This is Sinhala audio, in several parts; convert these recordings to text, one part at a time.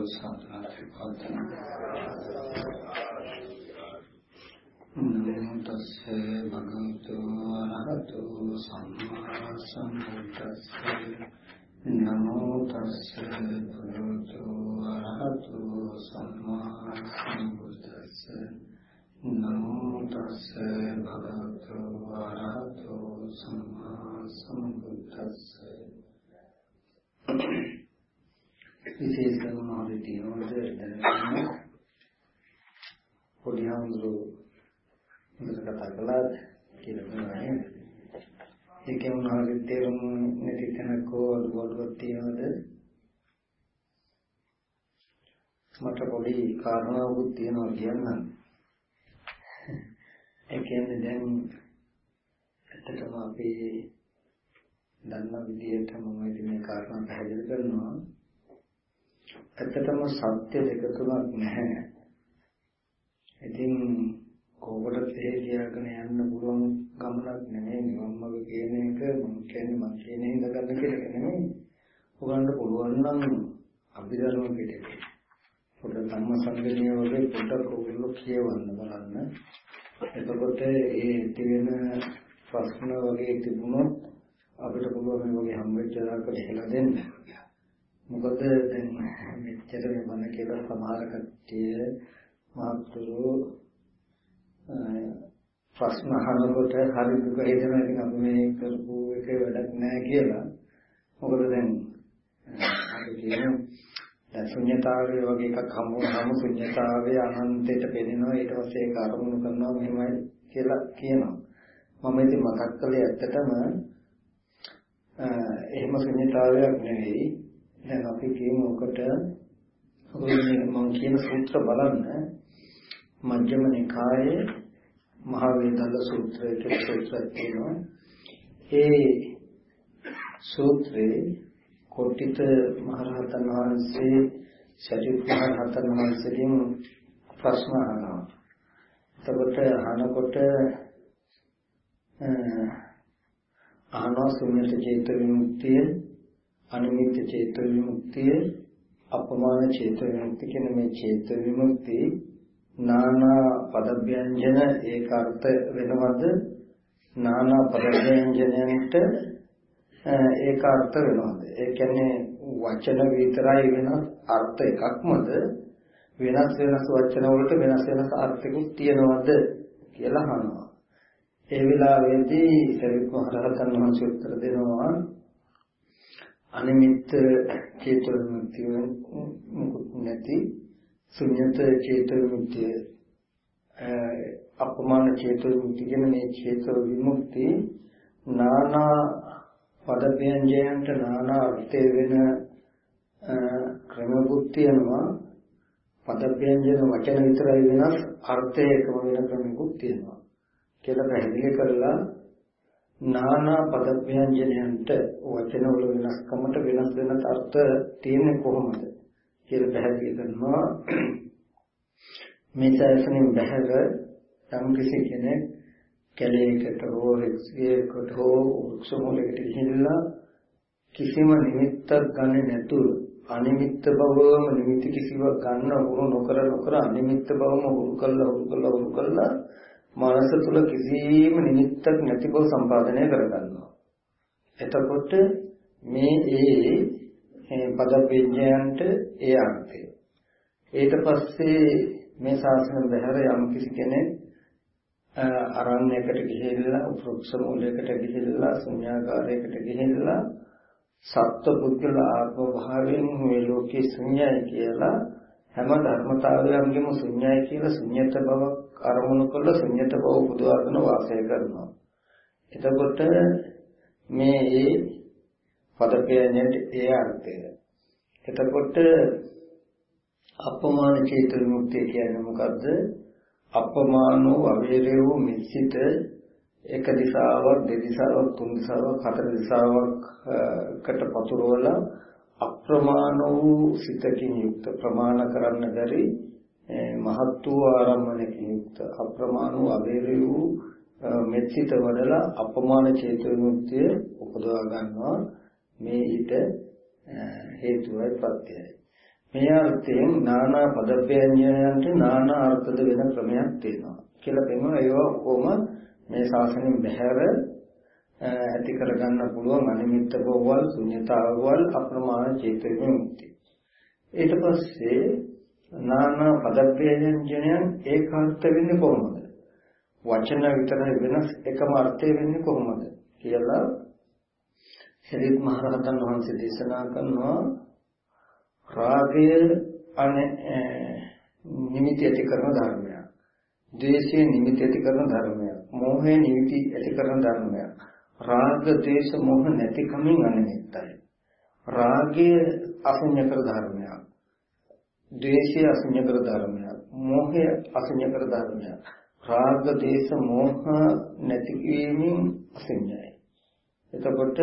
සාධාරණ නමෝ තස්සේ භගවතු අරහතෝ සම්මා සම්බුද්දස්සේ නමෝ තස්සේ භගවතු අරහතෝ සම්මා සම්බුද්දස්සේ නමෝ තස්සේ භගවතු අරහතෝ සම්මා සම්බුද්දස්සේ විශේෂයෙන්ම ආදිතියෝද දැනගන්න පොඩියන්දු මුලට කතා කළාද කියලා බලන්න. ඒකේ උනාගේ තේරුම් නැති තැනකෝ අඩුවක් තියනද මට පොඩි කාරණාවක් තියෙනවා කියන්න. ඒ කියන්නේ දැන් ඇත්තටම අපි දන්න විදිහට මම මේ කාරණා පැහැදිලි කරනවා. ඇත්තටම සත්‍ය දෙක තුනක් නැහැ. ඉතින් කොහොමද ඒ කියාගෙන යන්න පුළුවන් ගමනක් නෙමෙයි නිවන් මාර්ග කියන එක මම කියන්නේ ඉඳ ගන්න කියලා නෙමෙයි. උගන්න පුළුවන් නම් අභිධර්ම පිටකේ පොඩ ධම්මසංගණිය වගේ පොඩක් ඔයගොල්ලෝ කියවන්න බලන්න. එතකොට ඒ තියෙන ප්‍රශ්න වගේ තිබුණොත් අපිට පුළුවන් මේ වගේ හම්බෙච්ච දායකට කියලා දෙන්න. මොකද දැන් මෙච්චර වෙන කියලා සමහර කට්ටිය මාත්‍රෝ ප්‍රශ්න අහනකොට හරි දුක හේතනවා ඉතින් අපි මේ කරපු එක වැඩක් නැහැ කියලා. මොකද දැන් අපි කියන ශුන්‍යතාවය වගේ එකක් හම්බුනහම ශුන්‍යතාවයේ අනන්තයට පෙනෙනවා ඊට පස්සේ ඒක අරමුණු කරනවා මෙහෙමයි කියලා කියනවා. මම ඉතින් මතක් කළේ ඇත්තටම එහෙම ශුන්‍යතාවයක් නෙවෙයි. දැන් අපි කියමු ඔකට මම කියන සූත්‍ර බලන්න මජ්ක්‍ධිම නිකායේ මහා වේදාල සූත්‍රය කියලා සූත්‍රයක් තියෙනවා. ඒ සූත්‍රේ කොටිත මහරහතන් වහන්සේ සරියුත් මහරහතන් වහන්සේගෙන් ප්‍රශ්න අහනවා. එතකොට අහනකොට අහනවා ශුන්‍යත චේත විමුක්තිය, අනිමිත්ත චේත විමුක්තිය, අපමාන චේත විමුක්තිය කියන මේ චේත විමුක්තිය නානා පදව්‍යංජන ඒක අර්ථ වෙනවද? නානා පදව්‍යංජනයන්ට ඒක අර්ථ වෙනවද? ඒ කියන්නේ වචන විතරයි වෙනස් අර්ථ එකක්මද? වෙනස් වචන වලට වෙනස් අර්ථකුත් තියනවද කියලා අහනවා. ඒ වෙලාවේදී සරියුත් මහරහතන් වහන්සේ උත්තර දෙනවා අනිමිත්ත චේත විමුක්තිය මුකුත් නැති ශුන්‍යත චේත විමුක්තිය අපමාන චේත විමුක්තිය කියන මේ චේත විමුක්තිය නානා පදව්‍යංජයන්ට නානා අර්ථය වෙන ක්‍රමකුත් තියෙනවා. පදව්‍යංජන වචන විතරයි වෙනස් අර්ථය එකම වෙන ක්‍රමකුත් තියෙනවා කියලා පැහැදිලි කරලා නානා පදව්‍යංජනයන්ට වචන වල වෙනස්කමට වෙනස් වෙනස් අර්ථ තියෙන්නේ කොහොමද කියලා පැහැදිලි කරනවා. මේ සැසනින් බහැර යම් කිසි කෙනෙක් කැලේකට හෝ රික්සයකට හෝ උක්ෂමලයකට ගිහිල්ලා කිසිම නිමිත්තක් ගන්නේ නැතුව අනිමිත්ත බවම නිමිති කිසිවක් ගන්න උරු නොකර අනිමිත්ත බවම උරු කළා මනස තුල කිසිම නිමිත්තක් නැති බව සම්පාදනය කරගන්නවා. එතකොට මේ පදව්‍යංජයන්ට ඒ අර්ථය. ඊට පස්සේ මේ ශාසන බහැර යම් කිසි කෙනෙක් අරණ්‍යයකට ගිහිල්ලා වෘක්ෂ මූලයකට ගිහිල්ලා ශුන්‍යාකාරයකට ගිහිල්ලා සත්ව පුද්ගල ආත්ම භාවයෙන් මේ ලෝකේ ශුන්‍යයි කියලා හැම ධර්මතාවයන්ගෙම ශුන්‍යයි කියලා ශුන්‍යත බව අරමුණු කරලා ශුන්‍යත බව උපදවාගෙන වාසය කරනවා. එතකොට මේ පදපේයන්ට ඒ අර්ථය. එතකොට අපමාන චේත විමුක්තිය කියන්නේ මොකද්ද? අපමානෝ අවේරයෝ මිච්ඡිත එක දිශාවක් දෙදිශාවක් තුන් දිශාවක් හතර දිශාවක්කට පතුරවලා අප්‍රමාණ වූ සිතකින් යුක්ත ප්‍රමාණ කරන්න බැරි මහත් වූ ආරම්මණයකින් යුක්ත අප්‍රමාණ වූ අවේරය වූ මෙච්චිත වඩලා අපමාන චේත විමුක්තිය උපදවා ගන්නවා. මේ ඊට හේතුවයි ප්‍රත්‍යයයි. මේ අර්ථයෙන් නානා පදව්‍යංජනයන්ට නානා අර්ථද වෙන ක්‍රමයක් තියෙනවා කියලා පෙන්වනවා. ඒවා කොහොම මේ ශාසනයෙන් බැහැර ඇති කරගන්න පුළුවන් අනිමිත්ත බවවල් ශුන්‍යතාවවල් අප්‍රමාණ චේතන විමුක්ති. ඊට පස්සේ නානා පදව්‍යංජනයන් ඒකාර්ථ වෙන්නේ කොහොමද? වචන විතරයි වෙනස් එකම අර්ථය වෙන්නේ කොහොමද කියලා සරියුත් මහ රහතන් වහන්සේ දේශනා කරනවා. රාගය නිමිති ඇති කරන ධර්මයක්, ද්වේෂය නිමිති ඇති කරන ධර්මයක්, මෝහය නිමිති ඇති කරන ධර්මයක්. රාග ද්වේෂ මෝහ නැතිකමින් අනිමිත්තයි. රාගය අසඤ්ඤකර ධර්මයක්, ද්වේෂය අසඤ්ඤකර ධර්මයක්, මෝහය අසඤ්ඤකර ධර්මයක්. රාග ද්වේෂ මෝහ නැති වීමෙන් අසඤ්ඤයි. එතකොට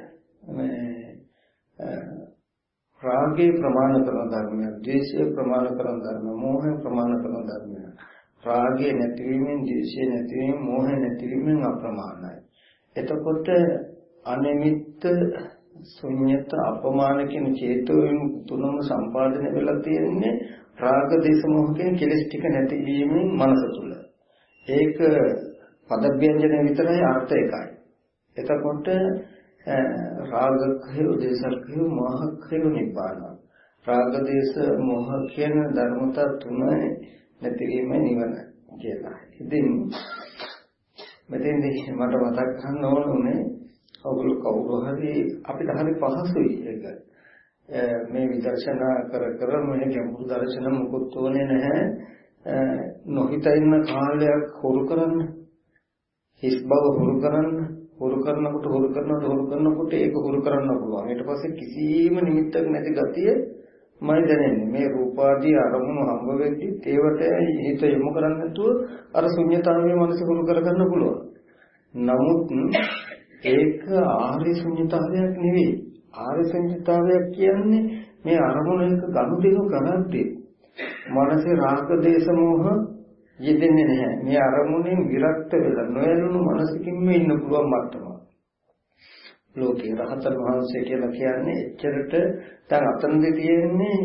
රාගය ප්‍රමාණ කරන ධර්මයක්, ද්වේෂය ප්‍රමාණ කරන ධර්මයක්, මෝහය ප්‍රමාණ කරන ධර්මයක්. රාගය නැතිවීමෙන්, ද්වේෂය නැතිවීමෙන්, මෝහය නැතිවීමෙන් අප්‍රමාණයි. එතකොට අනිමිත්ත, ශුන්‍යත, අපමාන කියන චේතෝ තුනම සම්පාදනය වෙලා තියෙන්නේ රාග දේශ මොහ කියන කෙලෙස් ටික නැතිවීමෙන් මනස තුල. ඒක පදව්‍යංජන විතරයි අර්ථ එකයි. එතකොට රාගක්ඛය, දේශක්ඛය, මෝහක්ඛය නිබ්බාන. රාග දේශ මොහ කියන ධර්මතා තුන නැතිවීම නිවන කියලා. ඉතින් මෙතෙන්දී මට මතක් කරන්න ඕනේ ඔයගොල්ලෝ කවුරු හරි අපිට හරි පහසුයි ඒක. මේ විදර්ශනා කර මේ ගැඹුරු දර්ශන මුකුත් ඕනේ නැහැ. නොහිත ඉන්න කාලයක් හුරු කරන්න. හිස් බව හුරු කරන්න. හුරු කරනකොට ඒක හුරු කරන්න පුළුවන්. ඊට පස්සේ කිසිම නිමිත්තක් නැති ගතිය මම දැනෙන්නේ. මේ රූපාදී අරමුණු හම්බ වෙද්දි ඒවට හිත යොමු කරන්නේ නැතුව අර ශුන්‍යතාවයේ මනස හුරු කරගන්න පුළුවන්. නමුත් ඒක ආර්ය ශුන්‍යතාවයක් නෙවෙයි. ආර්ය ශුන්‍යතාවයක් කියන්නේ මේ අරමුණ එක ගනුදෙනු කරද්දී මනසේ රාග දේශ මොහ යෙදෙන්නේ නැහැ. මේ අරමුණෙන් විරක්ත වෙලා නොයලුණු මනසකින්ම ඉන්න පුළුවන් මට්ටම. ලෝකේ රහතන් වහන්සේ කියලා කියන්නේ එච්චරට දැන් අතනදී තියෙන්නේ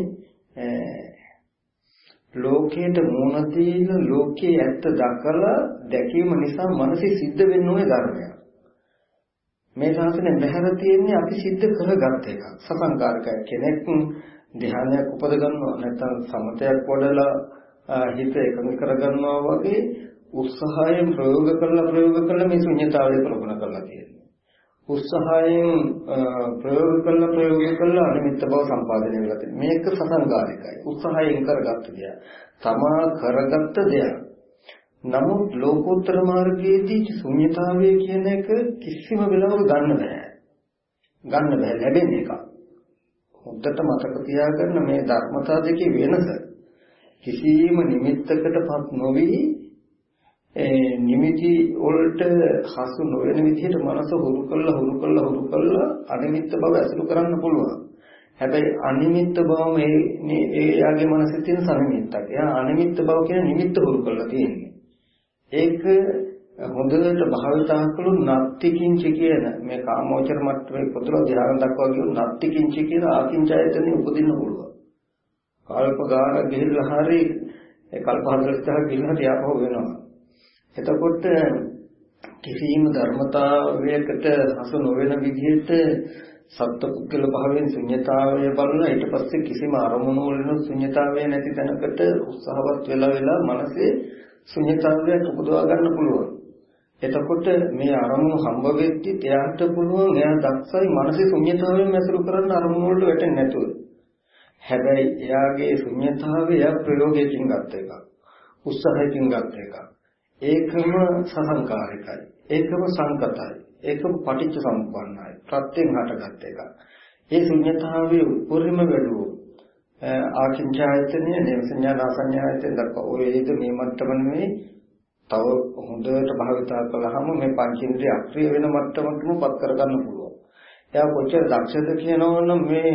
ලෝකයට මුණ දීලා ලෝකයේ ඇත්ත දකලා දැකීම නිසා මනසේ සිද්ධ වෙන්න ඕනේ ධර්මයක්. මේ ශාසනය බහැර තියෙන්නේ අපි සිද්ධ කරගත් එක. සසංකාරකය කෙනෙක් ධ්‍යානයක් උපද ගන්නවා නැත්නම් සමතයක් වඩලා හිත එකඟ කරගන්නවා වගේ උත්සාහයෙන් ප්‍රයෝග කළා මේ ශුන්‍යතාවය ප්‍රගුණ කරලා තියෙනවා. උත්සාහයෙන් ප්‍රයෝග කළා අනිමිත්ත බව සම්පාදනය වෙලා තියෙනවා. මේක සසංකාරිකයි. උත්සාහයෙන් කරගත්ත දෙයක්. තමා කරගත්ත දෙයක්. නමුත් ලෝකෝත්තර මාර්ගයේදී ශුන්‍යතාවය කියන එක කිසිම වෙලාවක ගන්න බෑ. ලැබෙන එක. හොඳට මතක තියාගන්න මේ ධර්මතා දෙකේ වෙනස. කිසිම නිමිත්තකටපත් නොවි නිමිති වලට හසු නොවන විදිහට මනස හුරු කළා අනිමිත්ත බව ඇසුරු කරන්න පුළුවන්. හැබැයි අනිමිත්ත බව මේ එයාගේ මනසේ තියෙන සනිමිත්තක්. එයා අනිමිත්ත බව කියන නිමිත්ත හුරු කරලා තියෙන්නේ. ඒක හොඳට භාවිතා කළොත් නත්තිකින්ච කියන මේ කාමෝචර මට්ටමේ පොදුර ධ්‍යාන දක්වා කියු නත්තිකින්ච කියන ආකින්චයතනෙ උපදින්න පුළුවන්. කල්ප ගාන ගිහිල්ලා හරි කල්ප 40ක් ගිහිල්ලා තියාපහුව වෙනවා. එතකොට කිසිම ධර්මතාවයකට හසු නොවන විදිහට සත්පුද්ගල භාවයෙන් ශුන්‍යතාවය බලන ඊට පස්සේ කිසිම අරමුණු වලින් ශුන්‍යතාවය නැති තැනකට උත්සාහවත් වෙලා මනසේ ශුන්‍යතාවයක් උපදවා ගන්න පුළුවන්. එතකොට මේ අරමුණු හම්බ වෙද්දි එයාට පුළුවන් එයා දක්ෂයි මනසේ ශුන්‍යතාවයෙන් ඇසුරු කරන්න අරමුණු වලට වැටෙන්නේ නැතුව. හැබැයි එයාගේ ශුන්‍යතාවය ප්‍රයෝගයෙන් ගත්ත එකක්. උත්සාහයෙන් ගත්ත එකක්. ඒකම සසංකාරිකයි. ඒකම සංකතයි. ඒකම පටිච්ච සමුප්පන්නයි. ප්‍රත්‍යයෙන් හටගත් එකක්. ඒ ශුන්‍යතාවයේ උපරිම වැඩුවෝ ආකින්චායතනය නේසඤ්ඤානාසඤ්ඤායතන දක්වා ඔය ඒක මේ මට්ටම නෙමෙයි. තව හොඳට භාවිතා කළාම මේ පංචේන්ද්‍රිය අක්‍රිය වෙන මට්ටමකටම පත් කරගන්න පුළුවන්. එයා කොච්චර දක්ෂද කියනවනම් මේ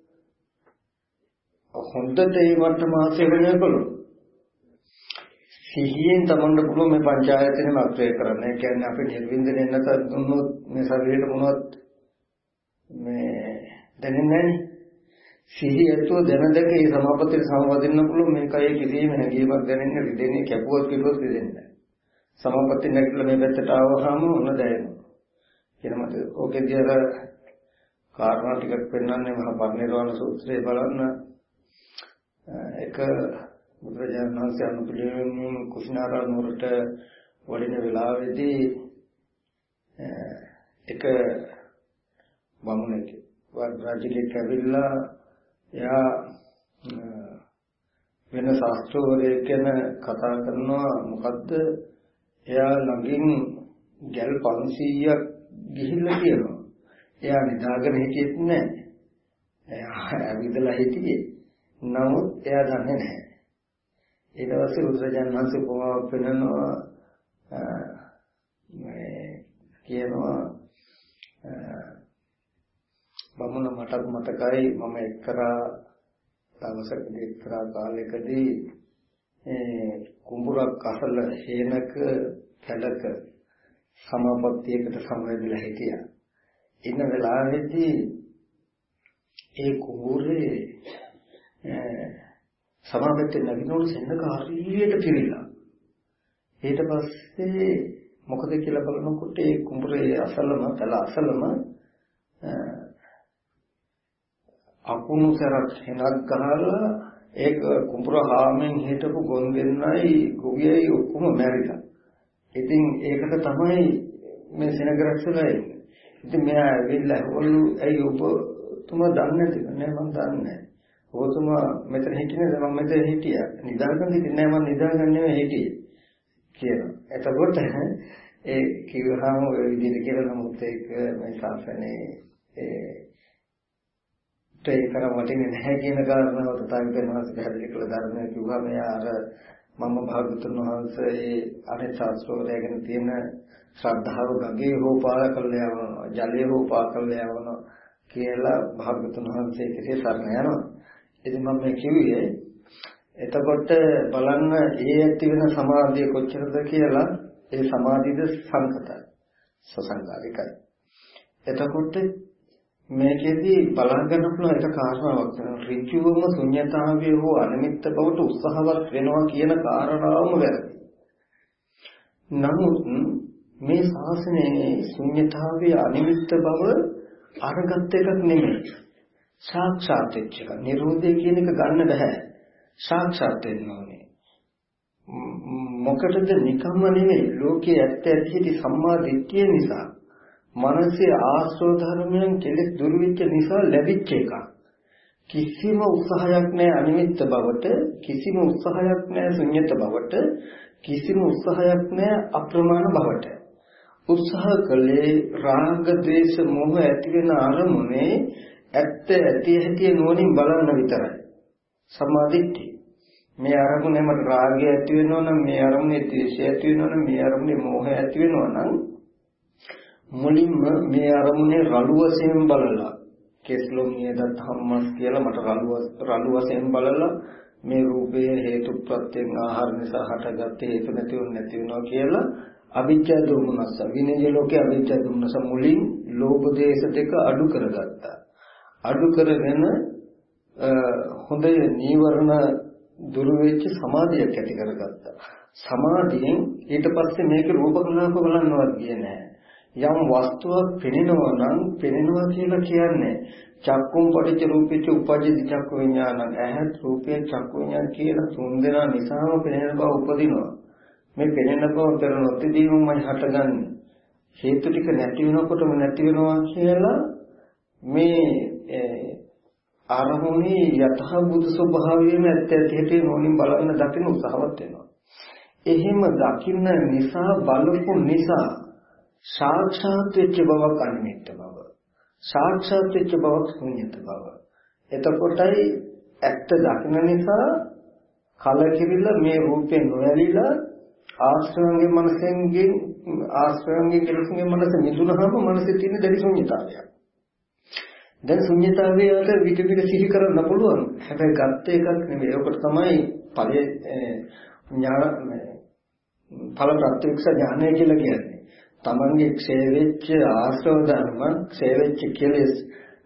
හොඳට මේ මට්ටම ආසේවනය කළොත් සිහියෙන් තමන්ට පුළුවන් මේ පංචායතනෙම අක්‍රිය කරන්න. ඒ කියන්නේ අපි නිර්වින්දනය නැත දුන්නොත් මේ ශරීරයට මොනවත් මේ දැනෙන්නේ නැහැ. සිහියතු දැන දැක මේ සමාපත්තියට සමවදින්න පුළුවන් මේකයි කිසිම හැඟීමක් දැනෙන්නේ රිදෙන්නේ කැපුවත් පිටුවත් රිදෙන්නේ නැහැ. සමාපත්තිය නැගිටලා මේ පැත්තට ආවහම උන දැනෙනවා. කියන මත ඕකේදී අර කාරණා ටිකක් පෙන්වන්නේ මහා පරිනිර්වාණ සූත්‍රයේ බලන්න එක බුදුරජාණන් වහන්සේ අනුපිළිවෙලින් කුසිනාරා නුවරට වඩින වෙලාවේදී එක බමුණෙක් රාජකීය කැවිල්ලා එයා වෙන ශාස්ත්‍රවරයෙක් ගැන කතා කරනවා මොකද්ද එයා ළඟින් ගැල් 500ක් ගිහිල්ලා කියනවා එයා නිදාගෙන හිටියෙත් නැහැ එයා ඇවිදලා හිටියේ නමුත් එයා දන්නේ නැහැ ඊට පස්සේ බුදුරජාණන් වහන්සේ උපමාවක් පෙන්නනවා කියනවා බමුණ මටත් මතකයි මම එක්තරා දවසකදී එක්තරා කාලයකදී කුඹුරක් අහල හේනක කැලක සමාපත්තියකට සමවැදිලා හිටියා. ඉන්න වෙලාවේදී ඒ කුඹුරේ සමාපත්තිය නැගිනවල සෙනඟ හරියට පිරීලා. ඊට පස්සේ මොකද කියලා බලනකොට ඒ කුඹුරේ අසලම තල අසලම අකුණු සරක් හෙනක් ගහලා ඒක කුඹුර හාමෙන් හිටපු ගොන් දෙන්නයි ගොවියයි ඔක්කොම මැරිලා. ඉතින් ඒකට තමයි මේ සෙනඟ රැස්වලා ඉන්නේ. ඉතින් මෙයා ඇවිල්ලා ඔලු ඇයි ඔබතුමා දන්නේ නැතිද? නෑ මම දන්නේ නෑ. ඔබතුමා මෙතන හිටියේද? මම මෙතන හිටියා. නිදාගන්න හිටියේ නෑ මම නිදාගන්න නෙවෙයි හිටියේ කියනවා. එතකොට ඒ කිව්වහම ඔය විදිහට කියලා නමුත් ඒක මේ ශාසනයේ ඒකර වටින්නේ නැහැ කියන කාරණාව තථාගතයන් වහන්සේ පැහැදිලි කළ ධර්මයේ කිව්වම එයා අර මම භාගතුන් වහන්සේ අනේ ශාස්ත්‍රවලගෙන තියෙන ශ්‍රද්ධාව ගගේ හෝ පාල කළා යවනවා ජලයේ හෝ පාල කළා යවනවා කියලා භාගතුන් වහන්සේ කෙසේ සරණ යනවා. ඉතින් මම මේ කිව්වේ එතකොට බලන්න ඒ ඇති වෙන සමාධිය කොච්චරද කියලා ඒ සමාධියද සංකතයි සසංකාරිකයි. එතකොට මේකෙදී බලන්න ගන්න පුළුවන් එක කාරණාවක් තමයි ඍජුවම ශුන්‍යතාවයේ හෝ අනිමිත්ත බවට උත්සාහවත් වෙනවා කියන කාරණාවම වැරදි. නමුත් මේ ශාසනයේ ශුන්‍යතාවයේ අනිමිත්ත බව අරගත් එකක් නෙමෙයි. සාක්ෂාත් වෙච්ච එක. නිරෝධය කියන එක ගන්න බෑ. සාක්ෂාත් වෙන්න ඕනේ. මොකටද නිකම්ම නෙමෙයි ලෝකයේ ඇත්ත ඇති සම්මා දිට්ඨිය නිසා මනසේ ආශ්‍රව ධර්මයන් කෙලෙස් දුරු වෙච්ච නිසා ලැබිච්ච එක. කිසිම උත්සාහයක් නැහැ අනිමිත්ත බවට, කිසිම උත්සාහයක් නැහැ ශුන්‍යත බවට, කිසිම උත්සාහයක් නැහැ අප්‍රමාණ බවට. උත්සාහ කළේ රාග, ද්වේෂ, මෝහ ඇති වෙන අරමුණේ ඇත්ත ඇති හැටි නුවණින් බලන්න විතරයි. සම්මාදිට්ඨිය. මේ අරමුණේ මට රාගය ඇති වෙනවා නම්, මේ අරමුණේ ද්වේෂය ඇති වෙනවා නම්, මේ අරමුණේ මෝහය ඇති වෙනවා නම් මුලින්ම මේ අරමුණේ රළු වශයෙන් බලලා කෙස්ලොම් නියදත් හම්මස් කියලා මට රළු වශයෙන් බලලා මේ රූපය හේතු ප්‍රත්‍යයෙන් ආහාර නිසා හටගත්තේ හේතු නැති වෙනවා කියලා අවිජ්ජා දෝමනස විනය ලෝකේ අවිජ්ජා දෝමනස මුලින් ලෝභ දේශ දෙක අඩු කරගත්තා. අඩු කරගෙන හොඳ නීවරණ දුරු වෙච්ච සමාධියක් ඇති කරගත්තා. සමාධියෙන් ඊට පස්සේ මේක රූප කලාප බලන්නවත් ගියේ නැහැ. යම් වස්තුවක් පෙනෙනවා නම් පෙනෙනවා කියලා කියන්නේ චක්කුම් පටිච්ච රූපෙච්ච උපජ්ජති චක්කු විඥානං ඇහත් රූපේ චක්කු විඥාන කියලා තුන් දෙනා නිසාම පෙනෙන බව උපදිනවා. මේ පෙනෙන බව පෙරනොත්දීමයි හටගන්නේ. හේතු ටික නැති වෙනකොටම නැති වෙනවා කියලා මේ ආරමුණේ යතහ බුදු ස්වභාවයෙන්ම ඇත්ත ඇති නෝනින් බලන්න දකින්න උත්සාහවත් වෙනවා. එහෙම දකින්න නිසා බලපු නිසා සාක්ෂාත් වෙච්ච බවක් අනිමිත්ත බව. සාක්ෂාත් වෙච්ච බවක් ශුන්‍යත බව. එතකොටයි ඇත්ත දකින්න නිසා කලකිරිලා මේ රූපේ නොඇලිලා ආශ්‍රවංගේ මනසෙන්ගෙන් ආශ්‍රවංගේ කෙලෙසුන්ගේ මනස මිදුනහම මනසේ තියෙන දැඩි ශුන්‍යතාවයක්. දැන් ශුන්‍යතාවයට විවිධ සිහි කරන්න පුළුවන්. හැබැයි ගත්ත එකක් නෙමෙයි. ඒකට තමයි ඵලයේ ඥාන ඵල ප්‍රත්‍යක්ෂ ඥානය කියලා කියන්නේ. තමන්ගේ ක්ෂය වෙච්ච ආශ්‍රව ධර්ම, ක්ෂය වෙච්ච කෙලෙස්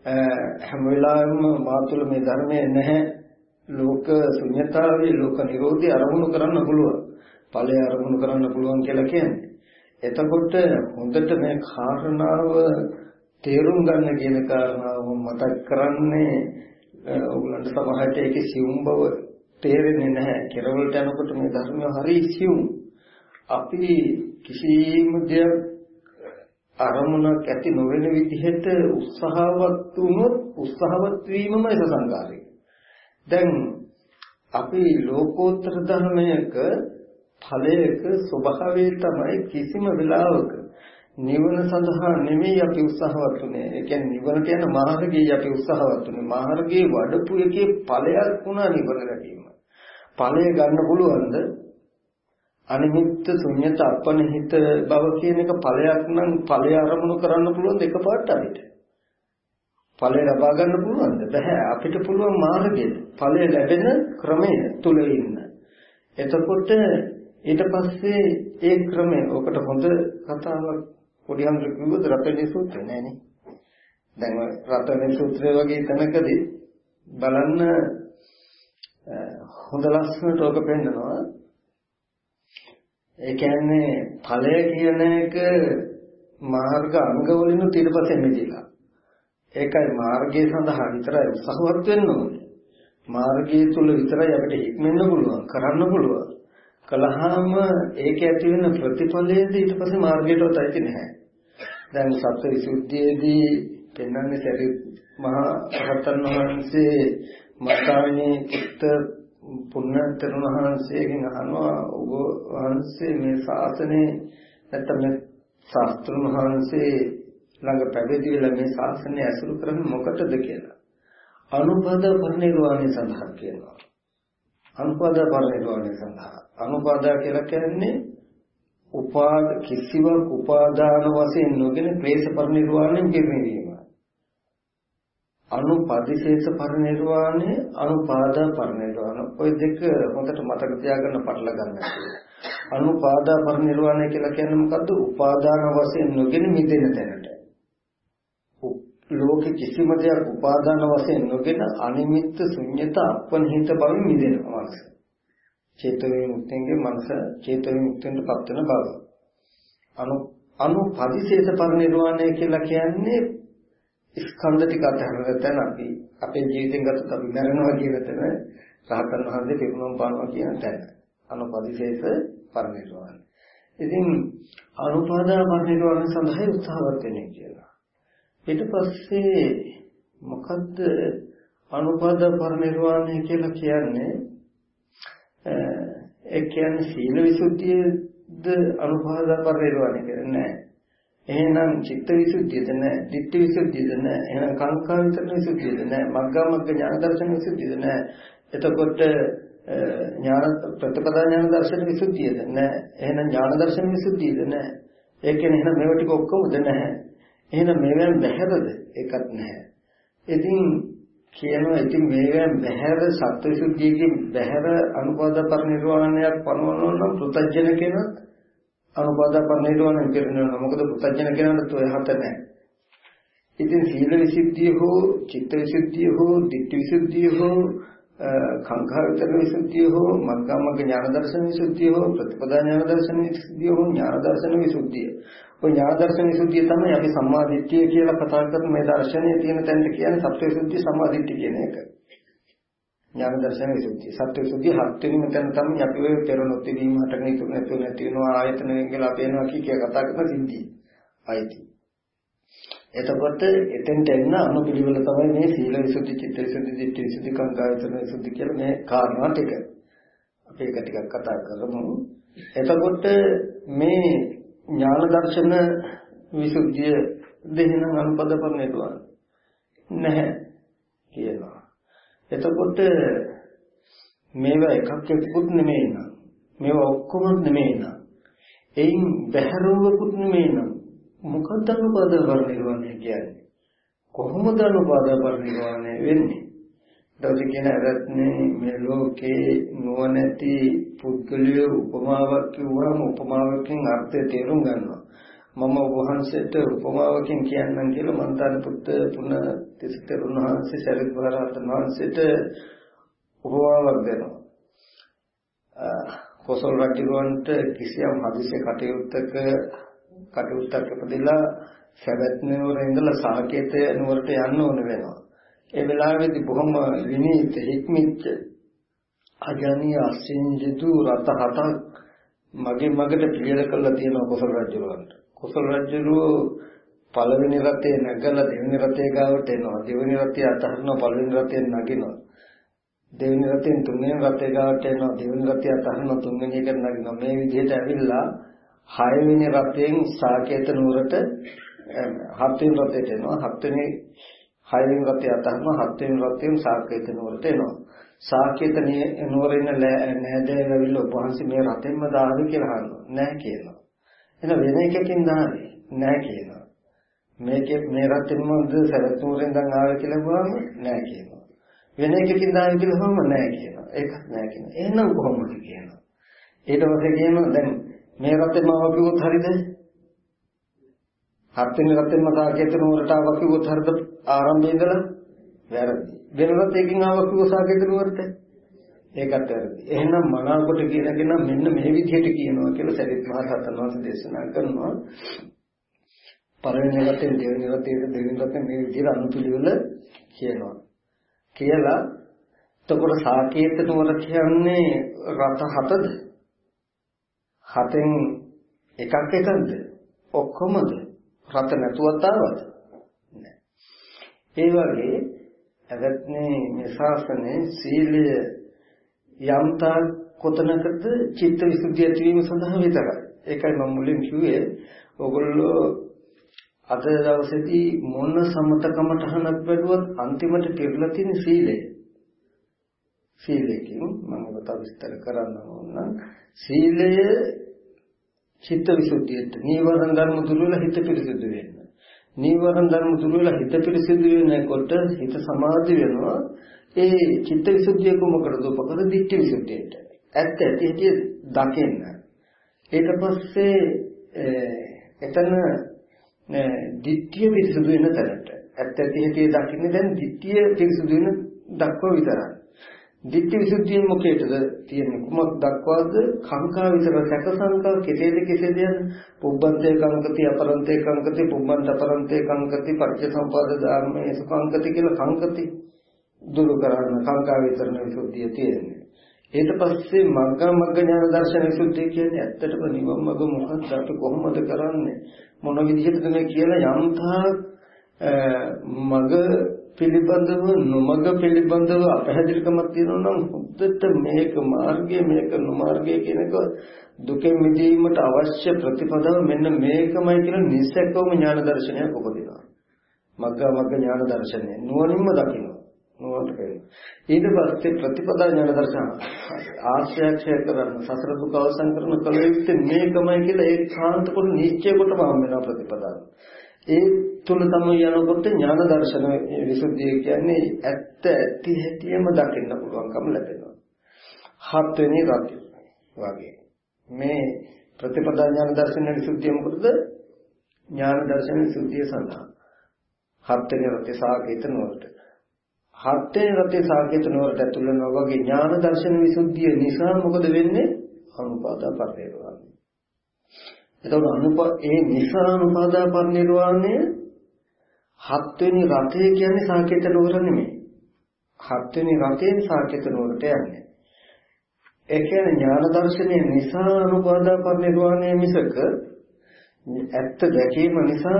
හැම වෙලාවෙම මා තුළ මේ ධර්මයේ නැහැ ලෝක ශුන්‍යතාවයේ ලෝක නිරෝධය අරමුණු කරන්න පුළුවන්. ඵලය අරමුණු කරන්න පුළුවන් කියලා කියන්නේ. එතකොට හොඳට මේ කාරණාව තේරුම් ගන්න කියන කාරණාව මතක් කරන්නේ ඔයගලන්ට සමහරට ඒකේ සියුම් බව තේරෙන්නේ නැහැ. කෙරවලට යනකොට මේ ධර්මය හරි සියුම්. අපි කිසිම දෙයක් අරමුණක් ඇති නොවන විදිහට උත්සාහවත් වුණොත් උත්සාහවත් වීමමයි සංකාරය. දැන් අපි ලෝකෝත්තර ධර්මයක ඵලයක ස්වභාවය තමයි කිසිම වෙලාවක නිවන සඳහා නෙමෙයි අපි උත්සාහවත් වෙන්නේ. ඒ කියන්නේ නිවනට යන මාර්ගයේ අපි උත්සාහවත් වෙන්නේ. මාර්ගයේ වඩපු එකේ ඵලයක් වුණා නිවන ගැනීම. ඵලය ගන්න පුළුවන්ද? අනිමිත්ත ශුන්‍යත අපනිහිත බව කියන එක ඵලයක් නම් ඵලය ආරමුණු කරන්න පුළුවන් එකපාරට අපිට. ඵලය ලබා ගන්න පුළුවන්ද? බෑ. අපිට පුළුවන් මාර්ගය. ඵලය ලැබෙන ක්‍රමය තුල ඉන්න. එතකොට ඊට පස්සේ ඒ ක්‍රමය ඔකට හොඳ කතාවක් පොඩි අnder කිව්වොත් රතනේ සූත්‍රය නෑනේ. දැන් රතනේ සූත්‍රය වගේ තැනකදී බලන්න හොඳ ලස්සනට ඔක පෙන්නනවා. ඒ කියන්නේ ඵලය කියන එක මාර්ග අංග වලින් ඊට පස්සේ මෙදිලා. ඒකයි මාර්ගයේ සඳහා විතරයි උත්සාහවත් වෙන්න ඕනේ. මාර්ගයේ තුල විතරයි අපිට හික්මෙන්න පුළුවන්, කරන්න පුළුවන්. කලහාම ඒක ඇති වෙන ප්‍රතිඵලයේද ඊට පස්සේ මාර්ගයටවත් ඇති නැහැ. දැන් සත්‍ය විසුද්ධියේදී පෙන්වන්නේ සරියුත් මහා රහතන් වහන්සේ මතාණී පුත්‍ර පුණ්‍යතරුණ වහන්සේගෙන් අහනවා ඔබ වහන්සේ මේ ශාසනේ නැත්නම් මේ ශාස්ත්‍රඥ වහන්සේ ළඟ පැවිදි වෙලා මේ ශාසනය ඇසුරු කරන්නේ මොකටද කියලා. අනුපද පරිනිර්වාණය සඳහා කියනවා. අනුපද පරිනිර්වාණය සඳහා. අනුපද කියලා කියන්නේ කිසිවක් උපාදාන වශයෙන් නොගෙන ක්ලේශ පරිනිර්වාණයෙන් පිරිනැවීම. අනුපදිශේෂ පරිනිර්වාණය අනුපාදා පරිනිර්වාණ ඔය දෙක හොඳට මතක තියාගන්න පටල ගන්න. අනුපාදා පරිනිර්වාණය කියලා කියන්නේ මොකද්ද? උපාදාන වශයෙන් නොගෙන මිදෙන තැනට. ලෝක කිසිම දෙයක් උපාදාන වශයෙන් නොගෙන අනිමිත්ත ශුන්‍යත අපනිහිත බවින් මිදෙනවා මනස. චේතෝ විමුක්තියගේ මනස චේතෝ විමුක්තියට පත් වෙන බව. අනුපදිශේෂ පරිනිර්වාණය කියලා කියන්නේ ස්කන්ධ ටික අතහැරලා දැන් අපි අපේ ජීවිතෙන් ගත්තොත් අපි මරණවා කියන තැන රහතන් වහන්සේ පිරුණම් පානවා කියන තැන අනුපදිශේෂ පරිනිර්වාණය. ඉතින් අනුපාදා පරිනිර්වාණය සඳහා උත්සාහවත් වෙන්නේ කියලා. ඊට පස්සේ මොකද්ද අනුපාදා පරිනිර්වාණය කියලා කියන්නේ? ඒ කියන්නේ සීල විසුද්ධියද අනුපාදා පරිනිර්වාණය කියන්නේ නැහැ. එහෙනම් චිත්ත විසුද්ධියද නැහැ, ditthi විසුද්ධියද නැහැ, එහෙනම් කාංකා විතරන විසුද්ධියද නැහැ, මග්ගා මග්ග ඥාන දර්ශන විසුද්ධියද නැහැ. එතකොට ඥාන ප්‍රතිපදා ඥාන දර්ශන විසුද්ධියද නැහැ. එහෙනම් ඥාන දර්ශන විසුද්ධියද නැහැ. ඒ කියන්නේ එහෙනම් මේවා ටික ඔක්කොමද නැහැ. එහෙනම් මේවෙන් බැහැරද? ඒකත් නැහැ. ඉතින් කියනවා ඉතින් මේවෙන් බැහැර සත්‍ය විසුද්ධියකින් බැහැර අනුපාද පරිනිර්වාණයක් පනවනවා නම් පුතජන කෙනා අනුපාද පරිනිර්වාණය කරනවා. මොකද පුතජන කෙනාට ඔය හත නැහැ. ඉතින් සීල විසුද්ධිය හෝ චිත්ත විසුද්ධිය හෝ ditthi විසුද්ධිය හෝ කාංකා විතරන විසුද්ධිය හෝ මග්ගා මග්ග ඥාන දර්ශන විසුද්ධිය හෝ ප්‍රතිපදා ඥාන දර්ශන විසුද්ධිය හෝ ඥාන දර්ශන විසුද්ධිය. ඔය ඥාන දර්ශන විසුද්ධිය තමයි අපි සම්මා දිට්ඨිය කියලා කතා කරන මේ දර්ශනයේ තියෙන තැනට කියන්නේ සත්‍ය විසුද්ධිය සම්මා දිට්ඨිය කියන එක. ඥාන දර්ශන විසුද්ධිය. සත්‍ය විසුද්ධිය හත් වෙනිම තැන තමයි අපි ඔය පෙරණොත් වීම හටගෙන ඉතුරු නැතුව නැති වෙනවා ආයතන වෙන්ගලා පේනවා කිය කතා කරන සිද්ධිය. අයිති. එතකොට එතෙන්ට එන්න අනුපිළිවෙල තමයි මේ සීල විසුද්ධි, චිත්ත විසුද්ධි, ditthi විසුද්ධි, කාංකා විතරන විසුද්ධි කියලා මේ කාරණා ටික. අපි ඒක ටිකක් කතා කරමු. එතකොට මේ ඥාන දර්ශන විසුද්ධිය දෙහිනම් අනුපද පරිනිර්වාණ නැහැ කියනවා. එතකොට මේවා එකක්කුත් නෙමෙයි නං. මේවා ඔක්කොම නෙමෙයි නං. එයින් බහැරවකුත් නෙමෙයි නං. මොකක්ද අනුපාද පරිනිර්වාණය කියන්නේ? කොහොමද අනුපාද පරිනිර්වාණය වෙන්නේ? ඊට කියන රත්නේ මේ ලෝකේ නුවණැති පුද්ගලයෝ උපමාවක් කිව්වම උපමාවකින් අර්ථය තේරුම් ගන්නවා. මම වහන්සේට උපමාවකින් කියන්නම් කියලා මන්තාන පුත්ත පුණ තිසතරුණ වහන්සේ සරිත් වහන්සේ වහන්සේට උපමාවක් දෙනවා. කොසල් රජුන්ට කිසියම් හදිසි කටයුත්තක් ඉපදෙලා සවැත් නුවර ඉඳලා සාකේත නුවරට යන්න ඕන වෙනවා. ඒ වෙලාවේදී බොහොම විනීත හික්මිච්ච අජානීය අසින්ජිතු රත හතක් මගට පිළියෙල කරලා තියෙනවා කොසල් රජුන්ට. කොසල් රජු පළවෙනි රතේ නැගලා දෙවෙනි රතේ ගාවට එනවා. දෙවෙනි රතේ අතහරිනවා පළවෙනි රතේ නගිනවා. දෙවෙනි රතෙන් තුන්වෙනි රතේ ගාවට එනවා. දෙවෙනි රතේ අතහරිනවා තුන්වෙනි එකට නගිනවා. මේ විදිහට ඇවිල්ලා හයවෙනි රතෙන් සාකේත නුවරට හත්වෙනි රතේට එනවා. හයවෙනි රතේ අතහරිනවා හත්වෙනි රතෙන් සාකේත නුවරට එනවා. සාකේත නුවර ඉන්න නෑදෑයෝ ඇවිල්ලා ඔබ වහන්සේ මේ රතෙන්ම දාහද කියලා අහනවා. නෑ කියනවා. එන වෙන එකකින් දාන්නේ නෑ කියනවා. මේ රතෙන්මද සරත් නුවරෙන් දැන් ආවේ කියලා බුවාම නෑ කියනවා. වෙන එකකින් දාන්නේ කියලා හොම නෑ කියනවා. ඒකත් නෑ කියනවා. එහෙනම් කොහොමද කියනවා. ඊට පස්සේ කියනවා දැන් මේ රතෙන්ම ආවොත් හරියද? හත්වෙනි රතෙන්ම සාකේත නුවරට ආවා කිව්වොත් හරියද? ආරම්භයේ ඉඳලා වැරදි. වෙන රතේකින් ආවා කිව්ව සාකේත නුවරට ඒකත් වැරදි. එහෙනම් මනාවකට කියනගෙන මෙන්න මේ විදිහට කියනවා කියලා සරිත් මහ රහතන් වහන්සේ දේශනා කරනවා. පළවෙනි රතෙන් දෙවෙනි රතෙන් මේ විදිහට අනුපිළිවෙල කියනවා. කියලා එතකොට සාකේත නුවර කියන්නේ රත හතද? හතෙන් එකක්ද? ඔක්කොමද? රත නැතුවත් ආවද? නෑ. ඒ වගේ අගත්නේ මේ ශාසනයේ සීලය යම්තා කොතනකද චිත්ත විසුද්ධිය ඇතිවීම සඳහා විතරයි. ඒකයි මම මුලින් කිව්වේ ඔයගොල්ලෝ අද දවසේදී මොන සමතකමටහනක් වැඩුවත් අන්තිමට පිරලා තියෙන සීලය. සීලයෙන් මම ඔබට විස්තර කරන්න ඕන. සීලය චිත්ත විසුද්ධියට නීවරණ ධර්ම දුරු වෙලා හිත පිරිසිදු වෙන්න. නීවරණ ධර්ම දුරු වෙලා හිත පිරිසිදු වෙනකොට හිත සමාධි වෙනවා. ඒ චිත්ත විසුද්ධිය කොමකටද උපකර දිට්ඨි විසුද්ධියට. ඇත්ත ඇටි දකින්න. ඊට පස්සේ එතන දිට්ඨිය පිරිසිදු වෙන තැනට. ඇත්ත ඇටි දකින්නේ දැන් දිට්ඨිය පිරිසිදු වෙන දක්වා විතරයි. දිට්ඨි විසුද්ධිය මොකේද තියෙන්නේ? කුමක් දක්වාද? කාංකා විතර සැක සංකා කෙසේද යන පුබ්බන්තේ කංකති අපරන්තේ කංකති පුබ්බන්ත අපරන්තේ කංකති පරිච්ඡසම්පාද ධර්මයේ සුඛංකති කියලා කංකති දුරු කරන්න කාංකා විතරන විසුද්ධිය තියෙන්නේ. ඊට පස්සේ මග්ග ඥාන දර්ශන විසුද්ධිය කියන්නේ ඇත්තටම නිවන් මඟ මොකක්ද අපි කොහොමද කරන්නේ? මොන විදිහටද මේ කියලා යම්තා මග පිළිබඳව නොමග පිළිබඳව අපහැදිලිකමක් තියෙනවා නම් හොද්දට මේක මාර්ගය මේක නොමාර්ගය කියනක දුකෙන් මිදීමට අවශ්‍ය ප්‍රතිපදාව මෙන්න මේකමයි කියලා නිසැකවම ඥාන දර්ශනයක් උපදිනවා. මග්ග ඥාන දර්ශනය නුවණින්ම දකිනවා. නුවණට පෙරේ. ඊට පස්සේ ප්‍රතිපදා ඥාන දර්ශන ආශ්‍රයක්ෂය කරන සසර දුක අවසන් කරන කල යුත්තේ මේකමයි කියලා ඒකාන්ත කොට නිශ්චය කොටම හම් වෙනවා ප්‍රතිපදාව. ඒ තුල තමයි යනකොට ඥාන දර්ශන විසුද්ධිය කියන්නේ ඇත්ත ඇති හැටිම දකින්න පුළුවන්කම ලැබෙනවා. හත්වෙනි රතේ වගේ මේ ප්‍රතිපදා ඥාන දර්ශන විසුද්ධිය මොකටද? ඥාන දර්ශන විසුද්ධිය සඳහා. හත්වෙනි රතේ සාකේත නුවරට. හත්වෙනි රතේ සාකේත නුවරට ඇතුළු වෙනවා වගේ ඥාන දර්ශන විසුද්ධිය නිසා මොකද වෙන්නේ? අනුපාදා පරිවර්තනය. එතකොට ඒ නිසා අනුපාදා පරිනිර්වාණය හත්වෙනි රතේ කියන්නේ සාකේත නුවර නෙමෙයි. හත්වෙනි රතෙන් සාකේත නුවරට යන්නේ. ඒ කියන්නේ ඥාන දර්ශනය නිසා අනුපාදා පරිනිර්වාණය මිසක ඇත්ත දැකීම නිසා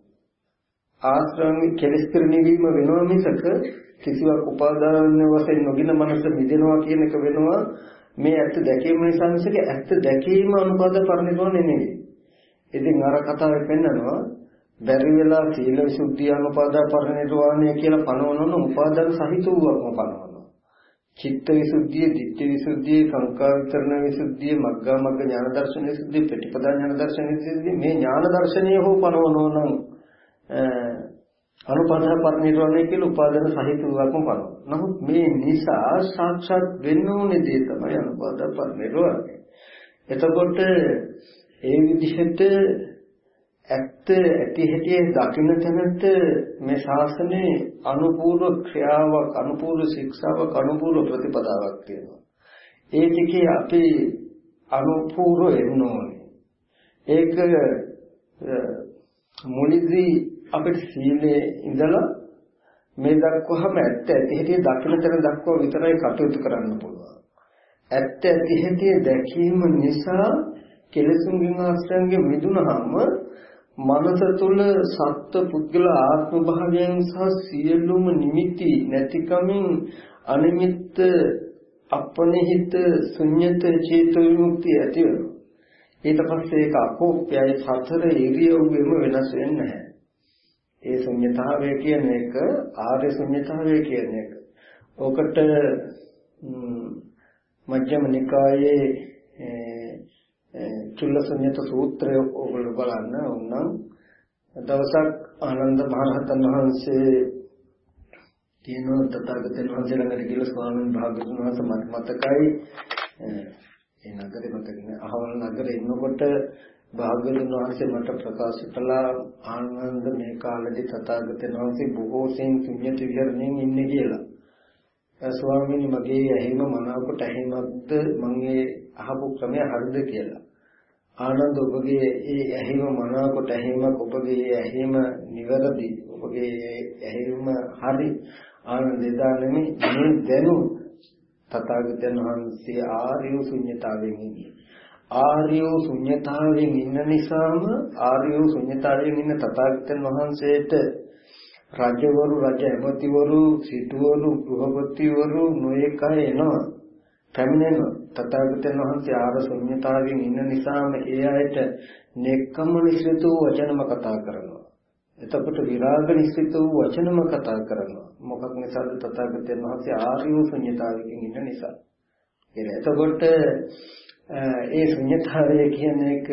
ආශ්‍රමී කෙලෙස් පිරිනවීම වෙනවා මිසක කිසිවක් උපාදාන වශයෙන් නොගින මනස මිදෙනවා කියන එක වෙනවා. මේ ඇත්ත දැකීම නිසා මිසක ඇත්ත දැකීම අනුපාදා පරිනිර්වාණය නෙමෙයි. ඉතින් අර කතාවේ පෙන්නනවා බැරි වෙලා සීල විසුද්ධිය අනුපාදා පරිනිර්වාණය කියලා පනවනොන උපාදාන සහිත වූවක්ම පනවනවා. චිත්ත විසුද්ධිය, ditthi විසුද්ධිය, සංඛාර විතරණ විසුද්ධිය, මග්ග ඥාන දර්ශන විසුද්ධිය, ප්‍රතිපදා ඥාන දර්ශන විසුද්ධිය මේ ඥාන දර්ශනය හෝ පනවනොන අනුපාදා පරිනිර්වාණය කියලා උපාදාන සහිත වූවක්ම පනවනවා. නමුත් මේ නිසා සාක්ෂාත් වෙන්න ඕනේ දේ තමයි අනුපාදා පරිනිර්වාණය. එතකොට ඒ විදිහට ඇත්ත ඇති හැටි දකින්න තැනට මේ ශාසනයේ අනුපූර්ව ක්‍රියාවක් අනුපූර්ව ශික්ෂාවක් අනුපූර්ව ප්‍රතිපදාවක් තියෙනවා. ඒ ටිකේ අපි අනුපූර්ව එන්න ඕනේ. ඒක මුලින්දී අපේ සීලේ ඉඳලා මේ දක්වහම ඇත්ත ඇති හැටි දකින්න තැන දක්වා විතරයි කටයුතු කරන්න පුළුවන්. ඇත්ත ඇති හැටි දැකීම නිසා කෙලෙසුන්ගෙන් ආශ්‍රයන්ගෙන් මිදුනහම මනස තුළ සත්ත්ව පුද්ගල ආත්ම භාවයන් සහ සියලුම නිමිති නැතිකමින් අනිමිත්ත අපනිහිත ශුන්්‍යත චේතෝ විමුක්තිය ඇති වෙනවා. ඊට පස්සේ ඒක අකෝප්‍යයි සතර ඉරියව්වෙම වෙනස් වෙන්නේ නැහැ. ඒ ශුන්‍යතාවය කියන එක ආර්ය ශුන්‍යතාවය කියන එක. ඔකට මජ්ක්‍ධිම නිකායේ චුල්ල ශුන්‍යත සූත්‍රය ඔයගොල්ලෝ බලන්න ඕනම් දවසක් ආනන්ද මහරහතන් වහන්සේ කියන තථාගතයන් වහන්සේ ළඟට ගිහලා ස්වාමීන් වහන්සේ මතකයි ඒ නගරේ මතකනේ අහවල් නගරේ ඉන්නකොට භාග්‍යවතුන් වහන්සේ මට ප්‍රකාශ කළා ආනන්ද මේ කාලේදී තථාගතයන් වහන්සේ බොහෝ සෙයින් ශුන්‍යත විහරණයෙන් ඉන්නේ කියලා. ස්වාමීනි මගේ ඇහිම මනාවකට ඇහිමක්ද මම ඒ අහපු ක්‍රමය හරිද කියලා. ආනන්ද ඔබගේ ඒ ඇහිම මනාවකට ඇහිමක් ඔබගේ ඇහිම නිවැරදි ඔබගේ ඇහිම හරි ආනන්ද එදා නෙමෙයි මේ දැනු තථාගතයන් වහන්සේ ආර්ය ශුන්‍යතාවයෙන් ඉන්නේ. ආර්ය ශුන්‍යතාවයෙන් ඉන්න නිසාම ආර්ය ශුන්‍යතාවයෙන් ඉන්න තථාගතයන් වහන්සේට රජවරු රජ ඇමතිවරු සිටුවරු ගෘහපතිවරු නොයෙක් අය එනවා පැමිණෙනවා. තථාගතයන් වහන්සේ ආර්ය ශුන්‍යතාවයෙන් ඉන්න නිසාම ඒ අයට නෙක්ඛම්ම නිස්සිත වූ වචනම කතා කරනවා. එතකොට විරාග නිස්සිත වූ වචනම කතා කරනවා. මොකක් නිසාද? තථාගතයන් වහන්සේ ආර්ය ශුන්‍යතාවයෙන් ඉන්න නිසා. එතකොට ඒ ශුන්‍යතාවය කියන එක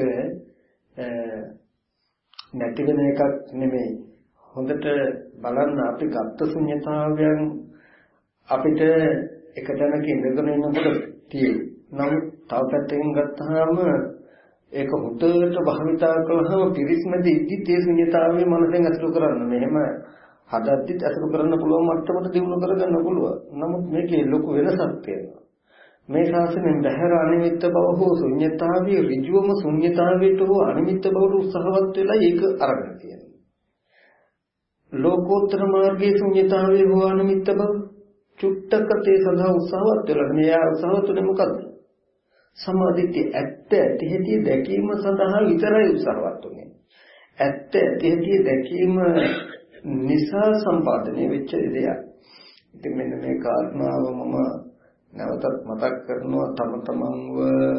නැති වෙන එකක් නෙමෙයි. හොඳට බලන්න අපි ගත්ත ශුන්‍යතාවයන් අපිට එක තැනක ඉඳගෙන ඉන්නකොට තියෙයි. නමුත් තව පැත්තකින් ගත්තාම ඒක හොඳට භාවිතා කළාම පිරිස්මැදි ඉද්දිත් ඒ ශුන්‍යතාවයේ මනසෙන් අසුරු කරන්න. මෙහෙම හදද්දිත් අසුරු කරන්න පුළුවන් මට්ටමට දියුණු කරගන්න පුළුවන්. නමුත් මේකේ ලොකු වෙනසක් තියෙනවා. මේ ශාසනයෙන් බහැර අනිමිත්ත බව හෝ ශුන්‍යතාවයේ ඍජුවම ශුන්‍යතාවයට හෝ අනිමිත්ත බවට උත්සාහවත් වෙලා ඒක අරගෙන තියෙනවා. ලෝකෝත්තර මාර්ගයේ ශුන්‍යතාවයේ හෝ අනිමිත්ත බව චුට්ටකතේ සඳහා උත්සාහවත් වෙලා මෙයා උත්සාහවත් වෙන්නේ මොකද්ද? සමාධිත්‍ය ඇත්ත ඇති හැටි දැකීම සඳහා විතරයි උත්සාහවත් වෙන්නේ. ඇත්ත ඇති හැටි දැකීම නිසා සම්පාදනය වෙච්ච දෙයක්. ඉතින් මෙන්න මේ කාරණාව මම නැවතත් මතක් කරනවා තම තමන්ව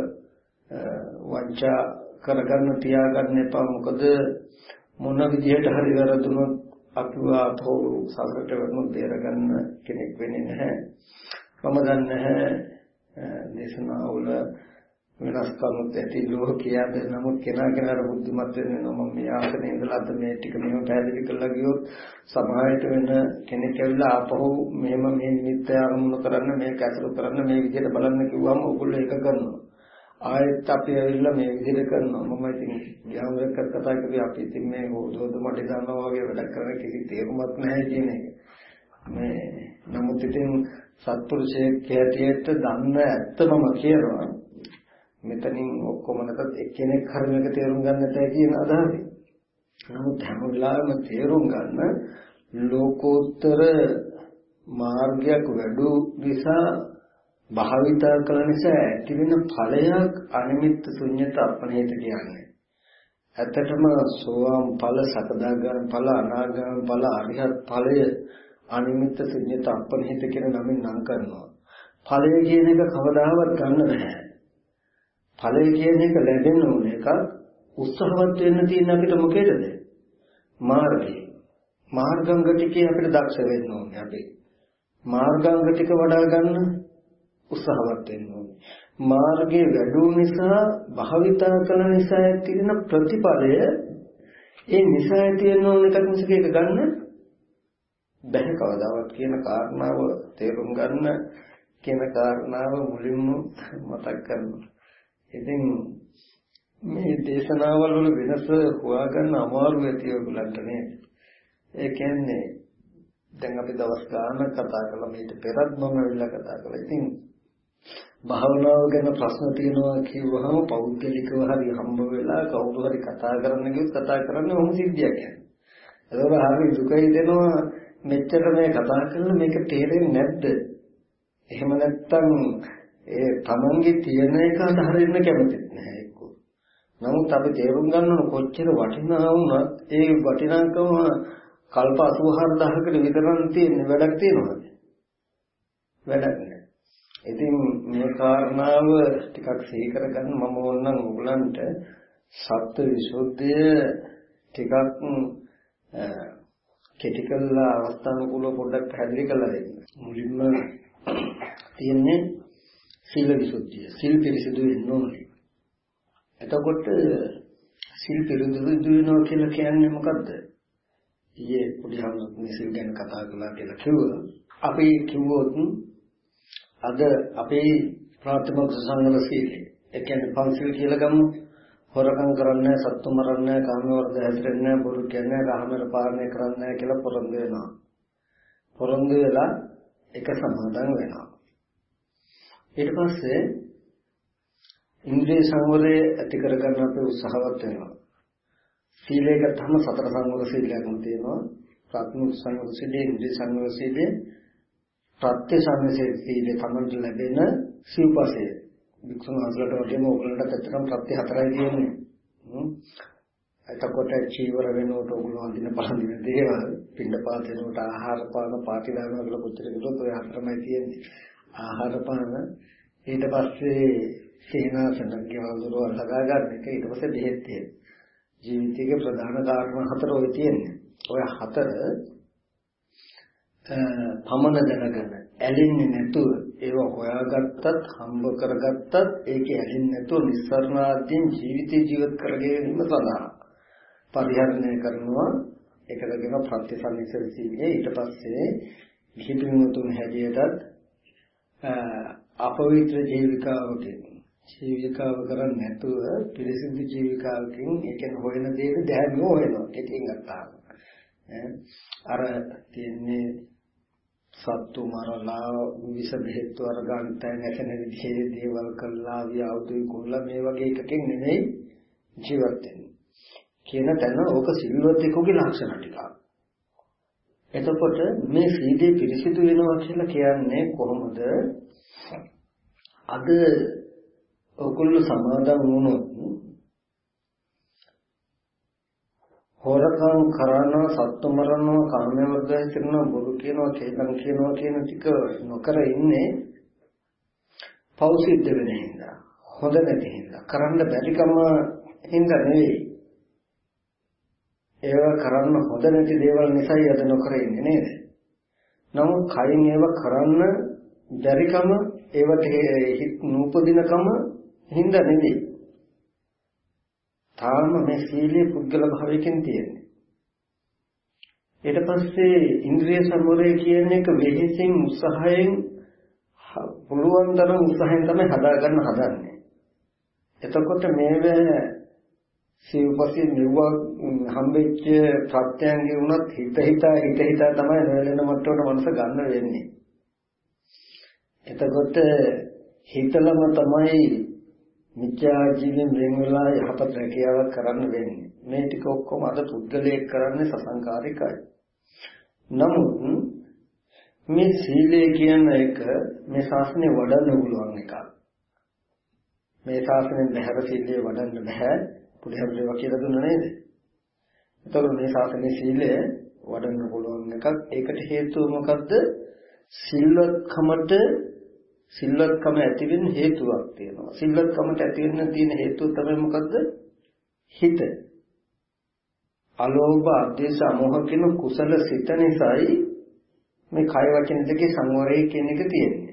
වංචා කරගන්න තියාගන්න එපා. මොකද මොන විදිහට හරි වැරදුනොත් අපිව අපෝ සසරට වුණොත් බේරගන්න කෙනෙක් වෙන්නේ නැහැ. මම දන්නේ නැහැ දේශනාවල වෙනස්කම්ත් ඇති ලෝකයාද නමුත් කෙනාට බුද්ධිමත් වෙන්න මම මේ ආසනේ ඉඳලා අද මේ ටික මෙහෙම පැහැදිලි කරලා ගියොත් සමාජයට වෙන කෙනෙක් ඇවිල්ලා ආපහු මෙහෙම මේ නිමිත්ත ආරමුණු කරන්න මේක ඇසුරු කරන්න මේ විදිහට බලන්න කිව්වම ඕගොල්ලෝ ඒක කරනවා. ආයෙත් අපි ඇවිල්ලා මේ විදිහට කරනවා. මම ඉතින් ගියාම එක්ක කතා කරේ අපි ඉතින් මේ හොදෝද මඩේ දානවා වගේ වැඩක් කරන කිසි තේරුමක් නැහැ කියන එක. මේ නමුත් ඉතින් සත්පුරුෂයෙක් හැටියට දන්න ඇත්තම කියනවා. මෙතනින් ඔක්කොම නැතත් එක්කෙනෙක් හරි මේක තේරුම් ගන්නට කියන අදහසයි. නමුත් හැම වෙලාවෙම තේරුම් ගන්න ලෝකෝත්තර මාර්ගයක් වැඩු නිසා භාවිතා කළ නිසා ඇති වෙන ඵලයක් අනිමිත්ත ශුන්‍යත අපනේත කියන්නේ. ඇත්තටම සෝවාන් ඵල, සකදාගාමී ඵල, අනාගාමී ඵල, අරිහත් ඵලය අනිමිත්ත ශුන්‍යත අපනේත කියන නමින් නම් කරනවා. ඵලය කියන එක කවදාවත් ගන්න බෑ. ඵලය කියන එක ලැබෙන්න ඕන එකක්. උත්සාහවත් වෙන්න තියෙන අපිට මොකේද? මාර්ගය. මාර්ගාංග ටිකේ අපිට දක්ෂ වෙන්න ඕනේ අපි. මාර්ගාංග ටික වඩා ගන්න උත්සාහවත් වෙන්න ඕනේ. මාර්ගයේ වැඩි නිසා භාවිතා කළ නිසා ඇති වෙන ප්‍රතිඵලය ඒ නිසා තියෙන ඕන එකක් මිසක ඒක ගන්න බැහැ කවදාවත් කියන කාරණාව තේරුම් ගන්න කියන කාරණාව මුලින්ම මතක් කරනවා. ඉතින් මේ දේශනාවල් වල වෙනස හොයාගන්න අමාරු ඇති ඔයගලන්ට නේද? ඒ කියන්නේ දැන් අපි දවස් ගානක් කතා කළා මේක පෙරත් මම වෙලා කතා කළා. ඉතින් භාවනාව ගැන ප්‍රශ්න තියෙනවා කියවහම පෞද්ගලිකව හරි හම්බ වෙලා කවුරු හරි කතා කරන්න ගියොත් කතා කරන්නේ මොහොම සිද්ධියක් කියන්නේ. ඒකවල හරි දුකයි දෙනවා මෙච්චර මේ කතා කරලා මේක තේරෙන්නේ නැද්ද? එහෙම නැත්තම් ඒ තමන්ගේ තියෙන එක අතහරින්න කැමතිත් නැහැ එක්ක. නමුත් අපි තේරුම් ගන්න ඕන කොච්චර වටිනා වුණත් ඒ වටිනාකම කල්ප 84000කට විතරක් තියෙන වැඩක් තියෙනවද? වැඩක් නැහැ. ඉතින් මේ කාරණාව ටිකක් සිහි කරගන්න මම ඕනනම් ඔයගලන්ට සත්‍ය විසුද්ධිය ටිකක් කෙටි කළා අවස්ථානුකූලව පොඩ්ඩක් පැහැදිලි කරලා දෙන්න. මුලින්ම තියෙන්නේ සීල විසුද්ධිය. සීල් පිරිසිදු වෙන්න ඕනේ. එතකොට සීල් පිරිසිදු වෙනවා කියලා කියන්නේ මොකද්ද? ඊයේ පොඩි හමුදුනේ සීල් ගැන කතා කළා කියලා කිව්වා. අපි කිව්වොත් අද අපේ ප්‍රාථමික සංවර සීලය. ඒ කියන්නේ පංචශීල කියලා ගමු. හොරකම් කරන්නේ, සත්තු මරන්නේ, කාම වර්ධ හැසිරෙන්නේ, බොරු කියන්නේ, රාමර පාලනය කරන්නේ කියලා පොරොන්දු වෙනවා. පොරොන්දු වෙලා එක සමාදන් වෙනවා. ඊට පස්සේ ඉන්ද්‍රිය සංවරය ඇති කරගන්න අපි උත්සාහවත් වෙනවා. සීලය ගත්තම සතර සංවර සීලයක්ම තියෙනවා. ප්‍රාථමික සංවර සීලය, ඉන්ද්‍රිය සංවර සීලය, ප්‍රත්‍ය සංවර සීලය තමයි ලැබෙන සිව්පසය. වික්ෂුන් වහන්සේලාට වගේම ඕගොල්ලන්ට ඇත්තටම ප්‍රත්‍ය හතරයි තියෙන්නේ. එතකොට චීවර වෙනකොට ඕගොල්ලෝ අඳින පළඳින දේවල්, පින්ඩපාත වෙනකොට ආහාර පාන පාටි දානවා කියලා කොච්චර කිව්වොත් ඔය හතරමයි තියෙන්නේ. ආහාර පාන ඊට පස්සේ සේනාසන ගෙවල් දොරවල් හදා ගන්න එක ඊට පස්සේ බෙහෙත් තියෙන. ජීවිතයේ ප්‍රධාන කාරණා හතර ඔය තියෙන්නේ. ඔය හතර පමණ දැනගෙන ඇලෙන්නේ නැතුව ඒව හොයාගත්තත් හම්බ කරගත්තත් ඒකේ ඇලෙන්නේ නැතුව නිස්සාරණාදීන් ජීවිත කරගෙන සඳහා පරිහරණය කරනවා. ඒකට කියන ප්‍රතිසංනිසර සීලය. ඊට පස්සේ ජීවිතුන් හැටියටත් අපවිත්‍ර ජීවිකාව කරන්නේ නැතුව පිරිසිදු ජීවිකාවකින් ඒකෙන් හොයන දේ දැහැමිව හොයනවා. ඒකෙන් ගත්තා. අර තියන්නේ සත්තු මරලා විස බෙහෙත් වර්ගන්ත නැසෙන විදිහේ දේවල් කළා වියවුදුයි කොල්ලා මේ වගේ එකකින් නෙමෙයි ජීවත් වෙන්නේ කියන තැන ඕක සිල්වත්ෙකුගේ ලක්ෂණ ටික. එතකොට මේ සීලේ පිරිසිදු වෙනවා කියලා කියන්නේ කොහොමද? අද ඔයගොල්ලෝ සමාදන් වුණොත් හොරකම් කරනවා, සත්තු මරනවා, කාමවර්ධය කරනවා, බොරු කියනවා, කේලම් කියනවා කියන ටික නොකර ඉන්නේ පෞසිද්ධ වෙන හින්දා, හොඳ නැති හින්දා, කරන්න බැරිකම හින්දා නෙවෙයි. ඒවා කරන්න හොඳ නැති දේවල් නිසායි අද නොකර ඉන්නේ නේද? නමුත් කයින් ඒවා කරන්න බැරිකම, ඒවට හිත නූපදිනකම හින්දා නෙවෙයි. තාම මේ සීලයේ පුද්ගල භාවයකින් තියෙන්නේ. ඊට පස්සේ ඉන්ද්‍රිය සංවරය කියන එක වෙහෙසින් උත්සාහයෙන් පුළුවන් තරම් උත්සාහයෙන් තමයි හදාගන්න හදන්නේ. එතකොට මේව සිව්පස්සේ නිර්වාණ හම්බෙච්ච ප්‍රත්‍යයන්ගේ වුණත් හිත හිතා තමයි නොයලෙන මට්ටමට මනස ගන්න වෙන්නේ. එතකොට හිතලම තමයි මිත්‍යා ජීවෙන් වෙන වෙලා යහපත් රැකියාවක් කරන්න වෙන්නේ. මේ ටික ඔක්කොම අද පුද්ගලයෙක් කරන්නේ සසංකාරිකයි. නමුත් මේ සීලය කියන එක මේ ශාසනය වඩන්න පුළුවන් එකක්. මේ ශාසනයෙන් බහැර සීලය වඩන්න බෑ. පුදුහම්ලේවා කියලා දුන්නා නේද? එතකොට මේ ශාසනයේ සීලය වඩන්න පුළුවන් එකක්. ඒකට හේතුව මොකද්ද? සිල්වත්කම ඇති වෙන්න හේතුවක් තියෙනවා. සිල්වත්කමට ඇති වෙන්න තියෙන හේතුව තමයි මොකද්ද? හිත. අලෝභ, අධේශ, අමෝහ කියන කුසල සිත නිසායි මේ කය වචන දෙකේ සංවරය කියන එක තියෙන්නේ.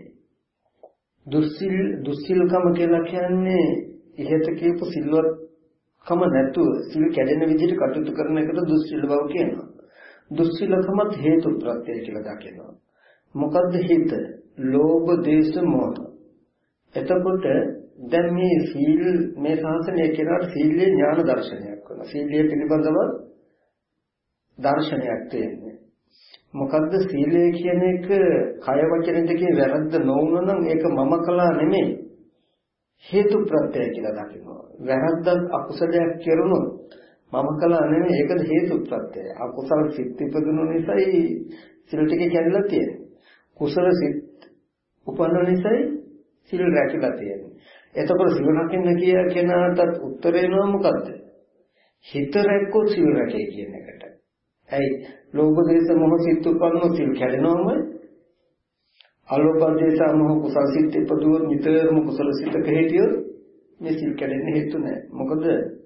දුස්සීලකම කියලා කියන්නේ ඉහත කියපු සිල්වත්කම නැතුව සිල් කැඩෙන විදිහට කටයුතු කරන එකට දුස්සීල බව කියනවා. දුස්සීලකමත් හේතු ප්‍රත්‍යය කියලා දකිනවා. මොකද්ද හිත? ලෝභ, දේශ, මොහ. එතකොට දැන් මේ සීල් මේ ශාසනය කියනවාට සීලේ ඥාන දර්ශනයක් වෙනවා. සීලය පිළිබඳව දර්ශනයක් තියෙන්නේ. මොකද්ද සීලය කියන එක කය වචන දෙකේ වැරද්ද නොවුන නම් ඒක මම කළා නෙමෙයි. හේතු ප්‍රත්‍යය කියලා දකිනවා. වැරද්දක් අකුසලයක් කෙරුණොත් මම කළා නෙමෙයි ඒකද හේතු ප්‍රත්‍යය. අකුසල සිත් ඉපදුණු නිසායි සිල් ටික කැඩලා තියෙන්නේ. කුසල සිත් උපන්න නිසායි සිල් රැකිලා තියෙන්නේ. එතකොට සිල් රකින්න කිය කෙනාට උත්තරේ නෝ මොකද්ද? හිත රැක්කොත් සිල් රැකේ කියන එකට. ඇයි ලෝභ දේශ මොහ සිත් උපන්නොත් සිල් කැඩෙනවම අලෝභ දේශ මොහ කුසල සිත් ඉපදුවොත් නිතරම කුසල සිතක හිටියොත් මේ සිල් කැඩෙන්න හේතු නැහැ. මොකද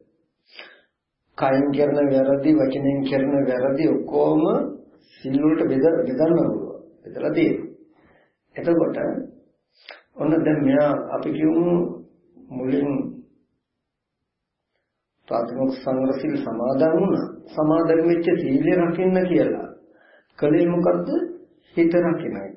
කයින් කරන වැරදි වචනෙන් කරන වැරදි ඔක්කොම සිල් වලට බෙදන්න ඕන. බෙදලා තියෙනවා. එතකොට ඔන්න දැන් මෙයා අපි කියමු මුලින් ප්‍රාථමික සංවර සීල සමාදන් වුණා. සමාදන් වෙච්ච සීලය රකින්න කියලා. කලේ මොකද්ද? හිත රකින්න එක.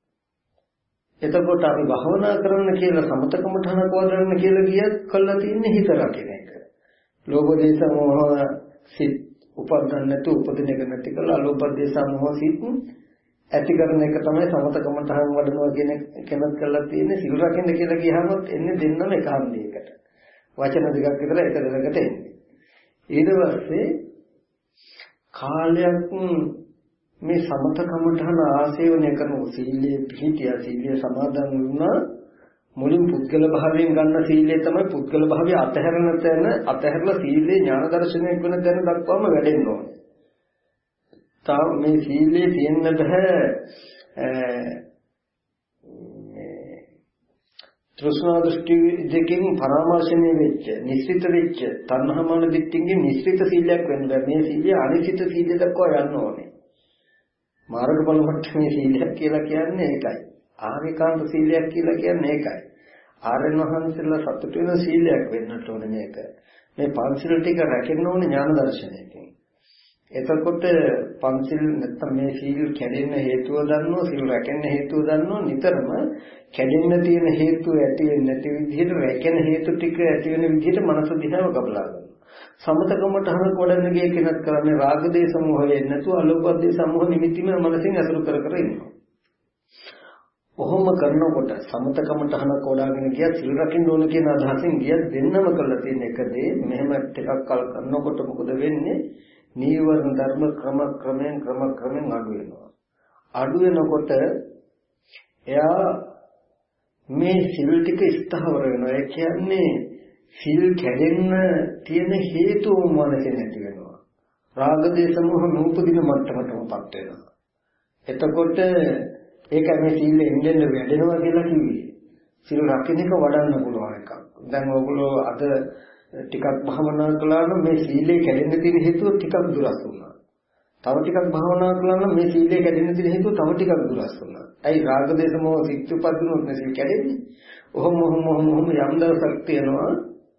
එතකොට අපි භවනා කරන්න කියලා සමතකමඨහන කවදන්න කියලා ගියත් කළා තින්නේ හිත රකින්න එක. ලෝභ දේශ මොහ සිත් උපදින්න නැතු උපදින එක නැති කළා අලෝභ දේශ මොහ සිත් ඇති කරන එක තමයි සමතකමඨහන් වඩනවා කියන කෙනෙක් කළා තියෙන්නේ. සිල් රකින්න කියලා ගියහම එන්නේ දෙන්නම එක හන්දියකට. වචන දෙකක් විතර එක දෙකට එන්නේ. ඊට පස්සේ කාලයක් මේ සමතකමඨහන ආසේවනය කරන සීලයේ පිහිටියා සීලය සමාදන් වුණා. මුලින් පුද්ගල භාවයෙන් ගන්න සීලය තමයි පුද්ගල භාවය අතහැරන තැන අතහැරලා සීලේ ඥාන දර්ශනයක් වෙන තැන දක්වාම වැඩෙන්න ඕනේ. තාම මේ සීලේ තියෙන්න බෑ තෘෂ්ණා දෘෂ්ටි දෙකෙන් පරාමර්ශණය වෙච්ච නිශ්චිත වෙච්ච තණ්හාමාන දිට්ඨියෙන් නිශ්චිත සීලයක් වෙන්න බෑ. මේ සීලය අනිශ්චිත සීලය දක්වා යන්න ඕනේ. මාර්ගඵල මට්ටමේ සීලයක් කියලා කියන්නේ ඒකයි. ආනිකාන්ත සීලයක් කියලා කියන්නේ ඒකයි. ආර්යයන් වහන්සේලා සතුට වෙන සීලයක් වෙන්නට ඕනේ මේක. මේ පංචශීල ටික රැකෙන්න ඕනේ ඥාන දර්ශනයකින්. එතකොට පංචශීල නැත්තම් මේ සීල් කැඩෙන්න හේතුව දන්නවා, සීල් රැකෙන්න හේතුව දන්නවා. නිතරම කැඩෙන්න තියෙන හේතුව ඇති වෙන්නේ නැති විදිහට රැකෙන හේතු ටික ඇති වෙන විදිහට මනස දිහාව කබලා ගන්නවා. සමතකමඨහන කොඩන්න ගිය කෙනෙක් කරන්නේ රාග දේශ මොහ වෙන්නේ නැතුව අලෝභ දේශ මොහ නිමිතිම මනසින් අසුරු කර කර ඉන්නවා. ඔහොම කරනකොට සමතකමඨහන කොඩාගෙන ගියත් සිල් රකින්න ඕන කියන අදහසින් ගියත් දෙන්නම කරලා තියෙන එක දේ මෙහෙම ටිකක් කල් කරනකොට මොකද වෙන්නේ? නීවරණ ධර්ම ක්‍රමයෙන් අඩු වෙනවා. අඩු වෙනකොට එයා මේ සිල් ටික ස්ථාවර වෙනවා. ඒ කියන්නේ සිල් කැඩෙන්න තියෙන හේතුව මොනකේ නැති වෙනවා. රාග දේශ මොහ නූපදින මට්ටමටමපත් වෙනවා. එතකොට ඒකයි මේ සීල එන්නෙන් වැඩෙනවා කියලා කිව්වේ. සිල් රකින්න එක වඩන්න පුළුවන් එකක්. දැන් ඔයගොල්ලෝ අද ටිකක් භාවනා කළා නම් මේ සීලේ කැඩෙන්න තියෙන හේතුව ටිකක් දුරස් වුණා. තව ටිකක් භාවනා කළා නම් මේ සීලේ කැඩෙන්න තියෙන හේතුව තව ටිකක් දුරස් වුණා. ඇයි රාග දේශ මොහ සිත් උපදිනොත් මේ සීල කැඩෙන්නේ? ඔහොම යම් දවසක් තියෙනවා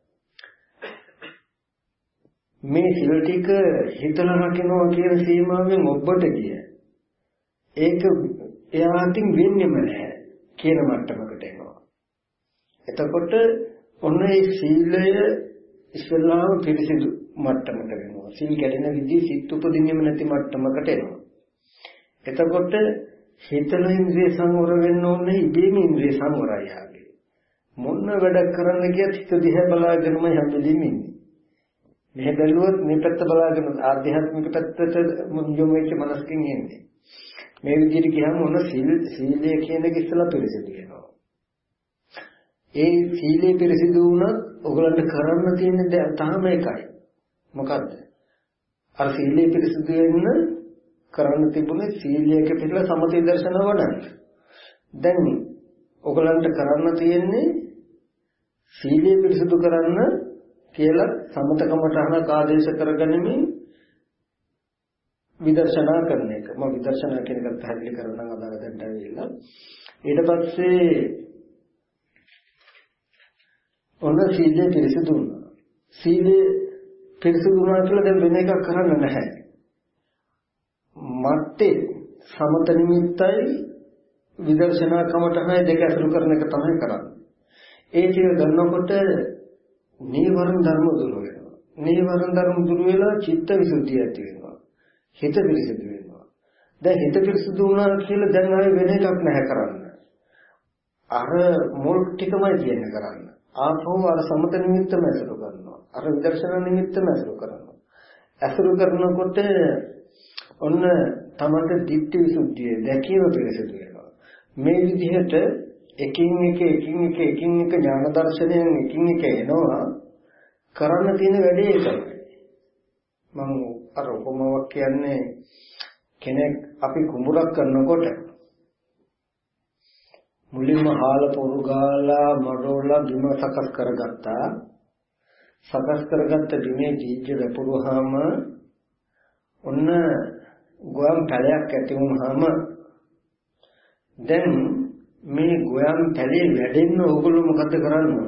මේ සිල් ටික හිතලා රකින්නවා කියන සීමාවෙන් ඔබට ගිය. ඒක එයාටින් වෙන්නේම නැහැ කියන මට්ටමකට එනවා. එතකොට ඔන්න ඒ සීලය ඉස්ලාම පිරිසිදු මට්ටමකට වෙනවා. සීල් කැඩෙන විදිහ සිත් උපදින්නෙම නැති මට්ටමකට එනවා. එතකොට හිතලා ඉන්ද්‍රිය සංවර වෙන්න ඕනේ ඉබේම ඉන්ද්‍රිය සංවරය ආගේ. මොන වැඩක් කරන්න ගියත් හිත දිහා බලාගෙනම හැමදෙම ඉන්නේ. මෙහෙ බැලුවොත් මේ පැත්ත බලාගෙන ආධ්‍යාත්මික පැත්තට යොමු වෙච්ච මනසකින් ඉන්නේ. මේ විදිහට කියහම ඔන්න සීලය කියන එක ඉස්සලා පිරිසිදු වෙනවා. ඒ සීලය පිරිසිදු වුණත් ඔයගලන්ට කරන්න තියෙන දේ තාම එකයි. මොකද්ද? අර සීලය පිරිසිදු වෙන්න කරන්න තිබුණේ සීලයක පිළිලා සමථ දර්ශන වඩන්න. දැන් ඔයගලන්ට කරන්න තියෙන්නේ සීලය පිරිසිදු කරන්න කියලා සමතකමඨහන ආදේශ කරගනිමින් විදර්ශනා කරන එක. මම විදර්ශනා කියන එක පැහැදිලි කරනවා නම් අදාළ දෙන්න ඇවිල්ලා. ඊට පස්සේ ඔන්න සීලය පිරිසිදු වුණා. සීලය පිරිසිදු වුණා කියලා දැන් වෙන එකක් කරන්න නැහැ. මත්තේ සමත නිමිත්තයි විදර්ශනා කමඨහනයි දෙක අසුරු කරන එක තමයි කරන්නේ. ඒ ටික ගන්නකොට නීවරණ ධර්ම දුර වෙනවා. නීවරණ ධර්ම දුර වෙලා චිත්ත විසුද්ධිය ඇති වෙනවා. හිත පිරිසිදු වෙනවා. දැන් හිත පිරිසිදු වුණා කියලා දැන් ආයෙ වෙන එකක් නැහැ කරන්න. අර මුල් ටිකමයි කියන්නේ කරන්න. ආපහු අර සමත නිමිත්තම ඇසුරු කරනවා. අර විදර්ශනා නිමිත්තම ඇසුරු කරනවා. ඇසුරු කරනකොට ඔන්න තමන්ට ditthi visuddhiය දැකීම පිරිසිදු වෙනවා. මේ විදිහට එකින් එක ඥාන දර්ශනයෙන් එකින් එක එනවා. කරන්න තියෙන වැඩේ ඒකයි. මම අර උපමාවක් කියන්නේ කෙනෙක් අපි කුඹුරක් කරනකොට මුලින්ම හාල පොරු ගාලා මඩෝලා බිම සකස් කරගත්තා. සකස් කරගත්ත බිමේ බීජ වැපුරුවාම ඔන්න ගොයම් පැලයක් ඇති වුනහම දැන් මේ ගොයම් පැලේ වැඩෙන්න ඕගොල්ලෝ මොකද කරන්නේ?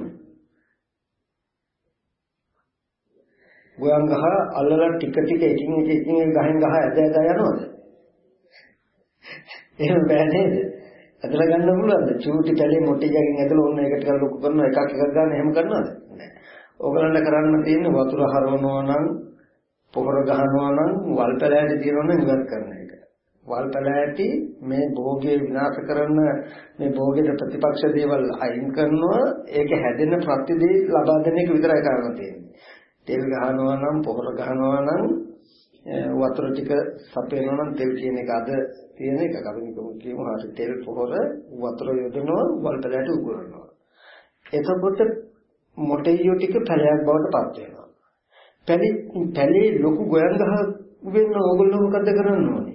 ගොයම් ගහ අල්ලලා ටික ටික එකින් එක ගහෙන් ගහ ඇද යනවද? එහෙම බෑ නේද? ඇදලා ගන්න පුළුවන්ද? චූටි පැලේ මොටි ජගින් ඇදලා ඔන්න එකට කරලා ලොකු කරනවා එකක් ගන්න එහෙම කරනවද? නෑ. ඕගලන්ට කරන්න තියෙන්නේ වතුර හරවනවා නම් පොහොර ගහනවා නම් වල් පැලෑටි තියනවා නම් ඉවත් කරන එක. වල් පැලෑටි මේ භෝගය විනාශ කරන මේ භෝගයට ප්‍රතිපක්ෂ දේවල් අයින් කරනවා. ඒක හැදෙන ප්‍රතිදී ලබා දෙන එක විතරයි කරන්න තියෙන්නේ. තෙල් ගහනවා නම් පොහොර ගහනවා නම් වතුර ටික සපයනවා නම් තෙල් කියන එක අද තියෙන එක අපි කියමු හරි තෙල් පොහොර වතුර යොදනවා වල් පැලෑටි උගුරනවා. එතකොට මොටෙයියෝ ටික පැලයක් බවට පත් වෙනවා. පැලේ ලොකු ගොයන් ගහ වෙන්න ඕගොල්ලෝ මොකද කරන්න ඕනේ?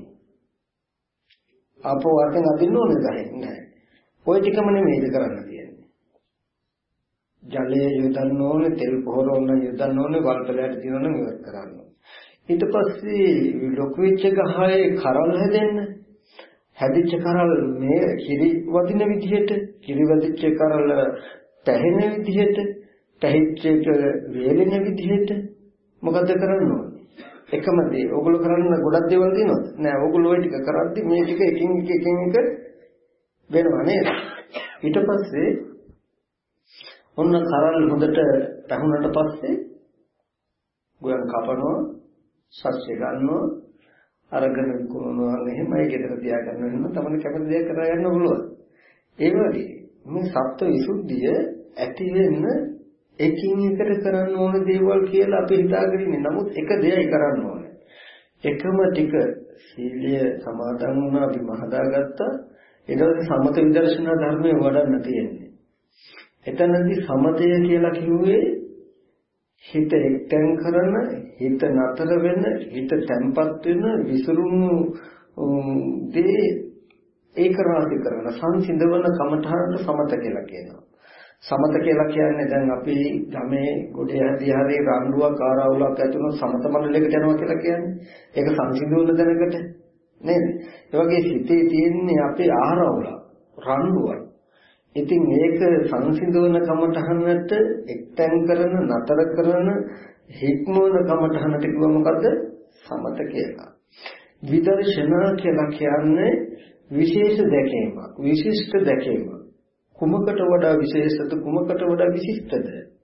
ආපහු වටෙන් අදින්න ඕනේ නැහැ. ওই ටිකම නෙමෙයිද කරන්න තියෙන්නේ. ජලය යොදන්න ඕනේ, තෙල් පොහොර යොදන්න ඕනේ, වල් පැලයට දිනන ඉවත් කරන්න ඕනේ. ඊට පස්සේ ලොකු වෙච්ච ගහේ කරල් හැදිච්ච කරල් මේ කිරි වදින විදිහට, කිරි වදිච්ච කරල් පැහෙන විදිහට, පැහිච්ච එක වේලෙන විදිහට මොකද කරන්න ඕනේ? එකම දේ. ඕගොල්ලෝ කරන්න ගොඩක් දේවල් දිනවද? නෑ. ඕගොල්ලෝ ওই ටික කරද්දි මේ ටික එකින් එක වෙනවා නේද? ඊට පස්සේ ඔන්න කරල් හොඳට පැහුනට පස්සේ ගොයන් කපනවා, සස්ය ගන්නවා, අරගෙන විකුණනවා. එහෙමයි ගෙදර තියාගන්න වෙන තමයි කැමති දෙයක් කරා ගන්න පුළුවන්. ඒ වගේ මේ සත්ත්ව විසුද්ධිය ඇති වෙන්න එකින් එකට කරන්න ඕන දේවල් කියලා අපි හිතාගෙන ඉන්නේ. නමුත් එක දෙයයි කරන්න ඕනේ. එකම ටික සීලය සමාදන් වුණා අපි මහදාගත්තා. ඊට පස්සේ සමත විදර්ශනා ධර්මයේ වඩන්න තියෙන්නේ. එතනදී සමතය කියලා කිව්වේ හිත එක්තෙන් කරන, හිත නතර වෙන, හිත තැම්පත් වෙන, විසිරුණු දේ ඒක රාශි කරන සංසිඳවන කමඨහරට සමත කියලා කියනවා. සමත කියලා කියන්නේ දැන් අපි ගමේ ගොඩේ හැදී හරි රණ්ඩුවක් ආරවුලක් ඇතුළු සමත මණ්ඩලයකට යනවා කියලා කියන්නේ. ඒක සංසිඳුවන දැනකට නේද? ඒ වගේ සිතේ තියෙන්නේ අපේ ආරවුල රණ්ඩුවක්. ඉතින් මේක සංසිඳුවන කමඨහනට එක්තෙන් කරන, නතර කරන, හික්මවන කමඨහනට කිව්ව මොකද්ද? සමත කියලා. විදර්ශනා කියලා කියන්නේ විශේෂ දැකීමක්, විශිෂ්ට දැකීමක්. කුමකට වඩා විශේෂද, කුමකට වඩා විශිෂ්ටද?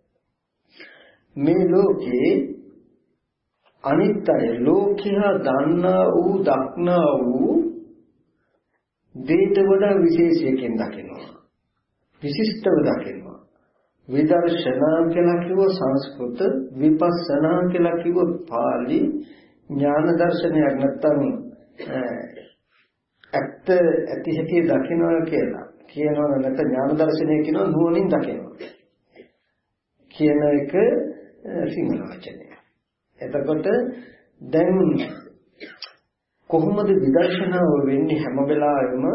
මේ ලෝකේ අනිත්‍ය ලෝකයා දන්නා වූ, දක්නා වූ දේට වඩා විශේෂයෙන් දකිනවා, විශිෂ්ටව දකිනවා. විදර්ශනා කියලා කිව්ව සංස්කෘත, විපස්සනා කියලා කිව්ව පාලි, ඥාන දර්ශනයක් නැත්තම් ඇත්ත ඇති හැටි දකිනවා කියලා කියනවා. නැත්නම් ඥාන දර්ශනය කියනවා නුවණින් දකිනවා කියන එක සිංහල වචනය. එතකොට දැන් කොහොමද විදර්ශනාව වෙන්නේ? හැම වෙලාවෙම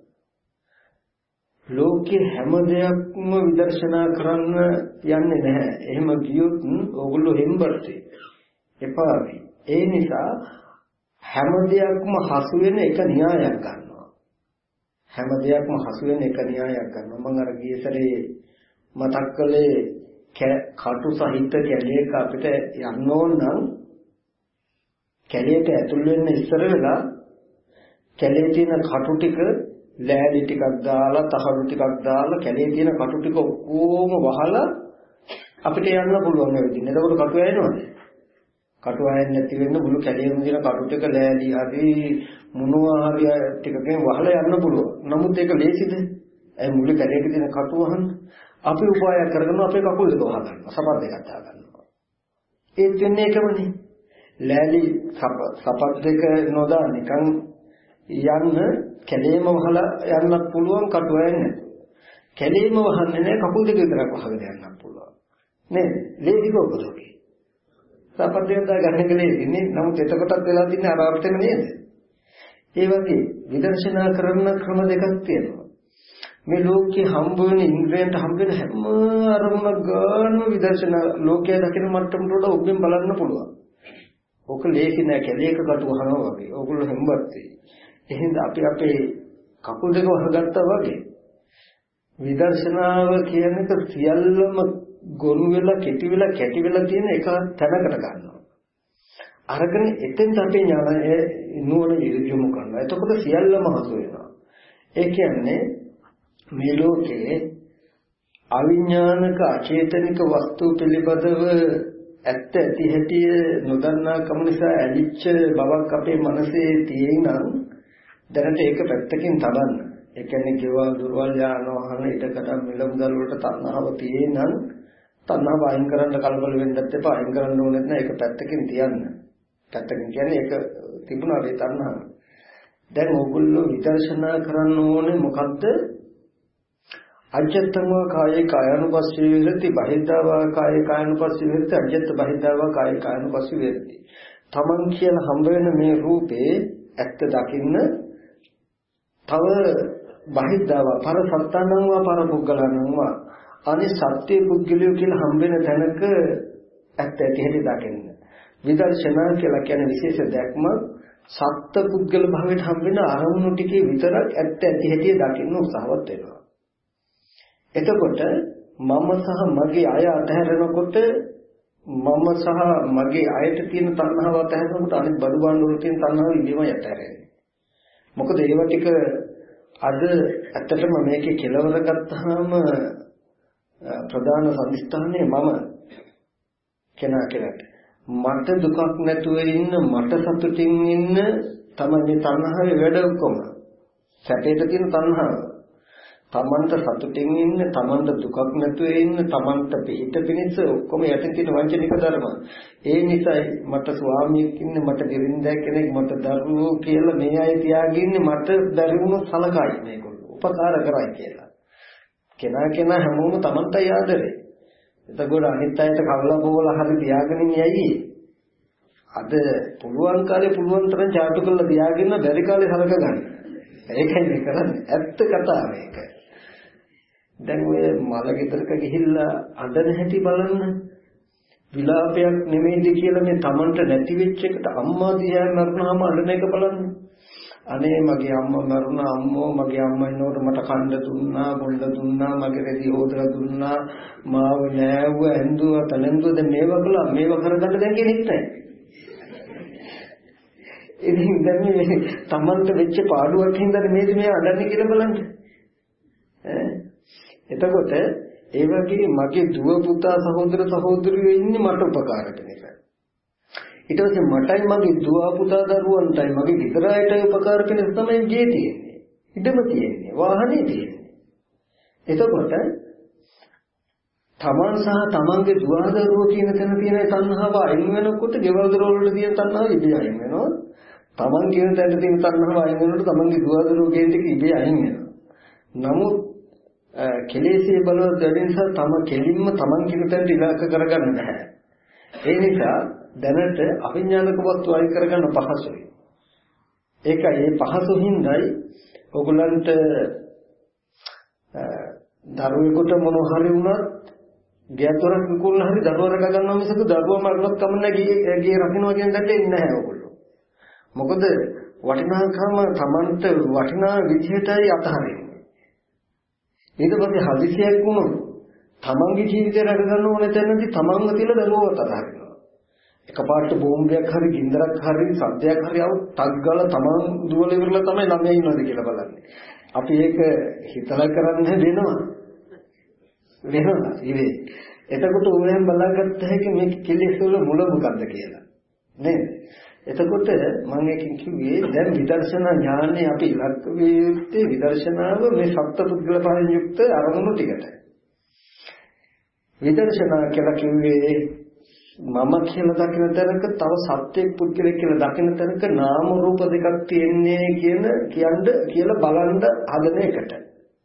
ලෝකේ හැම දෙයක්ම විදර්ශනා කරන්න යන්නේ නැහැ. එහෙම ගියොත් ඕගොල්ලෝ හෙම්බර්ටි එපා වෙයි. ඒ නිසා හැම දෙයක්ම හසු වෙන එක න්‍යායක් ගන්නවා. හැම දෙයක්ම හසු වෙන එක න්‍යායක් ගන්නවා. මම අර ගිය සැරේ මතක් කළේ කටු සහිත කැලේක අපිට යන්න ඕන නම් කැලේට ඇතුල් වෙන්න ඉස්සර වෙලා කැලේ තියෙන කටු ටික ලෑලි ටිකක් දාලා තහඩු ටිකක් දාලා කැලේ තියෙන කටු ටික ඔක්කොම වහලා අපිට යන්න පුළුවන් මේ විදිහට. එතකොට කටු ඇයෙනවද? කටු ඇයෙන්නේ නැති වෙන්න මුළු කැලේම තියෙන කටු ටික ලෑලි හරි මොනවා හරි ටිකකින් වහලා යන්න පුළුවන්. නමුත් ඒක ලේසිද? ඒ මුළු කැලේක තියෙන කටු වහන්න අපි උපාය කරගෙන අපේ කකුල් දෙක වහ ගන්නවා. සපත් දෙකක් දා ගන්නවා. ඒ දෙන්නේ එකමනේ. ලෑලි සපත් දෙක නොදා නිකන් යන්න කැලේම වහලා යන්නත් පුළුවන් කටු ඇයෙන්නේ නැතුව. කැලේම වහන්නේ නැහැ කකුල් දෙක විතරක් වහගෙන යන්නත් පුළුවන්. නේද? ලේසි කොහොමද? සපත් දෙක දා ගන්න කලේ ඉන්නේ. නමුත් එතකොටත් වෙලා තින්නේ අර අර්ථෙම නේද? ඒ වගේ විදර්ශනා කරන ක්‍රම දෙකක් තියෙනවා. මේ ලෝකේ හම්බ වෙන ඉන්ද්‍රයන්ට හම්බ වෙන හැම අරමුණක් ගන්න විදර්ශනා ලෝකයේ දකින මට්ටමට වඩා ඔබෙන් බලන්න පුළුවන්. ඕක ලේසි නෑ කැලේක කටු වහනවා වගේ. ඕගොල්ලෝ හැම්බත් වෙයි. එහෙනම් අපි අපේ කකුල් දෙක වහගත්තා වගේ විදර්ශනාව කියන එක සියල්ලම ගොනු වෙලා කෙටි වෙලා කැටි වෙලා තියෙන එක තැනකට ගන්නවා. අරගෙන එතෙන්ට අපේ ඥානය නුවණ යොමු කරනවා. එතකොට සියල්ලම හසු වෙනවා. ඒ කියන්නේ මේ ලෝකයේ අවිඥානික අචේතනික වස්තු පිළිබඳව ඇත්ත ඇති හැටි නොදන්නා කම නිසා ඇලිච්ච බවක් අපේ මනසේ තියෙනනම් දැනට ඒක පැත්තකින් තබන්න. ඒ කියන්නේ ගෙවල් දුර්වල් යාන වාහන ඊටකට මිල මුදල් වලට තණ්හාව තියෙනනම් තණ්හාව අයින් කරන්න කලබල වෙන්නත් එපා. අයින් කරන්න ඕනෙත් නෑ. ඒක පැත්තකින් තියන්න. පැත්තකින් කියන්නේ ඒක තිබුණා ඒ තණ්හාව. දැන් ඕගොල්ලෝ විදර්ශනා කරන්න ඕනේ මොකද්ද? අජත්තම කායේ කායනුපස්සී විරති බහිද්ධාව කායේ කායනුපස්සී විරති අජත්ත බහිද්ධාව කායේ කායනුපස්සී විරති. තමන් කියලා හම්බ වෙන මේ රූපේ ඇත්ත දකින්න තව බහිද්ධාව පර සත්තානංවා පර පුද්ගලනංවා අනේ සත්‍ය පුද්ගලිය කියලා හම්බ වෙන තැනක ඇත්ත ඇති හැටි දකින්න. විදර්ශනා කියලා කියන්නේ විශේෂ දැක්ම සත්‍ය පුද්ගල භාවයට හම්බ වෙන අරමුණු ටිකේ විතරක් ඇත්ත ඇති හැටි දකින්න උත්සාහවත් වෙනවා. එතකොට මම සහ මගේ අය අතහැරෙනකොට මම සහ මගේ අයට තියෙන තණ්හාව අතහැරෙනකොට අනිත් බඩු බාණ්ඩ වල තියෙන තණ්හාව ඉඳීමයි අතහැරෙන්නේ. මොකද ඒව ටික අද ඇත්තටම මේකේ කෙලවර ගත්තාම ප්‍රධාන සම්ස්ථානයේ මම කෙනා කෙනාට මට දුකක් නැතුව ඉන්න මට සතුටින් ඉන්න තමයි තණ්හාවේ වැඩ කොම සැපේට තියෙන තණ්හාව. තමන්ට සතුටින් ඉන්න, තමන්ට දුකක් නැතුව ඉන්න, තමන්ට පිහිට පිණිස ඔක්කොම යටින් තියෙන වංචනික ධර්ම. ඒ නිසායි මට ස්වාමියෙක් ඉන්නේ, මට බිරින්දා කෙනෙක්, මට දරුවෝ කියලා මේ අය තියාගෙන ඉන්නේ මට බැරි වුණොත් සලකයි මේගොල්ලෝ. උපකාර කරයි කියලා. කෙනා හැමෝම තමන්ටයි ආදරේ. එතකොට අනිත් අයට කවලා බෝලා හරි තියාගෙන ඉන්නේ අද පුළුවන් කාලේ පුළුවන් තරම් චාටු කරලා තියාගෙන බැරි කාලේ සලක ගන්න. ඒකයි මේ කරන්නේ. ඇත්ත කතාව මේක. දැන් ඔය මල ගෙදරක ගිහිල්ලා අඬන හැටි බලන්න. විලාපයක් නෙමෙයිද කියලා මේ Tamanට නැති වෙච්ච එකට අම්මා දිහා මරුණාම අඬන එක බලන්න. අනේ මගේ අම්මා මරුණා අම්මෝ මගේ අම්මා ඉන්නකොට මට කන්න දුන්නා බොන්න දුන්නා මගේ රෙදි හොදලා දුන්නා මාව නෑවුව ඇඳුවා තලෙන්දුව දැන් මේව කරගන්න දැන් කෙනෙක් නැහැ. ඉතින් දැන් මේ Tamanට වෙච්ච පාඩුවක් හින්දාද මේ අඬන්නේ කියලා බලන්න. එතකොට ඒ වගේ මගේ දුව පුතා සහෝදර සහෝදරියෝ ඉන්නේ මට උපකාර කෙනෙක්. ඊට පස්සේ මටයි මගේ දුව පුතා දරුවන්ටයි මගේ ගෙදර අයටයි උපකාර කෙනෙක් තමයි ගේ තියෙන්නේ. ඉඩම තියෙන්නේ, වාහනේ තියෙන්නේ. එතකොට තමන් සහ තමන්ගේ දුව දරුවෝ කියන තැන තියෙන තණ්හාව අයින් වෙනකොට ගෙවල් දොරවල් වල තියෙන තණ්හාව ඉබේ අයින් වෙනවා. තමන් කියන තැනට තියෙන තණ්හාව අයින් වෙනකොට තමන්ගේ දුව දරුවෝ කියන ටික ඉබේ අයින් වෙනවා. නමුත් කෙලෙසේ බලව දෙන නිසා තම කෙලින්ම තමන් කියන තැනට ඉලක්ක කරගන්න බෑ. ඒ නිසා දැනට අවිඥානික වස්තු අයින් කරගන්න පහසුයි. ඒකයි මේ පහසු හින්දායි ඔයගලන්ට දරුවෙකුට මොන හරි වුණත් ගෑතොරක් විකුණන හරි දරුවා රැක ගන්නවා මිසක දරුවා මරණත් කමන්න ගියේ රකින්නවා කියන දෙයක් ඉන්නේ නැහැ ඔයගොල්ලෝ. මොකද වටිනාකම තමන්ට වටිනා විදිහටයි අතහරින්නේ. ඊට පස්සේ හදිසියක් වුණොත් තමන්ගේ ජීවිතය රැක ගන්න ඕන තැනදී තමන්ව තියලා දරුවවත් අතහරිනවා. එකපාරට බෝම්බයක් හරි ගින්දරක් හරි සද්දයක් හරි આવුත් ටක් ගාලා තමන් දුවල ඉවරලා තමයි ළමයා ඉන්නවද කියලා බලන්නේ. අපි ඒක හිතලා කරන්න වෙනවා. ඉතින් එතකොට ඕනෑම බලාගත්ත හැකි මේ කෙලෙස් වල මුල මොකද්ද කියලා. නේද? එතකොට මම එකකින් කිව්වේ දැන් විදර්ශනා ඥානය අපි ඉලක්ක වේත්තේ විදර්ශනාව මේ සත්පුද්ගල භාවයෙන් යුක්ත අරමුණු ටිකට. විදර්ශනා කියලා කිව්වේ මම කියලා දකින තැනක තව සත්‍යයක් පුද්ගලෙක් කියලා දකින තැනක නාම රූප දෙකක් තියෙන්නේ කියලා බලන එකට.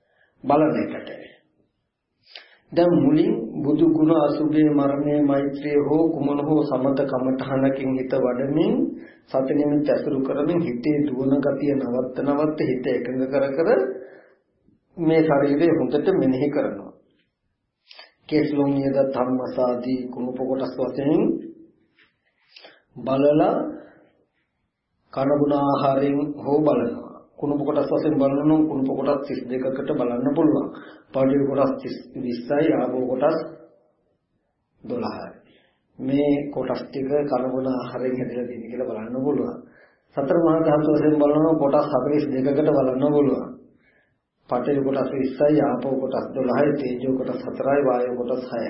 දැන් මුලින් බුදු ගුණ අසුභේ මරණය මෛත්‍රිය හෝ කුමන හෝ සමත කමඨහනකින් හිත වඩමින් සති නිමිත්ත ඇසුරු කරමින් හිතේ දුවන ගතිය නවත්ත හිත එකඟ කර මේ ශරීරය හොඳට මෙනෙහි කරනවා. කේස්ලොම් නියද ධම්මසාදී කුණප කොටස් වශයෙන් බලලා කනබුන ආහාරයෙන් හෝ බලනවා. කුණප කොටස් වශයෙන් බලනවා කුණප කොටස් 32කට බලන්න පුළුවන්. පාඩිය කොටස් 20යි ආභෝ කොටස් 12යි. මේ කොටස් ටික කනබුන ආහාරයෙන් හැදලා තියෙන කියලා බලන්න පුළුවන්. සතර මහා ධාතු වශයෙන් බලනවා කොටස් 42කට බලන්න පුළුවන්. පාඨය කොටස් 20යි ආපෝ කොටස් 12යි තේජෝ කොටස් 4යි වායෝ කොටස් 6යි.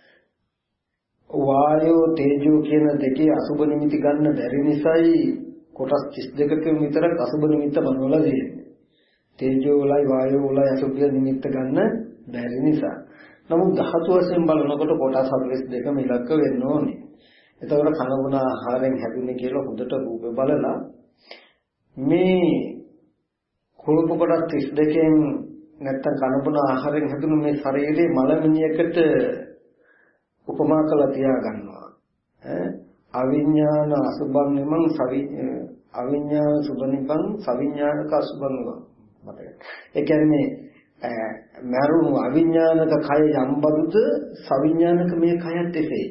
වායෝ තේජෝ කියන දෙකේ අසුබ නිමිති ගන්න බැරි නිසායි කොටස් 32ක විතර අසුබ නිමිත්ත बनවලා තියෙන්නේ. තේජෝ වලයි වායෝ වලයි අසුබ නිමිත්ත ගන්න බැරි නිසා. නමුත් ධාතු වශයෙන් බලනකොට කොටස් 42ම ඉලක්ක වෙන්න ඕනේ. එතකොට කන බොන ආහාරයෙන් හැදුනේ කියලා හොඳට රූපේ බලලා මේ කුණප කොටස් 32න් නැත්තම් කනබුන ආහාරයෙන් හැදුණු මේ ශරීරයේ මලමිණියකට උපමා කරලා තියා ගන්නවා. අවිඥාන අසුභං නිමං අවිඥාන සුභනිපං සවිඥානික අසුභං මතක. ඒ කියන්නේ මරුණු අවිඥානික කය යම්බදුද සවිඥානික මේ කයත් එසේ.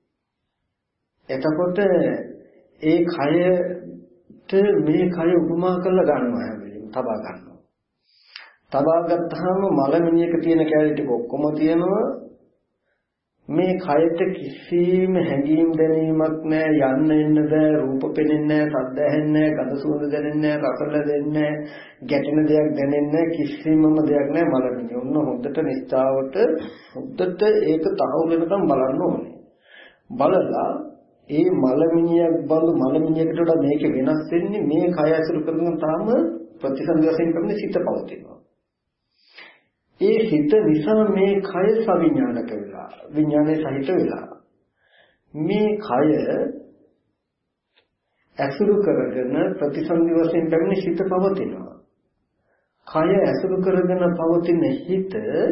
එතකොට ඒ කයට මේ කය උපමා කරලා ගන්නවා. තබා ගන්නවා. තබා ගත්තාම මලමිණියක තියෙන කැලේ ටික ඔක්කොම තියෙනවා. මේ කයට කිසිම හැඟීම් දැනීමක් නැහැ, යන්න එන්න බෑ, රූප පෙනෙන්නේ නැහැ, ශබ්ද ඇහෙන්නේ නැහැ, ගඳ සුවඳ දැනෙන්නේ නැහැ, රස ලැබෙන්නේ නැහැ, ගැටෙන දෙයක් දැනෙන්නේ නැහැ, කිසිමම දෙයක් නැහැ මලමිණිය. ඔන්න හොඳට නිස්සාවට හොඳට ඒක තහවුරු වෙනකම් බලන්න ඕනේ. බලලා ඒ මලමිණියක් බඳු මලමිණියකට වඩා මේක වෙනස් වෙන්නේ මේ කය ඇසුරු කරගෙන තාම ප්‍රතිසන්දි වශයෙන් කරන්නේ සිත පවතිනවා. ඒ සිත නිසා මේ කය සවිඥානික වෙලා විඥානයේ සහිත වෙලා මේ කය ඇසුරු කරගෙන ප්‍රතිසන්දි වශයෙන් කරන්නේ සිත පවතිනවා. කය ඇසුරු කරගෙන පවතින හිත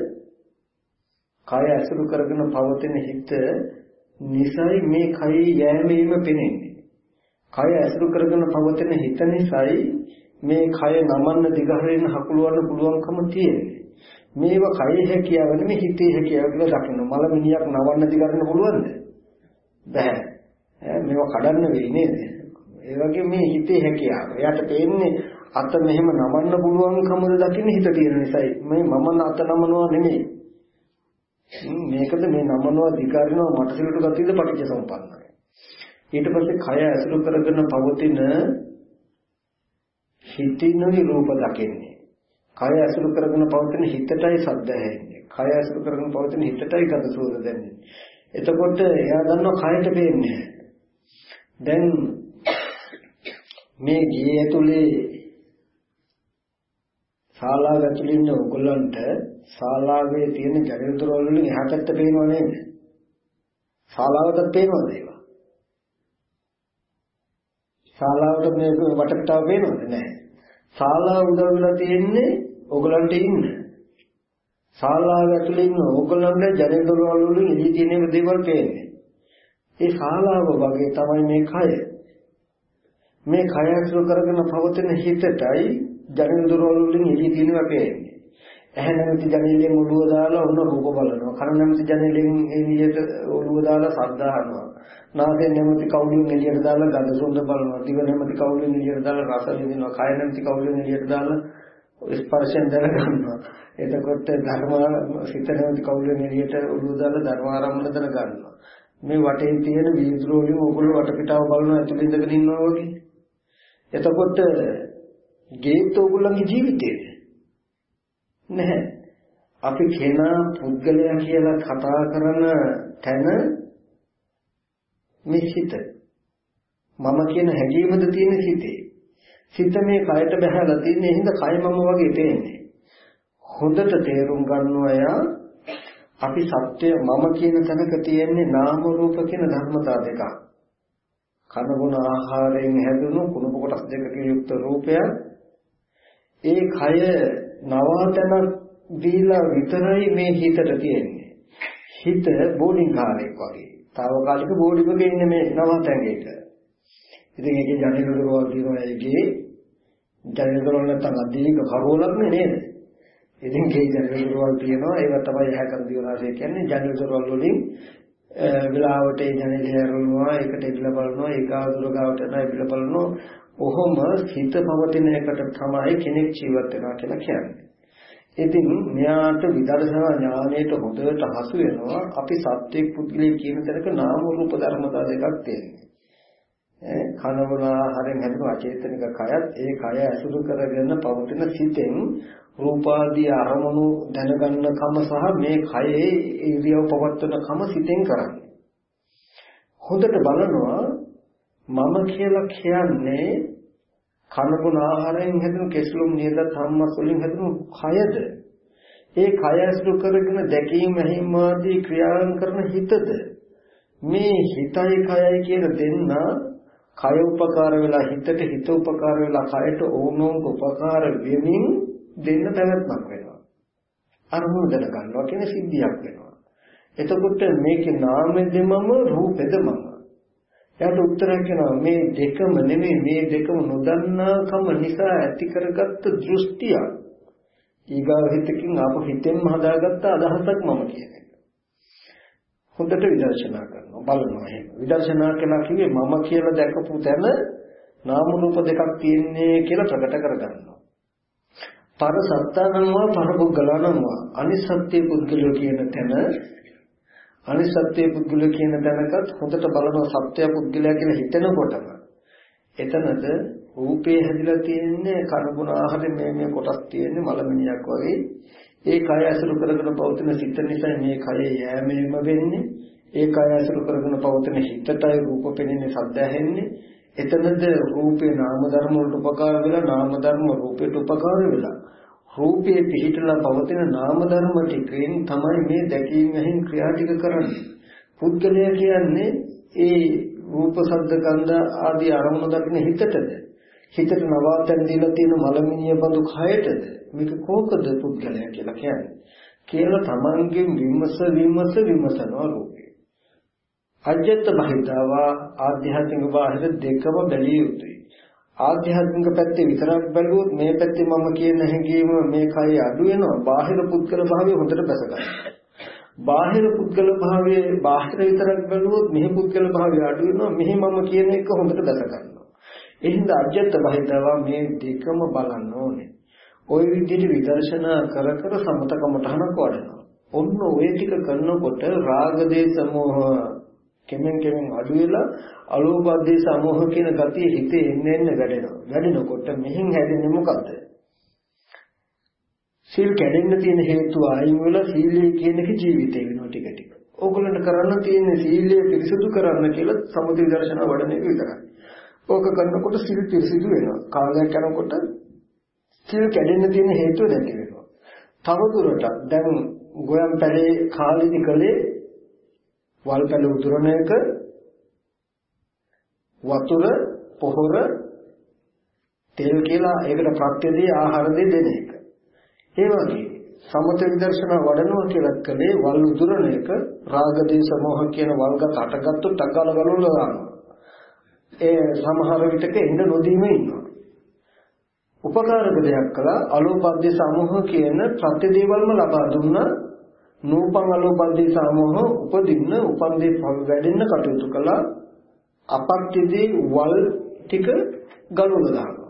නිසයි මේ කය යෑමේම පෙනෙන්නේ. කය ඇසුරු කරගෙන පවතින හිත නිසයි මේ කය නමන්න දිගහරින්න හකුලවන්න පුළුවන්කම තියෙන්නේ. මේව කයේ හැකියාව නෙමෙයි හිතේ හැකියාව කියලා දකින්න. මලමිණියක් නවන්න දිගහරින්න පුළුවන්ද? බෑ. මේව කඩන්න වෙයි නේද? ඒ වගේ මේ හිතේ හැකියාව. එයාට පේන්නේ අත මෙහෙම නමන්න පුළුවන්කමද දකින්න හිත තියෙන නිසායි. මේ මම අත නමනවා නෙමෙයි. මේකද මේ නමනවා දිගහරිනවා මට සිලට ගතියද පටිච්ච සමුප්පන්නයි. ඊට පස්සේ කය ඇසුරු කරගෙන පවතින හිතිනුයි රූප දකින්නේ. කය ඇසුරු කරගෙන පවතින හිතටයි ශබ්ද ඇහෙන්නේ. කය ඇසුරු කරගෙන පවතින හිතටයි ගඳ සුවඳ දැනෙන්නේ. එතකොට එයා දන්නවා කයට පේන්නේ. දැන් මේ ගියේ ඇතුලේ ශාලාව ඇතුලේ ඉන්න ඔයගොල්ලන්ට ශාලාවේ තියෙන ජනේල දොරවල් වලින් එහා පැත්ත පේනව නේද? ශාලාවටත් පේනවද ඒවා? ශාලාවට මේක වටපිටාව පේනවද? නැහැ. ශාලාව උදව් වෙලා තියෙන්නේ ඕගලන්ට ඉන්න. ශාලාව ඇතුලේ ඉන්න ඕගලන්ට ජනේල දොරවල් වලින් එළිය තියෙන දේවල් පේන්නේ. ඒ ශාලාව වගේ තමයි මේ කය. මේ කය ඇසුරු කරගෙන පවතින හිතටයි ජනේල දොරවල් වලින් එළිය තියෙනවා පේන්නේ. ඇහැ නැමැති ජනේලෙන් ඔළුව දාලා ඔන්න රූප බලනවා. කන නැමැති ජනේලෙන් එළියට ඔළුව දාලා ශබ්ද අහනවා. නාසය නැමැති කවුළුවෙන් එළියට දාලා ගඳ සුවඳ බලනවා. දිව නැමැති කවුළුවෙන් එළියට දාලා රස විඳිනවා. කය නැමැති කවුළුවෙන් එළියට දාලා ස්පර්ශයෙන් දැනගන්නවා. එතකොට සිත නැමැති කවුළුවෙන් එළියට ඔළුව දාලා ධර්මාරම්මන දැනගන්නවා. මේ වටේ තියෙන වීදුරු වලින් ඔයගොල්ලෝ වටපිටාව බලනවා ඇතුළේ ඉඳගෙන ඉන්නවා වගේ. එතකොට ගේත් ඔයගොල්ලන්ගේ ජීවිතේද නැහැ. අපි කෙනා පුද්ගලයා කියලා කතා කරන තැන මේ සිත. මම කියන හැඟීමද තියෙන සිතේ. සිත මේ කයට බහැලා තියෙන හින්දා කය මම වගේ තේන්නේ. හොඳට තේරුම් ගන්නවා අපි සත්‍ය මම කියන තැනක තියෙන්නේ නාම රූප කියන ධර්මතා දෙකක්. කන බොන ආහාරයෙන් හැදුණු කුණප කොටස් දෙකකින් යුක්ත රූපය. ඒ කය නවාතන දීලා විතරයි මේ හිතට තියෙන්නේ. හිත බෝඩින් කාර්යයක් වගේ. తాවකාලික බෝඩින් එකේ ඉන්නේ මේ නවාතැඟේක. ඉතින් ඒකේ ජනේල දොරවල් තියෙනවා ඒකේ. ජනේල දොරවල් නැත්තම් අධික කරවලක් නේද? ඉතින් ඒ ජනේල දොරවල් තියෙනවා. ඒක තමයි යහකර දිවනාශය කියන්නේ. ජනේල දොරවල් වලින් විලාවට ඒ ජනේල හැරෙනවා. ඒකට ඉබිලා බලනවා. ඒකාදුර ගාවට යනවා. ඉබිලා බලනවා. ඔහොම හිත පවතින එකට තමයි කෙනෙක් ජීවත් වෙනවා කියලා කියන්නේ. ඉතින් මෙයාට විදර්ශනා ඥානයට හොඳට හසු වෙනවා අපි සත්‍යයක් පුද්ගලයෙක් කියන තැනක නාම රූප ධර්මතා දෙකක් තියෙනවා. කනවන ආහාරයෙන් හැදෙන අචේතනික කයත් ඒ කය ඇසුරු කරගෙන පවතින සිතෙන් රූපාදී අරමුණු දැනගන්න කම සහ මේ කයේ ඉරියව් පවත්වන කම සිතෙන් කරන්නේ. හොඳට බලනවා මම කියලා කියන්නේ කනබුන ආහාරයෙන් හැදෙන කෙස්ලොම් නියද ධම්මස් වලින් හැදෙන කයද ඒ කය ඇසුරු කරගෙන දැකීම ඇහිීම ආදී ක්‍රියාවන් කරන හිතද මේ හිතයි කයයි කියන දෙන්න කය උපකාර වෙලා හිතට හිත උපකාර වෙලා කයට ඕනෝන් උපකාර වෙමින් දෙන්න පැවැත්මක් වෙනවා අරමුණ දැන ගන්නවා කියන සිද්ධියක් වෙනවා එතකොට මේකේ නාමෙදමම රූපෙදමම එයාට උත්තරයක් කියනවා මේ දෙකම නෙමෙයි මේ දෙකම නොදන්නාකම නිසා ඇති කරගත්ත දෘෂ්ටිය ඊගාව හිතකින් ආපහු හිතෙන්ම හදාගත්ත අදහසක් මම කියන එක. හොඳට විදර්ශනා කරනවා බලනවා එහෙම. විදර්ශනා කළා කිව්වේ මම කියලා දැකපු තැන නාම රූප දෙකක් තියෙන්නේ කියලා ප්‍රකට කරගන්නවා. පර සත්තානම්වා පර පුද්ගලනම්වා අනිසත්‍ය පුද්ගලය කියන තැන අනිසත්‍ය පුද්ගලය කියන දැනගත් හොඳට බලනවා සත්‍ය පුද්ගලයා කියලා හිතනකොටම එතනද රූපේ හැදිලා තියෙන්නේ කනබුන ආහාරයෙන් මේ කොටස් තියෙන්නේ මලමිණියක් වගේ ඒ කය ඇසුරු කරගෙන පවතින සිත නිසා මේ කයේ යෑමෙම වෙන්නේ ඒ කය ඇසුරු කරගෙන පවතින හිතටයි රූප පෙනෙන්නේ සද්ද ඇහෙන්නේ එතනද රූපේ නාම ධර්ම වලට උපකාර වෙලා නාම ධර්ම රූපයට උපකාර වෙලා රූපයේ පිහිටලා පවතින නාම ධර්ම ටිකෙන් තමයි මේ දැකීම ඇහින් ක්‍රියා ටික කරන්නේ. පුද්ගලයා කියන්නේ ඒ රූප ශබ්ද ගන්ධ ආදී අරමුණු දකින හිතටද? හිතට නවාතැන් දීලා තියෙන මලමිනිය බඳු කයටද? මේක කොහොමද පුද්ගලයා කියලා කියන්නේ? කියලා තමන්ගෙන් විමසනවා රූපේ. අජ්ජත් බහිද්දාව ආධ්‍යාත්මික බාහිර දෙකම බැලිය යුතුයි. ආධ්‍යාත්මික පැත්තේ විතරක් බැලුවොත් මේ පැත්තේ මම කියන හැඟීම මේ කය අඩු වෙනවා. බාහිර පුද්ගල භාවය හොඳට බැස ගන්නවා. බාහිර පුද්ගල භාවයේ බාහිර විතරක් බැලුවොත් මෙහි පුද්ගල භාවය අඩු වෙනවා. මෙහි මම කියන එක හොඳට බැස ගන්නවා. ඒ හින්දා අජ්ජත් බහිද්දාව මේ දෙකම බලන්න ඕනේ. ওই විදිහට විදර්ශනා කර කර සමතකමටහනක් වඩනවා. ඔන්න ඔය ටික කරනකොට රාග දේශ මොහ කෙමෙන් අඩු වෙලා අලෝභ දේශ මොහ කියන ගතිය හිතේ එන්න වැඩෙනවා. වැඩෙනකොට මෙහින් හැදෙන්නේ මොකද්ද? සීල් කැඩෙන්න තියෙන හේතුව අයින් වෙලා සීලයේ කියන එක ජීවිතේ වෙනවා ටික ටික. ඕගොල්ලන්ට කරන්න තියෙන්නේ සීලය පිරිසුදු කරන්න කියලා සමථ විදර්ශනා වඩන එක විතරයි. ඕක කරනකොට සීල් පිරිසුදු වෙනවා. කාලයක් යනකොට සීල් කැඩෙන්න තියෙන හේතුව නැති වෙනවා. තවදුරටත් දැන් ගෝයන් පැලේ කාලෙදි කලේ වල් පැල උතුරන එක වතුර පොහොර තෙල් කියලා ඒකට ප්‍රත්‍යදී ආහාර දෙන එක. ඒ වගේ සමත විදර්ශනා වඩනවා කියලා කලේ වල් උතුරන එක රාග දේශ මොහ කියන වල්ගත අටගත්තු ටගල ගලවලා දානවා. ඒ සමහර විටක ඉඳ නොදීම ඉන්නවා. උපකාරක දෙයක් කළා අලෝපද්දේ සමෝහ කියන ප්‍රත්‍යදේවල්ම ලබා දුන්නා. නූපං අලෝපද්දේ සමෝහ උපදින්න උපන්දේ වැඩෙන්න කටයුතු කළා. අපත්‍යදී වල් ටික ගලවලා දානවා.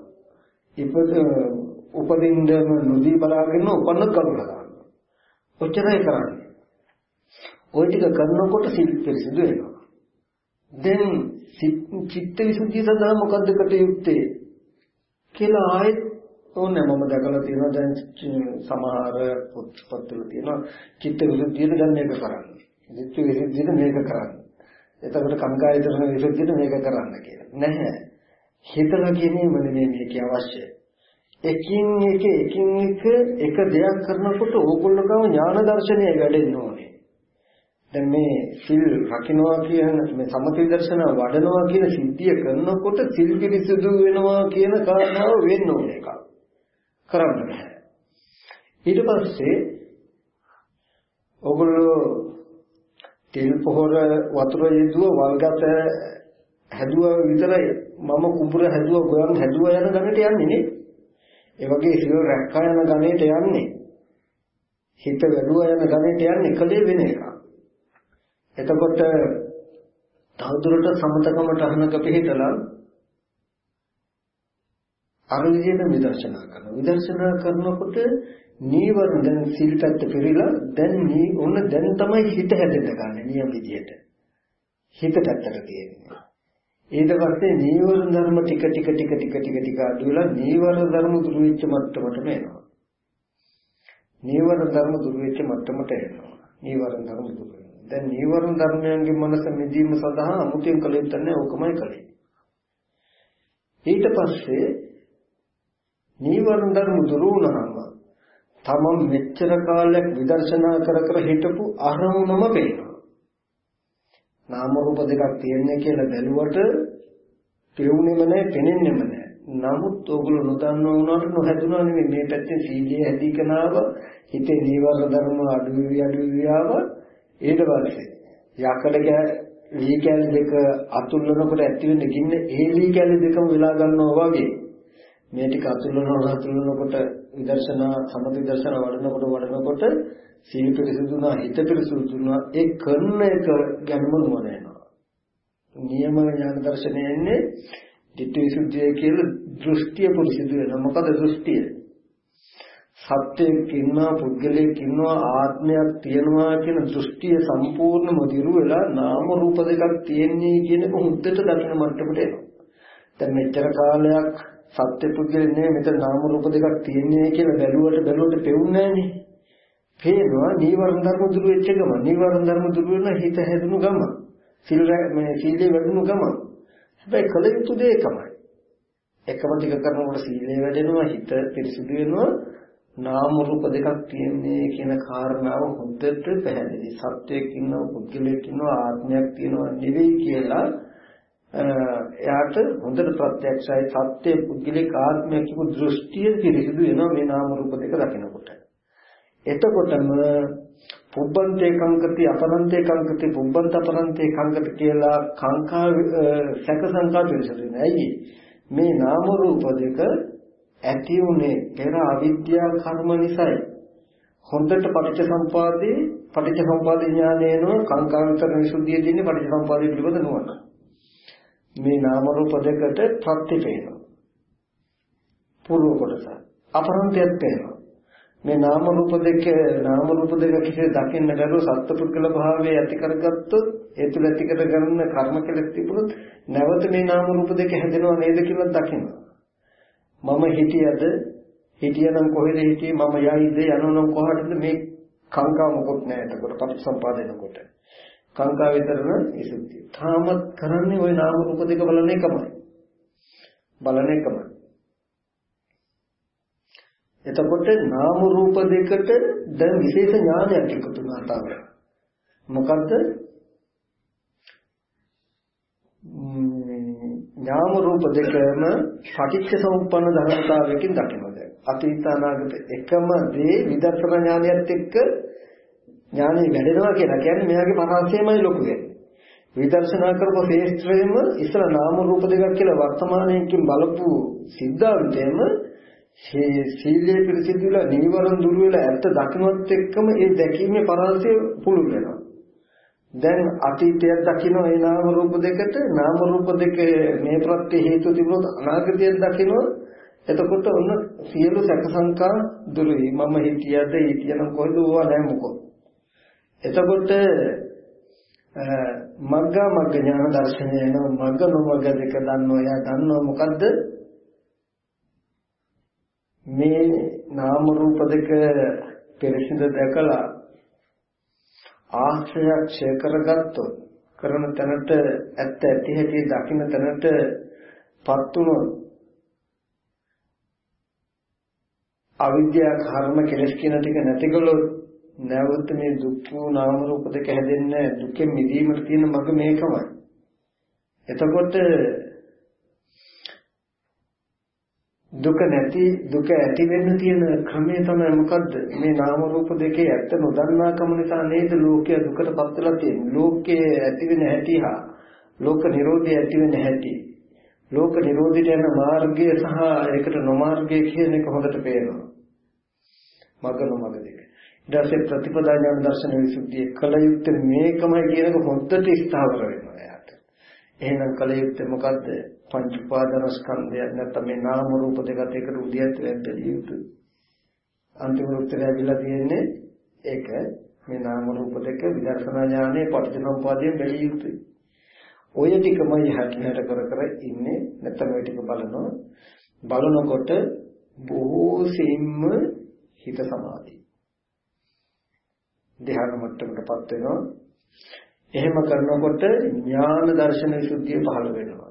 උපදින්න නොදී බලාගෙන උපන්න ගලවලා දානවා. ඔච්චරයි කරන්නේ. ওই ටික කරනකොට සිත් පිරිසිදු වෙනවා. දැන් චිත්ත විසුද්ධිය සඳහා මොකද්ද කටයුත්තේ කියලා ආයෙත් ඕනේ මම දැකලා තියෙනවා දැන් සමහර පොත්පත්වල තියෙනවා චිත්ත විසුද්ධියට දැන් මේක කරන්න. චිත්ත විසුද්ධියට මේක කරන්න. එතකොට කාංකායතන විසුද්ධියට මේක කරන්න කියලා. නැහැ. හිතලා කියනේම නෙමෙයි මේක අවශ්‍යයි. එකින් එක දෙයක් කරනකොට ඕගොල්ලෝ ගාව ඥාන දර්ශනය වැඩෙන්න ඕනේ. දැන් මේ සිල් රකින්නවා කියන මේ සමථ විදර්ශනා වඩනවා කියන සිද්ධිය කරනකොට සිල් පිරිසුදු වෙනවා කියන කාරණාව වෙන්න ඕන එකක්. කරන්න බෑ. ඊට පස්සේ ඕගොල්ලෝ තෙල් පොහොර වතුර යෙදුව වල්ගත හැදුවා විතරයි මම කුඹුර හැදුවා ගොයන් හැදුවා යන ගමනට යන්නේ නේ. ඒ වගේ සිල් රැක්කා යන ගමනට යන්නේ. හිත වැඩුවා යන ගමනට යන්නේ කලේ වෙන එකක්. එතකොට තවදුරට සමතකම තහනක පිළිතලා අර විදිහට විදර්ශනා කරනවා. විදර්ශනා කරනකොට නීවරණ දැන් සිල්පත් පිළිලා දැන් තමයි හිත හැදෙන්න ගන්න නියම විදිහට. හිත පැත්තට තියෙනවා. ඊට පස්සේ නීවරණ ධර්ම ටික අඩු වෙලා නීවරණ ධර්ම දුරු වෙච්ච මට්ටමටම එනවා. නීවරණ ධර්ම දුරු වෙච්ච මට්ටමට එනවා. නීවරණ ධර්ම දුරු වෙනවා. දැන් නීවරණ ධර්මයන්ගේ මනස මිදීම සඳහා අමුතියෙන් කළ යුත්තේ නැහැ ඕකමයි කලේ. ඊට පස්සේ නීවරණ ධර්ම දුරු වුණාම තමන් මෙච්චර කාලයක් විදර්ශනා කර හිටපු අරමුණම පේනවා. නාම රූප දෙකක් තියෙන්නේ කියලා බැලුවට පෙවුනේම නැහැ, පෙනෙන්නේම නැහැ. නමුත් ඕගොල්ලෝ නොදන්නව වුණාට නොහැදුනා නෙමෙයි මේ පැත්තේ සීලය ඇතිකනාව හිතේ නීවරණ ධර්ම අඩු වියාව. ඊට පස්සේ යකඩ ලී කැලි දෙක අතුල්ලනකොට ඇති වෙන ගින්න ඒ ලී කැලි දෙකම වෙලා ගන්නවා වගේ මේ ටික අතුල්ලනකොට විදර්ශනා සමථ විදර්ශනා වඩනකොට සීල පිරිසුදුනා හිත පිරිසුදුනා ඒ කරන එක ගැනම නුවණ එනවා. නියම ඥාන දර්ශනයන්නේ ditthi visuddhiය කියලා දෘෂ්ටිය පිරිසුදු වෙනවා. මොකද දෘෂ්ටිය සත්‍යයක් ඉන්නවා පුද්ගලයෙක් ඉන්නවා ආත්මයක් තියෙනවා කියන දෘෂ්ටිය සම්පූර්ණම දිරු වෙලා නාම රූප දෙකක් තියෙන්නේ කියන එක හුද්දට දකින මට්ටමට එනවා. දැන් මෙච්චර කාලයක් සත්‍ය පුද්ගලෙ නේ මෙතන නාම රූප දෙකක් තියෙන්නේ කියලා බැලුවට පෙවුන්නේ නැහනේ. පේනවා නීවරණ ධර්ම දුරු වෙච්ච ගම. නීවරණ ධර්ම දුරු වෙන හිත හැදුණු ගම. සීලේ වැඩුණු ගම. හැබැයි කල යුතු දේ එකමයි. එකම ටික කරනකොට සීලේ වැඩෙනවා හිත පිරිසිදු වෙනවා. නාම රූප දෙකක් තියෙන්නේ කියන කාරණාව හොඳට පැහැදිලි. සත්‍යයක් ඉන්නවා, පුද්ගලයෙක් ඉන්නවා, ආත්මයක් තියෙනවා නෙවෙයි කියලා එයාට හොඳට ප්‍රත්‍යක්ෂයි. සත්‍ය පුද්ගලික ආත්මයක් කියපු දෘෂ්ටිය පිරිසිදු වෙනවා මේ නාම රූප දෙක දකිනකොට. එතකොටම පුබ්බන්තේ කංකති අපරන්තේ කංකති පුබ්බන්ත අපරන්තේ කංකති කියලා කාංකා සැක සංකා පිරිසිදු වෙනවා. ඇයි මේ නාම රූප දෙක ඇති උනේ පෙර අවිද්‍යා කර්ම නිසායි. හොඳට පටිච්චසමුපාදේ ඥානයන කාංකාන්තර විසුද්ධිය දෙන්නේ පටිච්චසමුපාදේ පිළිබඳ නුවණ. මේ නාම රූප දෙකට ප්‍රත්‍ය පේනවා. පූර්ව කොටස. අපරන්තයත් පේනවා. මේ නාම රූප දෙක කිසිේ දකින්න බැරුව සත්පුද්ගල භාවයේ ඇති කරගත්තොත් ඒ තුල ඇති කර ගන්න කර්ම කෙලෙස් තිබුණොත් නැවත මේ නාම රූප දෙක හැදෙනව නේද කියලා දකින්න. මම හිටියනම් කොහෙද හිටියේ මම යයිද යනනම් කොහටද මේ කාංකා මොකොත් නැහැ. එතකොට පටිසම්පාදනකොට කාංකා විතරන ඉසුද්ධිය. තාමත් කරන්නේ ওই නාම රූප දෙක බලන එකමයි. එතකොට නාම රූප දෙකට දැන් විශේෂ ඥානයක් එකතු වෙනවා තමයි. මොකද්ද? නාම රූප දෙකම පටිච්ච සමුප්පන්න ධර්මතාවයකින් දකිනවා. අතීත අනාගත එකම දේ විදර්ශනා ඥානයත් එක්ක ඥානෙ වැඩෙනවා කියලා කියන්නේ මෙයාගේ පරාසයමයි ලොකු වෙන්නේ. විදර්ශනා කරපු ශේෂ්ත්‍රයේම ඉස්සර නාම රූප දෙකක් කියලා වර්තමානයේකින් බලපු සිද්ධාන්තයේම සීලයේ පිරිසිදුලා නීවරණ දුරු වෙලා ඇත්ත දකින්නත් එක්කම ඒ දැකීමේ පරාසය පුළුල් වෙනවා. දැන් අතීතයක් දකින්න ඒ නාම රූප දෙකට නාම රූප දෙක මේ ප්‍රත්‍ය හේතු තිබුණොත් අනාගතයක් දකින්න එතකොට ඔන්න සියලු සැක සංකා දුරුයි. මම හිටියනම් කොහෙද ඕවා නැහැ මොකෝ. එතකොට මග්ග ඥාන දර්ශනය යන මග්ග නොමග්ග දෙක දන්නවා. එයා දන්නවා මොකද්ද? මේ නාම රූප දෙක පෙරසිඳ දැකලා ආශ්‍රයක් ඡය කරගත්තොත් කරන තැනට ඇත්ත ඇති හැටි දකින්න තැනටපත් වුණොත් අවිද්‍යා කර්ම කෙලස් කියන ටික නැතිකලොත් නැවත මේ දුක් නාම රූප දෙක හැදෙන්නේ දුකෙන් මිදීමට තියෙන මඟ මේකමයි. එතකොට දුක ඇති වෙන්න තියෙන ක්‍රමය තමයි මොකද්ද? මේ නාම රූප දෙකේ ඇත්ත නොදන්නාකම නිසා නේද ලෝකය දුකටපත් වෙලා තියෙන්නේ. ලෝකයේ ඇති වෙන හැටි හා ලෝක නිරෝධය ඇති වෙන හැටි. ලෝක නිරෝධයට යන මාර්ගය සහ ඒකට නොමාර්ගය කියන එක හොඳට පේනවා. මග නොමග දෙක. ඊට පස්සේ ප්‍රතිපදා ඥාන දර්ශන විසුද්ධිය කලයුත්ත මේකමයි කියන එක හොඳට ස්ථාවර වෙනවා එයාට. එහෙනම් කලයුත්තේ මොකද්ද? පංච උපාදානස්කන්ධය නැත්නම් මේ නාම රූප දෙකත් එකට උදියත් වෙද්දී යුතුයි. අන්තිම උත්තරය ඇවිල්ලා තියෙන්නේ ඒක මේ නාම රූප දෙක විදර්ශනා ඥානයේ පටිච්චසමුප්පාදයෙන් බැලිය යුතුයි. ඔය ටිකමයි හැටියට කර ඉන්නේ නැත්නම් ඔය ටික බලනකොට බොහෝ සෙයින්ම හිත සමාධි ධ්‍යාන මට්ටමකටපත් වෙනවා. එහෙම කරනකොට ඥාන දර්ශන විසුද්ධිය පහළ වෙනවා.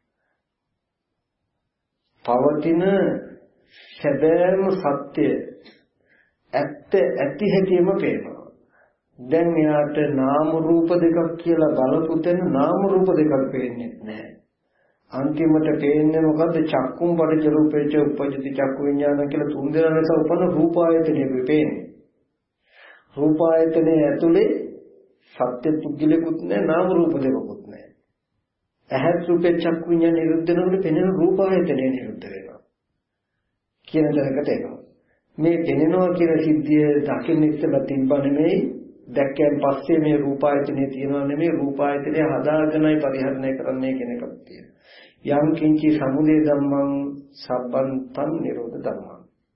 පවතින සැබෑම සත්‍ය ඇත්ත ඇති හැටිම පේනවා. දැන් එයාට නාම රූප දෙකක් කියලා බලපු තැන නාම රූප දෙකක් පේන්නේ නැහැ. අන්තිමට පේන්නේ මොකද්ද? චක්කුම් පටිච්ච රූපේච උපජ්ජති චක්කු විඥාන කියලා තුන් දෙනා නිසා උපන්න රූපායතනෙ පේන්නේ. රූපායතනයේ ඇතුලේ සත්‍ය පුද්ගලෙකුත් නැහැ, නාම රූප දෙකකුත් නැහැ. ඇහත් රූපේ චක්කු විඥාන නිරුද්ධ වෙනකොට පෙනෙන රූපායතනෙ නිරුද්ධ වෙනවා කියන දරකට එනවා. මේ පෙනෙනවා කියන සිද්ධිය දකින්න ඉස්සලා තිබ්බ නෙමෙයි, දැක්කයන් පස්සේ මේ රූපායතනේ තියෙනවා නෙමෙයි, රූපායතනය හදාගෙනයි පරිහරණය කරන්නේ කියන එකක් තියෙනවා. යම් කිංචි සමුදය ධම්මං සබ්බන්තං නිරෝධ ධම්මං.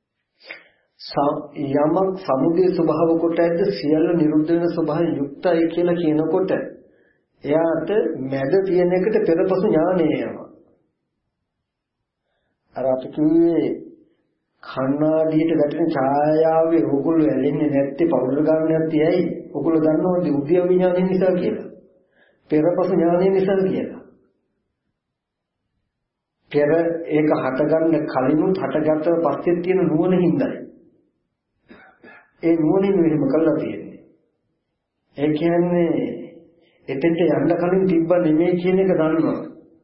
යමක් සමුදය ස්වභාව කොට ඇද්ද සියල්ල නිරුද්ධ වෙන ස්වභාවයෙන් යුක්තයි කියලා කියනකොට එයාට මැද තියෙන එකට පෙරපසු ඥානය එනවා. අර අපි කිව්වේ කණ්ණාඩියට වැටෙන ඡායාවේ ඕගොල්ලෝ ඇලෙන්නේ නැත්තේ පවුල් ගන්නක් තියයි. ඕගොල්ලෝ දන්නවද උද්‍යම විඥානය නිසා කියලා. පෙරපසු ඥානය නිසා කියලා. පෙර ඒක හටගන්න කලිනුත් හටගත්ත පස්සේ තියෙන නුවණ හින්දායි. ඒ නුවණින් මෙහෙම කළා තියෙන්නේ. ඒ කියන්නේ එතෙන්ට යන්න කලින් තිබ්බ නෙමෙයි කියන එක දන්නවා.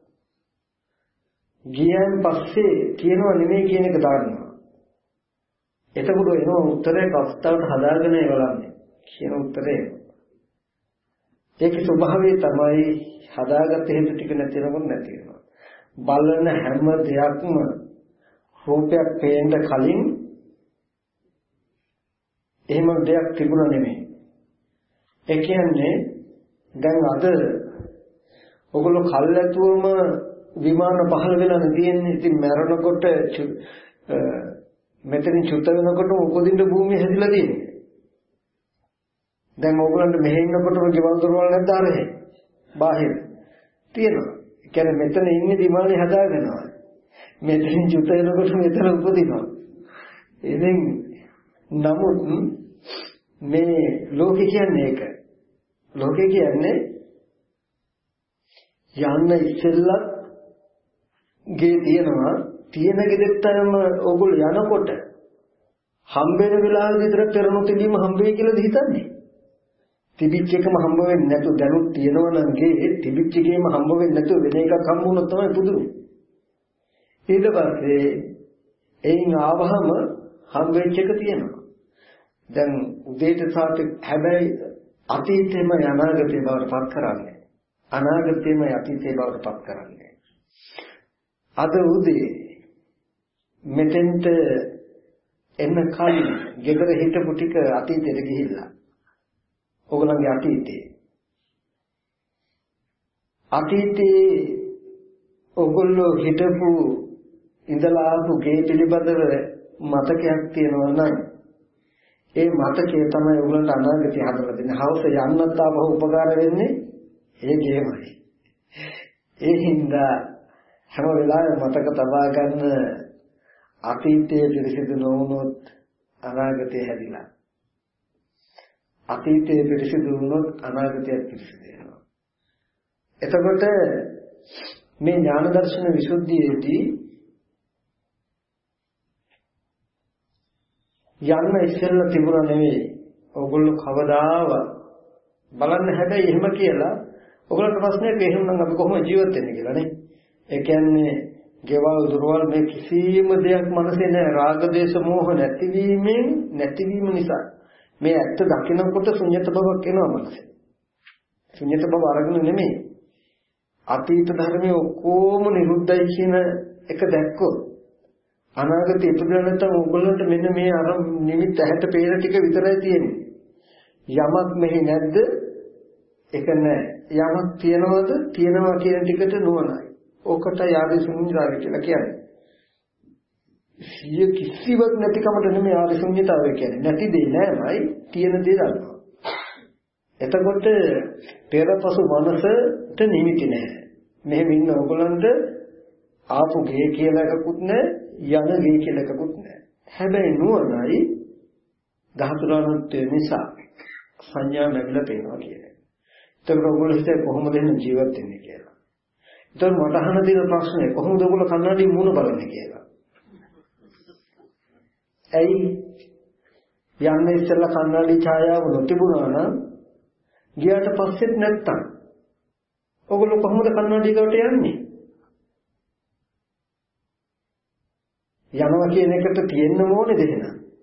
ගියන් පස්සේ කියනවා නෙමෙයි කියන එක දන්නවා. එතකොට එනවා උත්තරේ අවස්ථාවට හදාගෙන බලන්නේ කියන උත්තරේ. ඒකේ ස්වභාවය තමයි හදාගත්ත හේතු ටික නැතිනකොට නැති වෙනවා. බලන හැම දෙයක්ම රූපයක් පේන්න කලින් එහෙම දෙයක් තිබුණා නෙමෙයි. ඒ කියන්නේ දැන් අද ඔගොල්ලෝ කල්ැතුවම විමාන පහළ වෙලා තියෙන්නේ. ඉතින් මැරෙනකොට මෙතනින් චුත වෙනකොට උපදින්න භූමිය හැදිලා තියෙන්නේ. දැන් ඕගොල්ලන්ට මෙහෙ ඉන්නකොටම ගෙවල් දොරවල් නැද්ද ආරේ? බාහිර තියෙනවා. ඒ කියන්නේ මෙතන ඉන්නේ විමානේ හදාගෙනවා. මෙතනින් චුත වෙනකොට මෙතන උපදිනවා. ඉතින් නමුත් මේ ලෝකෙ කියන්නේ ඒක. ලෝකෙ කියන්නේ යන්න ඉස්සෙල්ලා ගේ තියෙනවා. තියෙන ගෙදෙට්ටම ඕගොල්ලෝ යනකොට හම්බෙන වෙලාවෙ විතර පෙරණු තිබීම හම්බෙයි කියලාද හිතන්නේ? තිබිච්ච එකම හම්බ වෙන්නේ නැතු දැනුත් තියෙනවා නම් ගේ තිබිච්ච එකේම හම්බ වෙන්නේ නැතු වෙන එකක් හම්බ වුණොත් තමයි පුදුම. ඊට පස්සේ එයින් ආවහම හම්බෙච්ච එක තියෙනවා. දැන් උදේට හැබැයි අතීතේම අනාගතේ බවට පත් කරන්නේ. අනාගතේම අතීතේ බවට පත් කරන්නේ. අද උදේ මෙතෙන්ට එන්න කලින් ගෙදර හිටපු ටික අතීතයට ගිහිල්ලා. ඕගොල්ලන්ගේ අතීතේ ඕගොල්ලෝ හිටපු ඉඳලා ආපු ගේ පිළිබඳව මතකයක් තියෙනවා නම් ඒ මතකය තමයි ඕගොල්ලන්ට අනාගතය හදලා දෙන්නේ. හවස යන්නත් ආපහු උපකාර වෙන්නේ ඒ ගේමයි. ඒ හින්දා හැම වෙලාවෙම මතක තබා ගන්න අතීතයේ පිරිසිදු නොවුනොත් අනාගතය හැදිලා. අතීතයේ පිරිසිදු වුණොත් අනාගතය පිරිසිදු වෙනවා. එතකොට මේ ඥාන දර්ශන විසුද්ධියේදී යන්න ඉස්සෙල්ලා තිබුණා නෙවෙයි. ඕගොල්ලෝ කවදාවත් බලන්න හැබැයි එහෙම කියලා ඔයගොල්ලන්ට ප්‍රශ්නයක් එහෙමනම් අපි කොහොම ජීවත් වෙන්නේ කියලා නේ. ඒ කියන්නේ ගෙවල් දුරවල් මේ කිසිම දෙයක් මනසේ නැහැ. රාග දේශ මොහ නැතිවීම නිසා මේ ඇත්ත දකිනකොට ශුන්‍යත බවක් එනවා මනසේ. ශුන්‍යත බව අරගෙන නෙමෙයි. අතීත ධර්මයේ ඔක්කොම නිරුද්ධයි කියන එක දැක්කොත් අනාගතේ ඉපදෙන්න නැත්නම් ඕගොල්ලන්ට මෙන්න මේ අර නිමිත්ත ඇහැට පේන ටික විතරයි තියෙන්නේ. යමක් මෙහි නැද්ද? ඒක නැහැ. යමක් තියනවද? තියනවා කියන ටිකට නුවණයි. ඕකට ආදී ශුන්‍යතාවය කියලා කියන්නේ. සිය කිසිවක් නැතිකමට නෙමෙයි ආදී ශුන්‍යතාවය කියන්නේ. නැති දෙයක් නෑමයි, තියෙන දේ දන්නවා. එතකොට පෙරපසු මනසට නිමිති නැහැ. මෙහෙම ඉන්න ඕගොල්ලන්ට ආපු ගේ කියලා එකකුත් නැහැ, යන ගේ කියලා එකකුත් නැහැ. හැබැයි නුවණයි ධාතුරාණත්වය නිසා සංඥා ලැබිලා පේනවා කියන්නේ. එතකොට ඔයගොල්ලෝ හිතේ කොහොමද ජීවත් වෙන්නේ කියලා. එතකොට මට අහන්න තියෙන ප්‍රශ්නේ කොහොමද ඔයගොල්ලෝ කන්නඩියේ මූණ බලන්නේ කියලා. ඇයි යන්නේ ඉස්සෙල්ලා කන්නඩි ඡායාව නොතිබුණා නම් ගියාට පස්සෙත් නැත්තම් ඔයගොල්ලෝ කොහොමද කන්නඩිය ගාවට යන්නේ? යනවා කියන එකට තියෙන්න ඕනේ දෙන්න.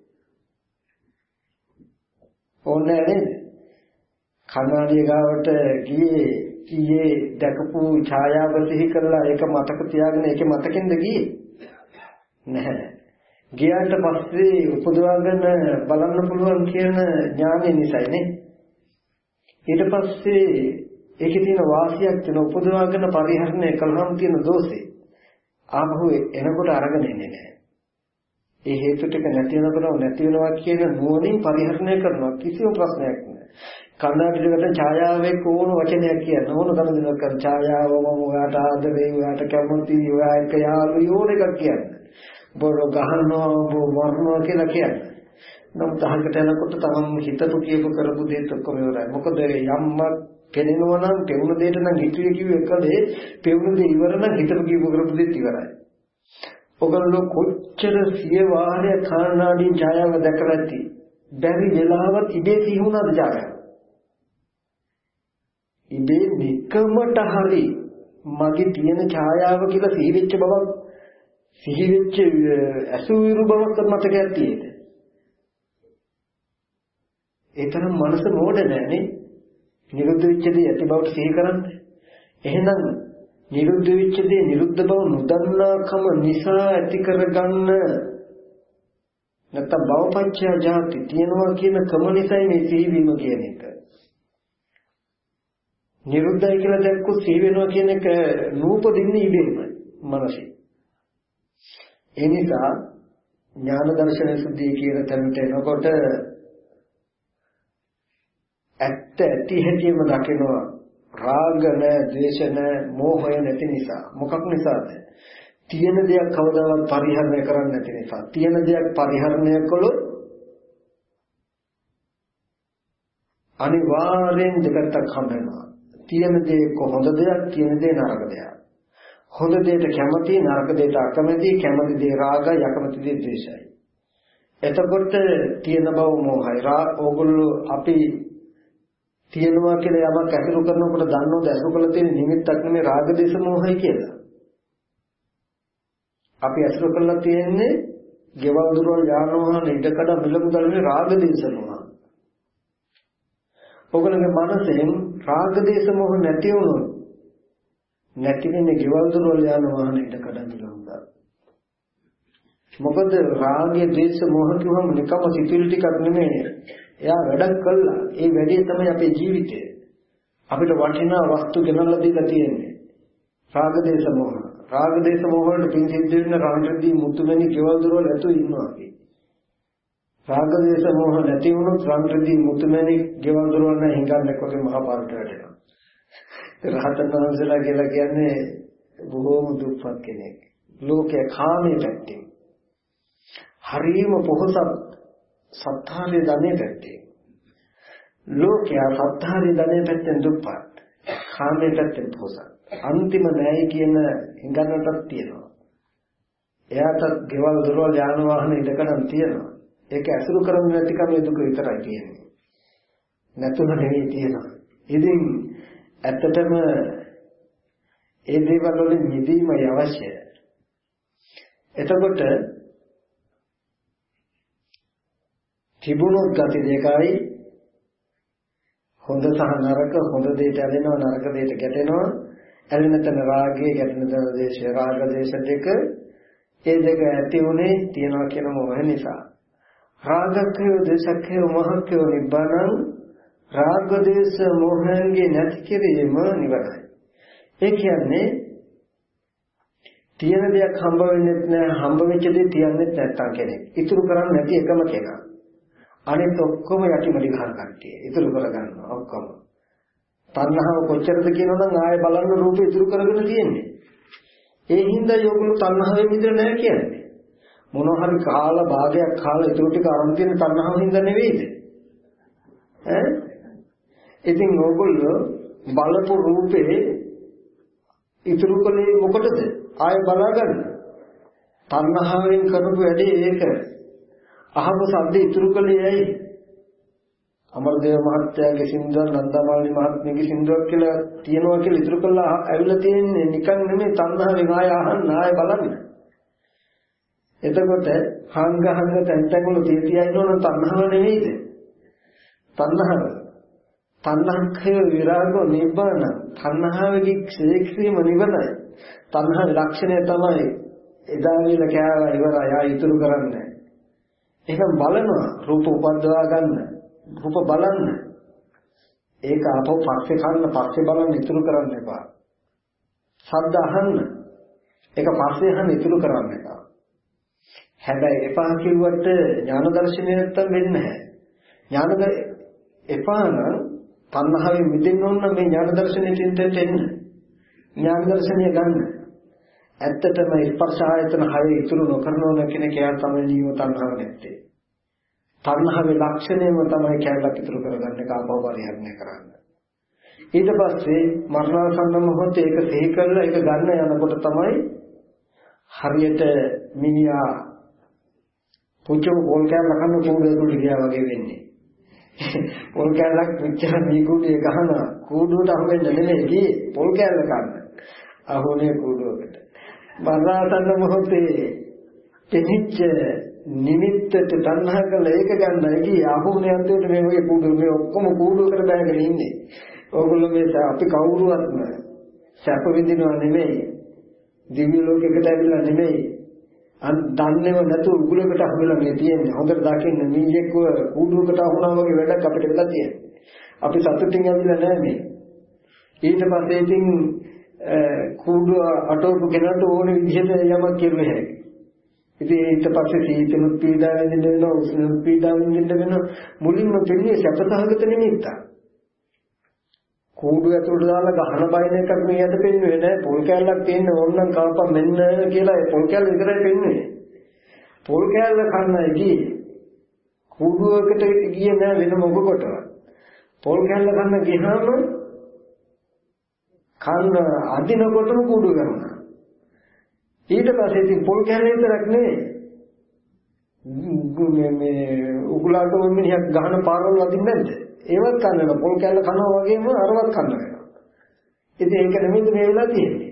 ඕනේ නේද? කන්නඩිය ගාවට ගියේ දැකපු ඡායාව සිහි කරලා ඒක මතක තියාගෙන ඒකේ මතකෙන්ද ගියේ? නැහැ. ගියාට පස්සේ උපදවාගෙන බලන්න පුළුවන් කියන ඥානය නිසායි නේ. ඊට පස්සේ ඒකේ තියෙන වාසියක් තියෙන උපදවාගෙන පරිහරණය කළාම තියෙන දෝෂේ ආපහු එනකොට අරගෙන එන්නේ නැහැ. ඒ හේතු ටික නැති වෙනකොට නැති වෙනවා කියන නුවණින් පරිහරණය කරනවා කිසිම ප්‍රශ්නයක් නැහැ. කන්නාඩියකට ඡායාවේ ඕන වචනයක් කියන්න ඕන ගමනක් කරන ඡායාව මම ඔයාට ආදරේ ඔයාට කැමතියි ඔයා එක්ක යාළුවෝ ඕන එකක් කියන්න. බොර ගහනවා වර්ණනවා කියලා කියන්නේ. නමුත් අහකට යනකොට තමන් හිතපු කියපු කරපු දේත් ඔක්කොම ඉවරයි. මොකද යම්මක් පෙනෙනවා නම් පෙවුන දෙයට නම් හිතුවේ කිව්ව එකනේ පෙවුන දේ ඉවර නම් හිතපු කියපු කරපු දේත් ඉවරයි. ඔගොල්ලෝ කොච්චර සිය වාරයක් කන්නාඩියේ ඡායාව දැකලා ඇති. බැරි වෙලාවත් ඉබේ සිහුණාද ඡායාව? ඉබේ නිකමට හරි මගේ තියෙන ඡායාව කියලා සිහි වෙච්ච බවක් සිහි වෙච්ච අසුවිරු බවක් මතකයක් තියෙද? ඒ තරම් මනස මෝඩ නැනේ. නිරුද්ධ වෙච්ච දේ ඇති බවට සිහි කරන්නේ. එහෙනම් නිරුද්ධ වෙච්ච දේ නිරුද්ධ බව නොදන්නාකම නිසා ඇති කරගන්න නැත්නම් භවපච්චය ජාති තියනවා කියන කම නිසායි මේ සිහිවීම කියන එක. නිරුද්ධයි කියලා දැක්කොත් සිහි වෙනවා කියන එක නූපදින්නේ ඉබේමයි මනසේ. ඒ නිසා ඥාන දර්ශන සුද්ධිය කියන තැනට එනකොට ඇත්ත ඇති හැටිම දකිනවා. රාග නැ, ද්වේෂ නැ, මෝහය නැති නිසා. මොකක් නිසාද? තියෙන දෙයක් කවදාවත් පරිහරණය කරන්නේ නැති නිසා. තියෙන දෙයක් පරිහරණය කළොත් අනිවාර්යෙන් දෙකක් හම්බෙනවා. තියෙන දේ කොහොඳ දෙයක්, තියෙන දේ නරක දෙයක්. හොඳ දෙයට කැමති, නරක දෙයට අකමැති, කැමති දේ රාගයි, අකමැති දේ ද්වේෂයි. එතකොට තියෙන බව මෝහයි. ඕගොල්ලෝ අපි තියෙනවා කියලා යමක් ඇසුරු කරනකොට දන්නවද ඇසුරු කරලා තියෙන නිමිත්තක් නෙමෙයි රාග දේශ මොහයි කියලා. අපි ඇසුරු කරලා තියෙන්නේ ගෙවල් දොරවල් යාන වාහන ඉඩකඩ මිල මුදල් වල රාග දේශ මොහ. ඔයගොල්ලෝගේ මනසෙන් රාග දේශ මොහ නැති වුණොත් නැති වෙන්නේ ගෙවල් දොරවල් යාන වාහන ඉඩකඩ මිල මුදල්. මොකද රාගය දේශ මොහ කියවම නිකම්ම සිතුවිලි ටිකක් නෙමෙයි. එයා වැඩක් කළා. ඒ වැඩේ තමයි අපේ ජීවිතය. අපිට වටිනා වස්තු ගෙනල්ලා දීලා තියෙන්නේ. රාග දේශ මොහ. රාග දේශ මොහ වලට පින් සිද්ධ වෙන රාගදී මුතුමැණි කෙවල් දොරවල් ඇතු ඉන්නවා අපි. රාග දේශ මොහ නැති වුණොත් රාගදී මුතුමැණි කෙවල් දොරවල් නැ හිඟන්නක් වගේ මහා පාරට වැටෙනවා. රහතන් වහන්සේලා කියලා කියන්නේ බොහෝම දුප්පත් කෙනෙක්. ලෝකයේ කාමයේ පැත්තේ. හරිම පොහොසත් සත්‍තාරේ ධනෙ පැත්තේ. ලෝකයා සත්‍තාරේ ධනෙ පැත්තෙන් දුප්පත්. කාමයේ පැත්තෙන් පොහොසත්. අන්තිම නෑයි කියන හිඟන්නටක් තියෙනවා. එයාට ගෙවල් දොරවල් යාන වාහන ඉදකඩම් තියෙනවා. ඒක ඇසුරු කරන්නේ නැතිකම දුක විතරයි තියෙන්නේ. නැතුව නෙවෙයි තියෙනවා. ඉතින් ඇත්තටම ඒ දේවල් වලින් මිදීමයි අවශ්‍යයි. එතකොට තිබුණොත් ගති දෙකයි හොඳ සහ නරක. හොඳ දෙයට ඇලෙනවා, නරක දෙයට ගැටෙනවා. ඇලෙන තැන රාගය, ගැටෙන තැන දේශය, රාග දේශ දෙක. ඒ දෙක ඇති උනේ තියනවා කියන මොහ නිසා. රාගක්ඛය, දේශක්ඛය, මොහක්ඛය නිබ්බානං. රාග දේශ මොහයන්ගේ නැති කිරීම නිවනයි. ඒ කියන්නේ තියෙන දෙයක් හම්බ වෙන්නේ නැහැ, හම්බ වෙච්ච දේ තියන්නේ නැත්තම් කෙනෙක්. ඉතුරු කරන්නේ නැති එකම කෙනා. අනිත් ඔක්කොම යටිමඩි ගන්න කට්ටිය. ඉතුරු කරගන්නවා ඔක්කොම. තණ්හාව කොච්චරද කියනවනම් ආයෙ බලන්න රූපය ඉතුරු කරගෙන තියෙන්නේ. ඒ හින්දා යෝගුණු තණ්හාවෙ මිදෙන්නේ නැහැ කියන්නේ. මොනවා හරි කාලා භාගයක් කාලා ඉතුරු ටික අරන් තියෙන තණ්හාව හින්දා නෙවෙයිද? ඈ? ඉතින් ඕගොල්ලෝ බලපු රූපේ ඉතුරු කලේ මොකටද? ආයෙ බලාගන්න. තණ්හාවෙන් කරපු වැඩේ ඒක. අහපු සද්ද ඉතුරු කලේ ඇයි? අමරදේව මහත්තයාගේ සින්දුවක්, නන්දමාලි මහත්මියගේ සින්දුවක් කියලා තියනවා කියලා ඉතුරු කළා ඇවිල්ලා තියෙන්නේ නිකන් නෙමෙයි තණ්හාවෙන් ආයෙ අහන්න ආයෙ බලන්න. එතකොට හංග තැන් වල තියනවනම් තණ්හාව නෙවෙයිද? තණ්හාව. තණ්හක්ඛය විරාගෝ නිබ්බාන. තණ්හාවගේ ක්ෂේත්‍රීම නිවනයි. තණ්හාවේ ලක්ෂණය තමයි එදා විල කෑවා ඉවරයි ආයෙ ඉතුරු කරන්නේ. එහෙනම් බලනවා රූප උපද්දවා ගන්න. රූප බලන්න. ඒක අපෝ පස්සේ කන්න පස්සේ බලන්න ඉතුරු කරන්න එපා. ශබ්ද අහන්න. ඒක පස්සේ අහන්න ඉතුරු කරන්න එපා. හැබැයි එපා කිව්වට ඥාන දර්ශනය නැත්තම් වෙන්නේ නැහැ. ඥාන එපා නම් තණ්හාවෙන් මිදෙන්න ඕන නම් මේ ඥාන දර්ශනයට එන්න. ඥාන දර්ශනය ගන්න. ඇත්තටම ස්පර්ශ ආයතන 6 ඉතුරු නොකරනවන කෙනෙක් එයා තමයි ජීව තණ්හාව නැත්තේ. තණ්හාවේ ලක්ෂණයම තමයි කැලලක් ඉතුරු කරගන්න එක ආපහු පරිහරණය කරන්න. ඊට පස්සේ මරණාසන්න මොහොතේ ඒක සිහි කරලා ඒක ගන්න යනකොට තමයි හරියට මිනිහා පුංචි පොල් කෑල්ල කන්න කූඩුවට ගියා වගේ වෙන්නේ. පොල් කෑල්ලක් මෙච්චර මේ කූඩුවේ ගහන කූඩුවට අහුවෙන්න නෙමෙයි ගියේ පොල් කෑල්ල කන්න. අහුනේ කූඩුවකට. මරණාසන්න මොහොතේ තෙහිච්ච නිමිත්තට තණ්හා කළ ඒක ගන්නයි ගියේ. අහුනේ අන්තිමට මේ වගේ කූඩුව මේ ඔක්කොම කූඩුවකට බැහැගෙන ඉන්නේ. ඕගොල්ලෝ මේ අපි කවුරුවත්ම සැප විඳිනව නෙමෙයි. දිව්‍ය ලෝකයකට ඇවිල්ලා නෙමෙයි. දන්නේව නැතුව උගුලකට අහුවෙලා මේ තියෙන්නේ. හොඳට දකින්න මීයෙක්ව කූඩුවකට අහුණා වගේ වැඩක් අපිට වෙලා තියෙන්නේ. අපි සතුටින් ඇවිල්ලා නැහැ මේ. ඊට පස්සේ ඉතින් කූඩුව අටවපු කෙනාට ඕන විදිහට යමක් කෙරුවේ හැකියි. ඉතින් ඊට පස්සේ සීතලුත් පීඩා විඳින්න වෙනවා, උෂ්ණුත් පීඩා විඳින්න වෙනවා. මුලින්ම දෙන්නේ සැපසහගත නිමිත්ත. කූඩුව ඇතුළට දාලා ගහන බයින එකක් මේ යට පෙන්වන්නේ නැහැ. පොල් කෑල්ලක් තියෙන ඕනනම් කවපම් මෙන්න කියලා ඒ පොල් කෑල්ල විතරයි පෙන්වන්නේ. පොල් කෑල්ල කන්නයි ගියේ. කූඩුවකට ගියේ නෑ වෙන මොකකටවත්. පොල් කෑල්ල කන්න ගියාම කන්න අදිනකොටම කූඩුව ගන්නවා. ඊට පස්සේ ඉතින් පොල් කෑල්ල විතරක් නෙවෙයි මේ උගුලාට මිනිහක් ගහන පාරවල් වදින්නේ නැද්ද? ඒවත් කන්න පොල් කෑල්ල කනවා වගේම අරවත් කන්න වෙනවා. ඉතින් ඒක නෙමෙයි මේ වෙලා තියෙන්නේ.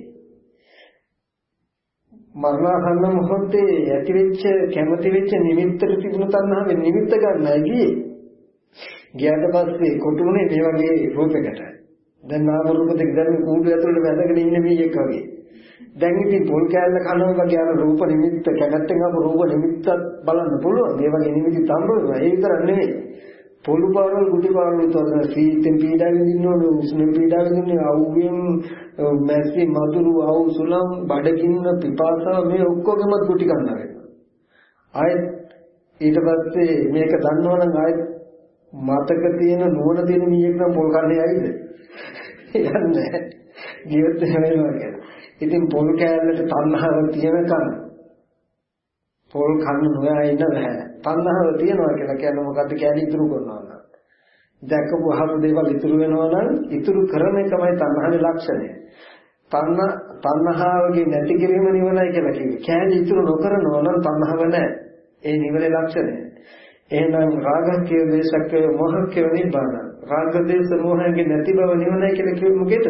මරණාසන්න මොහොතේ ඇතිවෙච්ච කැමති වෙච්ච නිමිත්තට තිබුණු තණ්හාවෙන් නිමිත්ත ගන්නයි ගියේ. ගියාට පස්සේ කොටුනේ මේ වගේ රූපයකට. දැන් නාම රූප දෙක දැන් කූඩු ඇතුළේ වැදගෙන ඉන්නේ මේක වගේ. දැන් ඉතින් පොල් කෑල්ල කනවා වගේ අර රූප නිමිත්ත කැමැත්තෙන් ආපු රූප නිමිත්තත් බලන්න පුළුවන්. මේ වගේ නිමිති සම්බන්ධව ඒ විතරක් නෙමෙයි. පොළු පාරවල් ගුටි පාරවල් උතන සීතෙන් පීඩා විඳින්න ඕන, උෂ්ණෙන් පීඩා විඳින්න, අවුවෙන් මැස්සි මදුරු අවු සුලම් බඩගින්න පිපාසාව මේ ඔක්කොගෙම ගුටි ගන්න වෙනවා. ආයෙත් ඊට පස්සේ මේක දන්නවනම් ආයෙත් මතක තියෙන නුවණ තියෙන මීයක් නම් පොල් කන්නේ ඇයිද? යන්නේ. ජීවිතේ වෙනවා කියලා. ඉතින් පොල් කෑල්ලට තණ්හාව තියෙනකන් පොල් කන්න නොයා ඉන්න බෑ. තණ්හාව තියනවා කියලා කියන්නේ මොකද්ද? කැලේ ඉතුරු කරනවා නම්. දැකපු අහපු දේවල් ඉතුරු වෙනවා නම් ඉතුරු කරන එකමයි තණ්හාවේ ලක්ෂණය. තණ්හාවගේ නැති කිරීම නිවනයි කියලා කිව්වේ. කැලේ ඉතුරු නොකරනවා නම් තණ්හාව නැහැ. ඒ නිවනේ ලක්ෂණය. එහෙනම් රාගක්කය, දේශක්කය, මොහක්කය නිබ්බාන. රාග දේශ මොහයන්ගේ නැති බව නිවනයි කියලා කිව්වෙ මොකේද?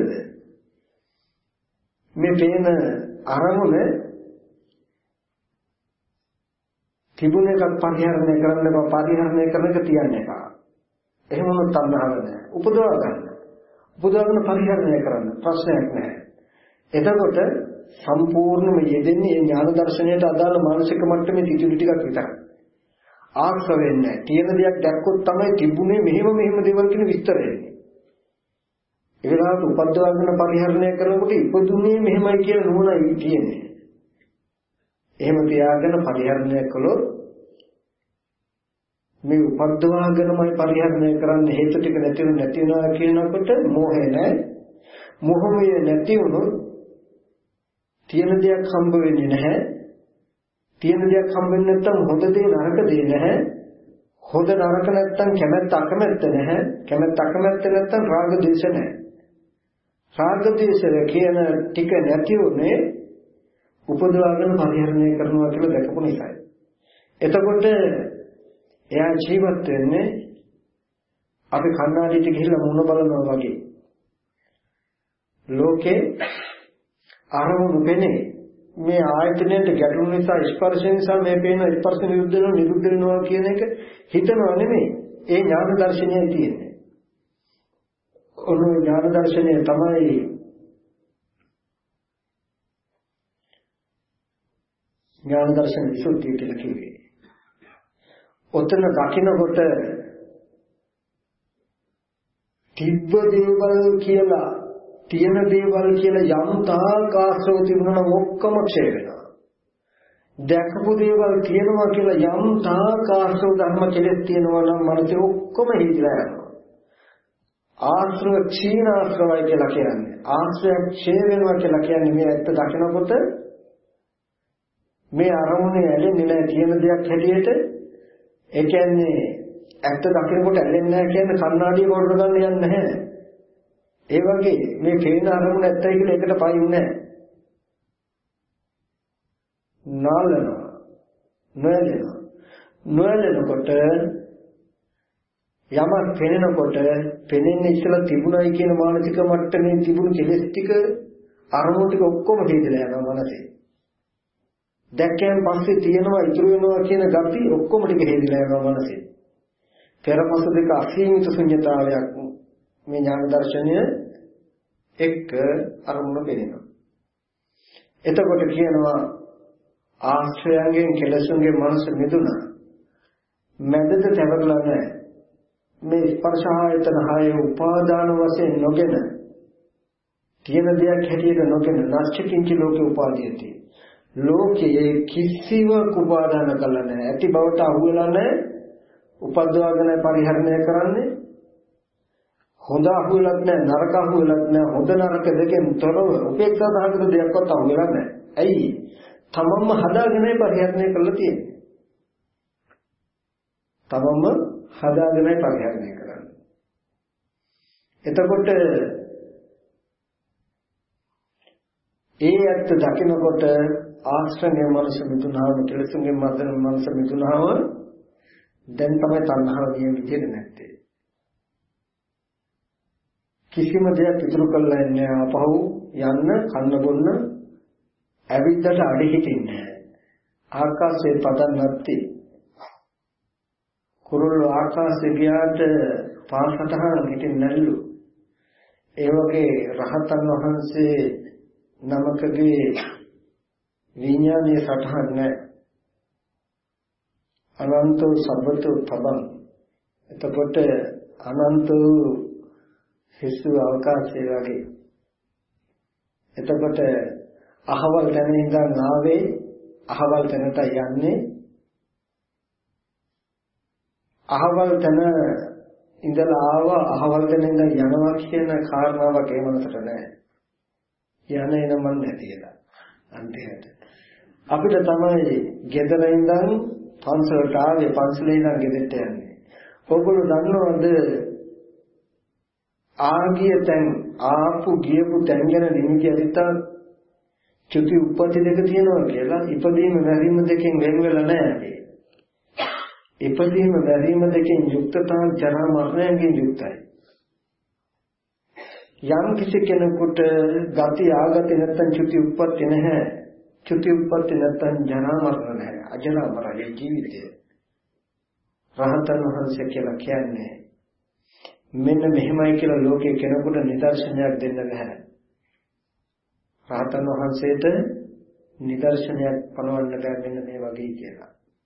මේ පේන අරමුණ තිබුණ එකක් පරිහරණය කරන්න බෑ, පරිහරණය කරන එක තියන්න එපා. එහෙම වුණොත් තණ්හාව නැහැ. උපදවා ගන්න. උපදවාගෙන පරිහරණය කරන්න ප්‍රශ්නයක් නැහැ. එතකොට සම්පූර්ණයෙන්ම යෙදෙන්නේ මේ ඥාන දර්ශනයට අදාළ මානසික මට්ටමේ සිතුවිලි ටිකක් විතරයි. ආක්ෂ වෙන්නේ. තියෙන දෙයක් දැක්කොත් තමයි තිබුණේ මෙහෙම දේවල් කියන විස්තර එන්නේ. ඒ වෙලාවට උපද්දවාගෙන පරිහරණය කරනකොට ඉපදුනේ මෙහෙමයි කියලා නුවණයි තියෙන්නේ. එහෙම තියාගෙන පරිහරණය කළොත් මේ උපද්දවාගෙනමයි පරිහරණය කරන්න හේතු ටික නැති වෙනවා කියනකොට මෝහය නැහැ. මොහොමය නැති වුණොත් තියෙන දෙයක් හම්බ වෙන්නේ නැහැ. තියෙන දෙයක් හම්බ වෙන්නේ නැත්නම් හොඳ දේ නරක දේ නැහැ. හොඳ නරක නැත්නම් කැමැත්ත අකමැත්ත නැහැ. කැමැත්ත අකමැත්ත නැත්නම් රාග දේශ නැහැ. රාග දේශ කියන ටික නැති උනේ උපදවාගෙන පරිහරණය කරනවා කියලා දැකපු නිසායි. එතකොට එයා ජීවත් වෙන්නේ අපි කණ්ණාඩියට ගිහිල්ලා මුණ බලනවා වගේ. ලෝකේ අරමුණු වෙන්නේ මේ ආයතනයට ගැටුණු නිසා ස්පර්ශ නිසා මේ පේන ස්පර්ශ නිරුද්ධ වෙනවා කියන එක හිතනවා නෙමෙයි. ඒ ඥාන දර්ශනයයි තියෙන්නේ. ඔන්න ඥාන දර්ශනය තමයි ඥාන දර්ශන විසුද්ධිය කියලා කිව්වේ. ඔතන දකින්නකොට තිබ්බ දේවල් කියලා තියෙන දේවල් කියලා යම් තාක් ආශ්‍රව තිබුණා නම් ඔක්කොම ක්ෂය වෙනවා. දැකපු දේවල් තියෙනවා කියලා යම් තාක් ආශ්‍රව ධර්ම කෙලෙස් තියෙනවා නම් මනසේ ඔක්කොම හිතිලා යනවා. ආශ්‍රව ක්ෂීණ ආශ්‍රවයි කියලා කියන්නේ. ආශ්‍රය ක්ෂය වෙනවා කියලා කියන්නේ මේ ඇත්ත දකිනකොට මේ අරමුණේ ඇලෙන්නේ නැහැ තියෙන දෙයක් හැටියට. ඒ කියන්නේ ඇත්ත දකිනකොට ඇලෙන්නේ නැහැ කියන්නේ කණ්ණාඩිය කොට ගන්න යන්නේ නැහැ. ඒ වගේ මේ පේන අරමුණ ඇත්තයි කියලා එකට පයින්නේ නැහැ. නොයලෙනකොට යමක් පෙනෙනකොට පෙනෙන්නේ ඉස්සලා තිබුණයි කියන මානසික මට්ටමේ තිබුණු කෙලෙස් ටික අරමුණු ටික ඔක්කොම හේදලා යනවා මනසේ. දැක්කයන් පස්සේ තියෙනවා ඉතුරු වෙනවා කියන gati ඔක්කොම ටික හේදලා යනවා මනසේ. පෙරපස දෙක අසීමිත ශුන්‍යතාවයක් මේ ඥාන දර්ශනය එක්ක අරමුණ පෙනෙනවා. එතකොට කියනවා ආශ්‍රයයෙන් කෙලසුන්ගේ මනස මිදුණා. මැදට තැවරලා නැහැ. මේ ස්පර්ශ ආයතන හය උපාදාන වශයෙන් නොගෙන තියෙන දෙයක් හැටියට නොගෙන නැස්චකින්ච ලෝකේ උපාදීයති. ලෝකයේ කිසිවක් උපාදාන කළා නැහැ. ඇති බවට අහු වෙලා නැහැ. උපද්දවාගෙන පරිහරණය කරන්නේ හොඳ අහු වෙලත් නැහැ, නරක අහු වෙලත් නැහැ. හොඳ නරක දෙකෙන් තොරව උපේක්ෂා සහගත දෙයක්වත් අහු වෙලා නැහැ. ඇයි? තමන්ම හදාගෙනයි පරිහරණය කරලා තියෙන්නේ. තමන්ම හදාගෙනයි පරිහරණය කරන්නේ. එතකොට ඒ ඇත්ත දකිනකොට ආශ්‍රණය මනස මිදුණාම කෙලසුන්ගේ මදන මනස මිදුණාම දැන් තමයි තණ්හාව කියන විදිහට නැත්තේ. කිසිම දෙයක් ඉතුරු කරලා ඉන්නේ අපහු යන්න කන්න බොන්න ඇවිද්දට අඩි හිටින්නේ නැහැ. ආකාශයේ පදන් නැති කුරුල්ල ආකාශයේ ගියාට පාසටහන් හිටින් නැල්ලු. ඒ වගේ රහතන් වහන්සේ නමකගේ විඥානීය සටහන් නැහැ. අනන්තෝ සබ්බතෝ පබං. එතකොට අනන්තෝ හිස්සු අවකාශය වගේ. එතකොට අහවල් තැන ඉඳන් ආවේ අහවල් තැනට යන්නේ. අහවල් තැන ඉඳලා ආවා අහවල් තැන ඉඳන් යනවා කියන කාරණාවක් ඒ මනසට නැහැ. යන එන මන් නැතිලා අන්තිමට. අපිට තමයි ගෙදර ඉඳන් පන්සලට ආවේ පන්සලේ ඉඳන් ගෙදරට යන්නේ. ඔයගොල්ලෝ දන්නවද ආගිය තැන් ආපු ගියපු තැන් ගැන නිමිති අදිතා චුති උප්පත්ති දෙක තියෙනවා කියලා. ඉපදීම මැරීම දෙකෙන් වෙන වෙලා නැහැ. ඉපදීම මැරීම දෙකෙන් යුක්තතාව ජරා මරණයෙන් යුක්තයි. යම් කිසි කෙනෙකුට ගති ආගති නැත්නම් චුති උප්පත්ති නැහැ. චුති උප්පත්ති නැත්නම් ජරා මරණ නැහැ. අජරා මරණයේ ජීවිතය. රහතන් වහන්සේ කියලා කියන්නේ මෙන්න මෙහෙමයි කියලා ලෝකේ කෙනෙකුට නිදර්ශනයක් දෙන්න බෑ. රහතන් වහන්සේට නිදර්ශනයක් පනවන්න බෑ මෙන්න මේ වගේ කියලා.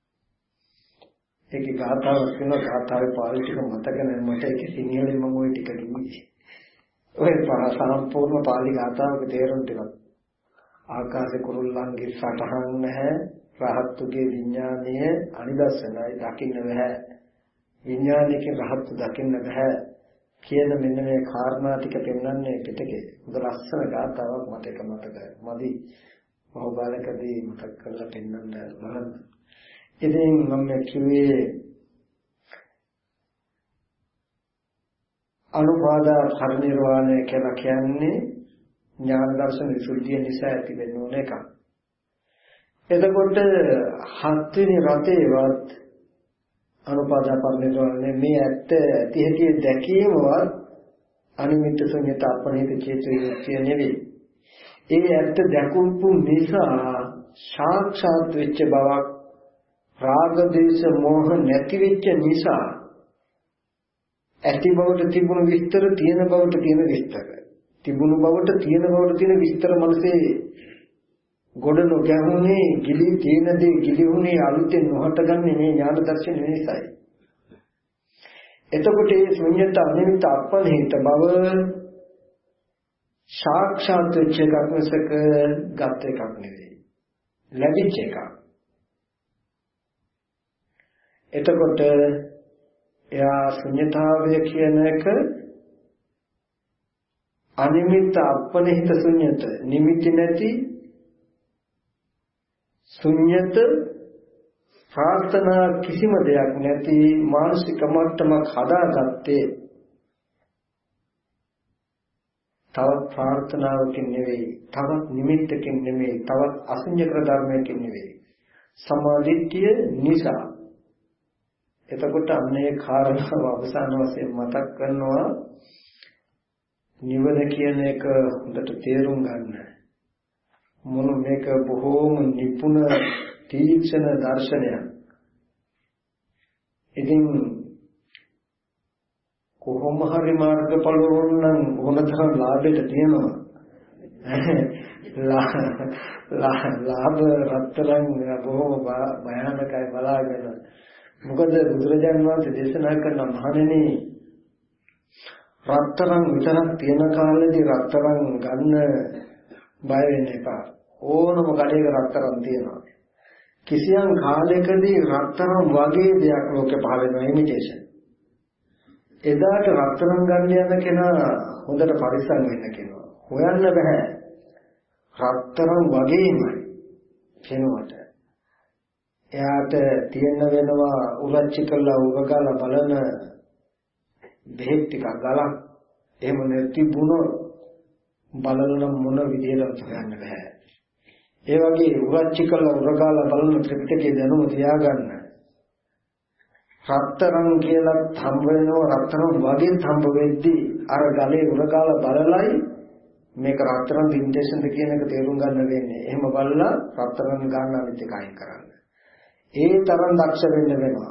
ඒකේ ගාථාවක් වෙනවා. ගාථාවේ පාළි ටික මතක නැහැ මට. ඒකේ සිංහලෙන් මම ওই ටික කිව්වේ. ඔය සම්පූර්ණ පාළි ගාථාවක තේරුම් ටිකක්. ආකාශේ කුරුල්ලන්ගේ සටහන් නැහැ. රහත්තුගේ විඥානය අනිදර්ශනයි දකින්න බෑ. විඥානයේ රහත්තු දකින්න බෑ කියන මෙන්න මේ කාරණා ටික පෙන්වන්නේ පිටකේ. හොඳ ලස්සන ගාථාවක් මට එක මතකයි. මදි මොහොබලකදී මතක් කරලා පෙන්වන්න බලන්න. ඉතින් මම කිව්වේ අනුපාදා පරිනිර්වාණය කියලා කියන්නේ ඥාන දර්ශන විසුද්ධිය නිසා ඇති වෙන ඕන එකක්. එතකොට හත්වෙනි රතේවත් අනුපාදා පරිනිර්වාණය මේ ඇත්ත ඇති හැටි දැකීමවත් අනිමිත්ත ශුන්‍යත අපනිත චේතු විමුක්තිය නෙවෙයි. ඒ ඇත්ත දැකුපු නිසා සාක්ෂාත් වෙච්ච බවක් රාග දේශ මොහ නැති වෙච්ච නිසා ඇති බවට තිබුණු විස්තර තියෙන බවට තියෙන විස්තර තිබුණු බවට තියෙන බවට තියෙන විස්තර මනසේ ගොඩ නොගැහුනේ ගිලි තියෙන දේ ගිලිහුනේ අලුතෙන් නොහටගන්නේ මේ ඥාන දර්ශන නිසායි. එතකොට මේ ශුන්‍යත අනිමිත අපනිත බව සාක්ෂාත් වෙච්ච එකක් මිසක ගත් එකක් නෙවෙයි. ලැබිච්ච එකක්. එතකොට එයා ශුන්‍යතාවය කියන එක අනිමිත අපනිත ශුන්‍යත නිමිති නැති ශුන්‍යත ප්‍රාර්ථනා කිසිම දෙයක් නැති මානසික මට්ටමක් හදාගත්තේ තවත් ප්‍රාර්ථනාවකින් නෙවෙයි, තවත් නිමිත්තකින් නෙවෙයි, තවත් අසංජක ධර්මයකින් නෙවෙයි, සමාධිත්‍ය නිසා. එතකොට අන්නේ කාරණාව අවසාන වශයෙන් මතක් කරනවා නිවන කියන එක හොඳට තේරුම් ගන්න. මොන මේක බොහෝම නිපුණ තීක්ෂණ දර්ශනයක්. ඉතින් කොහොම හරි මාර්ගඵල වුණනම් ඕනතරම් ලාභෙට තියෙනවා. ලාභ රත්තරන් බොහොම භයානකයි බලාගෙන. මොකද බුදුරජාණන් වහන්සේ දේශනා කරන මහණෙනි රත්තරන් විතරක් තියෙන කාලේදී රත්තරන් ගන්න බය වෙන්න එපා. ඕනම කඩේක රත්තරන් තියෙනවා. කිසියම් කාලයකදී රත්තරන් වගේ දෙයක් ලෝකේ පහළ වෙනවා ඉමිටේෂන්. එදාට රත්තරන් ගන්න යන කෙනා හොඳට පරිස්සම් වෙන්න කියනවා. හොයන්න බෑ. රත්තරන් වගේමයි කෙනාට. එයාට තියෙන්න වෙනවා උරච්චි කළා උරගාලා බලන බෙහෙත් ටිකක් ගලක්. එහෙම නැතිබුණොත් බලන මොන විදියටද හොයන්න බෑ. ඒ වගේ උරච්චි කළා උරගාලා බලන ත්‍රිපිටකයේ දැනුම තියාගන්න. රත්තරන් කියලා හම්බ වෙනවා රත්තරන් වගේ හම්බ වෙද්දී අර ගලේ උරගාලා බලලයි මේක රත්තරන් ඉන්ටෙන්ෂන්ද කියන එක තේරුම් ගන්න වෙන්නේ. එහෙම බලලා රත්තරන් ගන්න අනිත් එක අයින් කරන්න. ඒ තරම් දක්ෂ වෙන්න වෙනවා.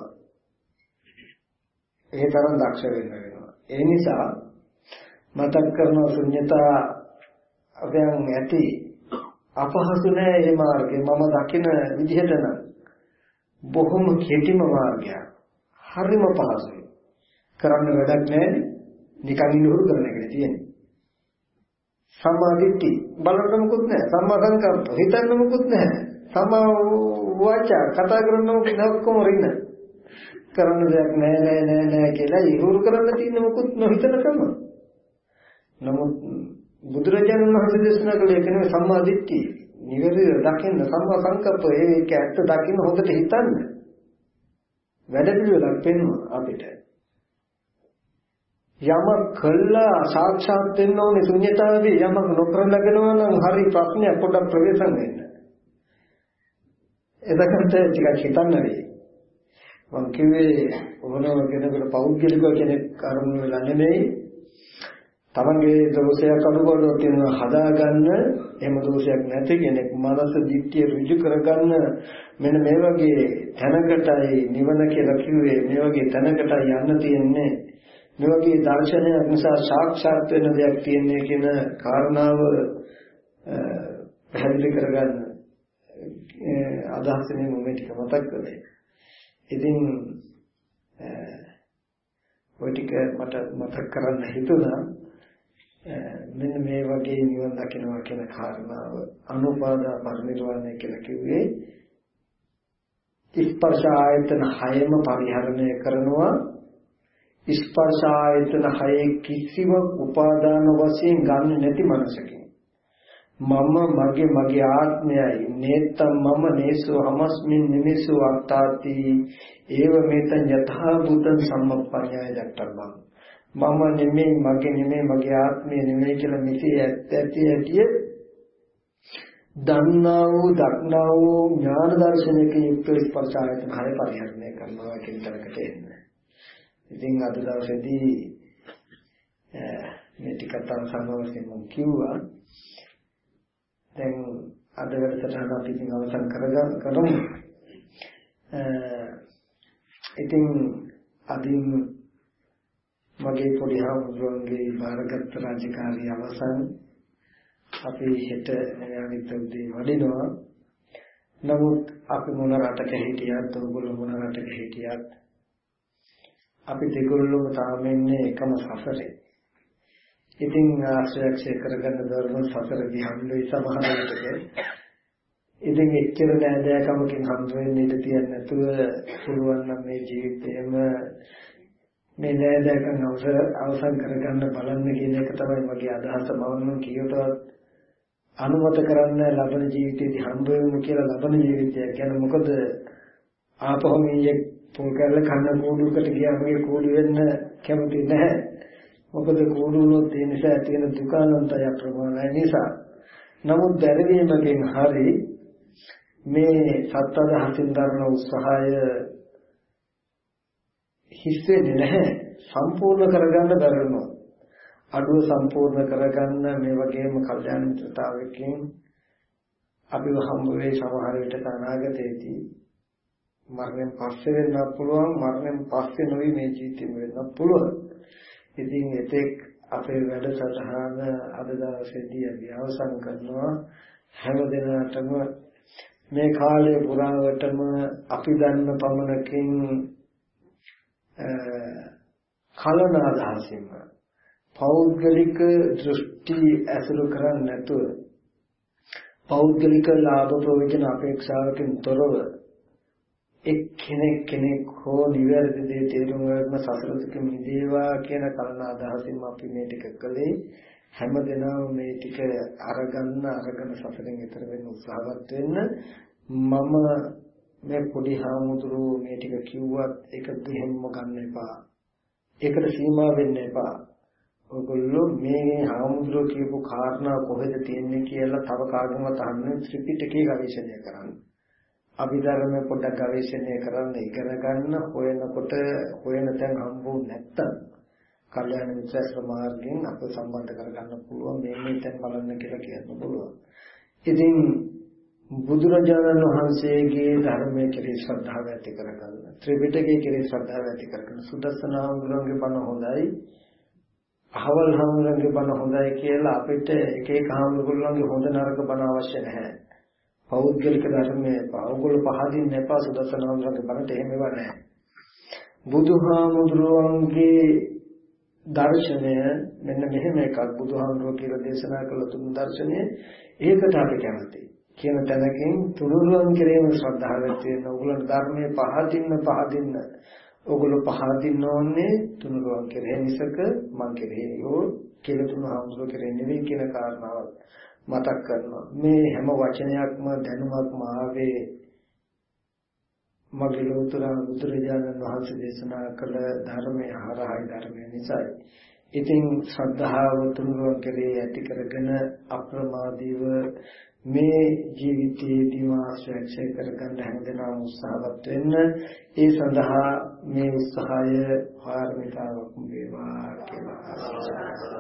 ඒ තරම් දක්ෂ වෙන්න වෙනවා. ඒ නිසා මතක් කරන ශුන්‍යතා අපයන් ඇති අපහසු නෑ මේ මාර්ගය. මම දකින විදිහට නම් බොහොම කෙටිම මාර්ගයක්. හරිම පහසුයි. කරන්න වැඩක් නෑ. නිකන් ඉන්නවරු කරන එකනේ තියෙන්නේ. සම්මාදිට්ඨි බලන්න මොකුත් නෑ. සම්මා සංකප්ප හිතන්න මොකුත් නෑ. සම්මා වාචා කතා කරන්න ඔක්කොම රින්න. කරන්න දෙයක් නෑ කියලා ඉහුරු කරන්න තියෙන මොකුත් නොහිතනකම. නමුත් බුදුරජාණන් වහන්සේ දේශනා කළේ කියන්නේ සම්මා දිට්ඨිය. නිවැරදිව දකින්න සම්මා සංකප්ප ඒක ඇත්ත දකින්න හොඳට හිතන්න. වැඩ පිළිවෙලක් පෙන්වනවා අපිට. යමක් කළා සාක්ෂාත් වෙන්න ඕනේ ශුන්‍යතාවයේ යමක් නොකර ලැබෙනවා නම් හරි ප්‍රශ්නයක් පොඩ්ඩක් ප්‍රවේශම් වෙන්න. එතකොට ටිකක් හිතන්න වෙයි. මම කිව්වේ ඕනම කෙනෙකුට පෞද්ගලිකව කෙනෙක් අරමුණු වෙලා නෙමෙයි. තමන්ගේ දෝෂයක් අනුබලවත් වෙන හදාගන්න එහෙම දෝෂයක් නැති කෙනෙක් මනස දිට්ඨිය ඍජු කරගන්න මෙන්න මේ වගේ තැනකටයි නිවන කියලා කිව්වේ මේ වගේ තැනකටයි යන්න තියෙන්නේ මේ වගේ දර්ශනයක් නිසා සාක්ෂාත් වෙන දෙයක් තියෙන්නේ කියන කාරණාව පැහැදිලි කරගන්න අදහසනේ මම ටික මතක් කළේ. ඉතින් ඔය ටික මට මතක් කරන්න හිතුණා. මෙන්න මේ වගේ නිවන් දකින්නවා කියන කාරණාව අනුපාදා පරිනිර්වාණය කියලා කිව්වේ ස්පර්ශ ආයතන 6ම පරිහරණය කරනවා. ස්පර්ශ ආයතන 6 කිසිම උපාදාන වශයෙන් ගන්න නැති මනසකින් මම මගේ ආත්මයයි නේතම් මම නේසෝ හමස්මින් නිමිසෝ අත්තාති ඒව මේතං යථා භූතං සම්මප්පඤ්ඤාය දක්වනවා. මම නෙමෙයි මගේ නෙමෙයි මගේ ආත්මය නෙමෙයි කියලා මෙසේ ඇත්ත ඇති දන්නා වූ දක්නා වූ ඥාන දර්ශනයකින් යුක්ත ස්පර්ශ ආයතන 6 පරිහරණය කරනවා කියන තරකට එන්නේ. ඉතින් අද දවසේදී මේ ටිකක් සංසමවයෙන් මම කිව්වා. දැන් අද වැඩසටහන අපි ඉතින් අවසන් කරමු. ඉතින් අදින් මගේ පොඩි හාමුදුරුවන්ගේ බාරගත් රාජකාරිය අවසන් අපි හෙට අනිත් උදේ වඩිනවා. නමුත් අපි මොන රටක හිටියත් ඔයගොල්ලෝ මොන රටක හිටියත් අපි දෙගොල්ලෝම තාම ඉන්නේ එකම සසරේ. ඉතින් ආශ්‍රයක්ෂය කරගන්න දරුවෝ සසරදී හම්බුයි සමහර විටක. ඉතින් එච්චර නෑදෑකමකින් හම්බ වෙන්න ඉඩ තියන්නේ නැතුව පුළුවන් නම් මේ ජීවිතේම මේ නෑදෑකම් අවසන් කරගන්න බලන්න කියන එක තමයි මගේ අදහස. මම කියතවත් අනුමත කරන්න ලබන ජීවිතේදී හම්බ වෙමු කියලා ලබන ජීවිතයක් ගැන. මොකද ආපහු මේ පොල් කරලා කන්න කෝඩුවකට ගියාම මේ කෝඩු වෙන්න කැමති නැහැ. මොකද කෝඩු වුණොත් ඒ නිසා ඇති වෙන දුකානන්තය ප්‍රමාණය නිසා. නමුත් දැරීමකින් හරි මේ සත්‍යදහසින් දරන උත්සාහය හිස්සෙන්නේ නැහැ. සම්පූර්ණ කරගන්න බැරිවෙනවා. අඩුව සම්පූර්ණ කරගන්න මේ වගේම කල්යාණ මිත්‍රතාවයකින් අපිව හම්බ වෙයි සමහර විට අනාගතයේදී මරණයෙන් පස්සේ වෙන්න පුළුවන්. මරණයෙන් පස්සේ නොවි මේ ජීවිතෙම වෙන්න පුළුවන්. ඉතින් එතෙක් අපේ වැඩසටහන අද දවසේදී අපි අවසන් කරනවා. හැම දිනකටම මේ කාලය පුරාවටම අපි දන්න පමණකින් කලන අදහසින්ම පෞද්ගලික දෘෂ්ටි ඇසුරු කරන්නේ නැතුව පෞද්ගලික ලාභ ප්‍රයෝජන අපේක්ෂාවකින් තොරව එක්කෙනෙක් හෝ නිවැරදි දේ තේරුම් ගන්න සසරක මිදේවා කියන කලන අදහසින්ම අපි මේ ටික කළේ. හැමදෙනාම මේ ටික අරගෙන සසරෙන් ඈතර වෙන්න උත්සාහවත් වෙන්න. මම මේ පොඩි හාමුදුරුවෝ මේ ටික කිව්වත් ඒක දෙහෙම්ම ගන්න එපා. ඒකට සීමා වෙන්න එපා. ඔයගොල්ලෝ මේ හාමුදුරුවෝ කියපු කාරණා කොහෙද තියෙන්නේ කියලා තව කාගෙන්වත් අහන්න ත්‍රිපිටකයේ ගවේෂණය කරන්න. අභිධර්මයේ පොඩ්ඩක් ගවේෂණය කරන්න ඉගෙන ගන්න. හොයනකොට හොයන තැන් හම්බුනේ නැත්තම් කල්යාණ මිත්‍ර මාර්ගයෙන් අප සම්බන්ධ කරගන්න පුළුවන්. මේ තැන් බලන්න කියලා කියන්න පුළුවන්. ඉතින් බුදුරජාණන් වහන්සේගේ ධර්මයේ කෙරෙහි ශ්‍රද්ධාව ඇති කරගන්න, ත්‍රිපිටකයේ කෙරෙහි ශ්‍රද්ධාව ඇති කරගන්න. සුදස්සන හාමුදුරන්ගේ බණ හොඳයි, අහවල් හාමුදුරන්ගේ බණ හොඳයි කියලා අපිට එක එක හාමුදුරුවන්ගේ හොඳ නරක බණ අවශ්‍ය නැහැ. පෞද්ගලික ධර්මයේ පාවුගල පහදින්න එපා. සුදස්සන හාමුදුරන්ගේ බණට එහෙම ඒවා නැහැ. බුදුහාමුදුරුවන්ගේ දර්ශනය මෙන්න මෙහෙම එකක්. බුදුහාමුදුරුවෝ කියලා දේශනා කළ තුන් දර්ශනය ඒකට අපි කැමතියි කියන තැනකින් තුනුරුවන් කෙරෙහිම ශ්‍රද්ධාව ඇති වෙන. ඕගොල්ලෝ ධර්මයේ පහදින්න ඕගොල්ලෝ පහදින්න ඕනේ තුනුරුවන් කෙරෙහි මිසක මං කෙරෙහි හෝ කියලා තුනුහාමුදුරුවෝ කෙරෙහි නෙවෙයි කියන කාරණාව මතක් කරනවා. මේ හැම වචනයක්ම දැනුමක්ම ආවේ මගේ ලෝතර බුදුරජාණන් වහන්සේ දේශනා කළ ධර්මයේ හරහායි ධර්මයේ නිසායි. ඉතින් ශ්‍රද්ධාව තුනුරුවන් කෙරේ ඇති කරගෙන අප්‍රමාදීව මේ ජීවිතයේදී ආශ්‍රය කරගන්න හැමදෙනාම උත්සාහවත් වෙන්න. ඒ සඳහා මේ උත්සාහය පාරමිතාවක් වේවා කියලා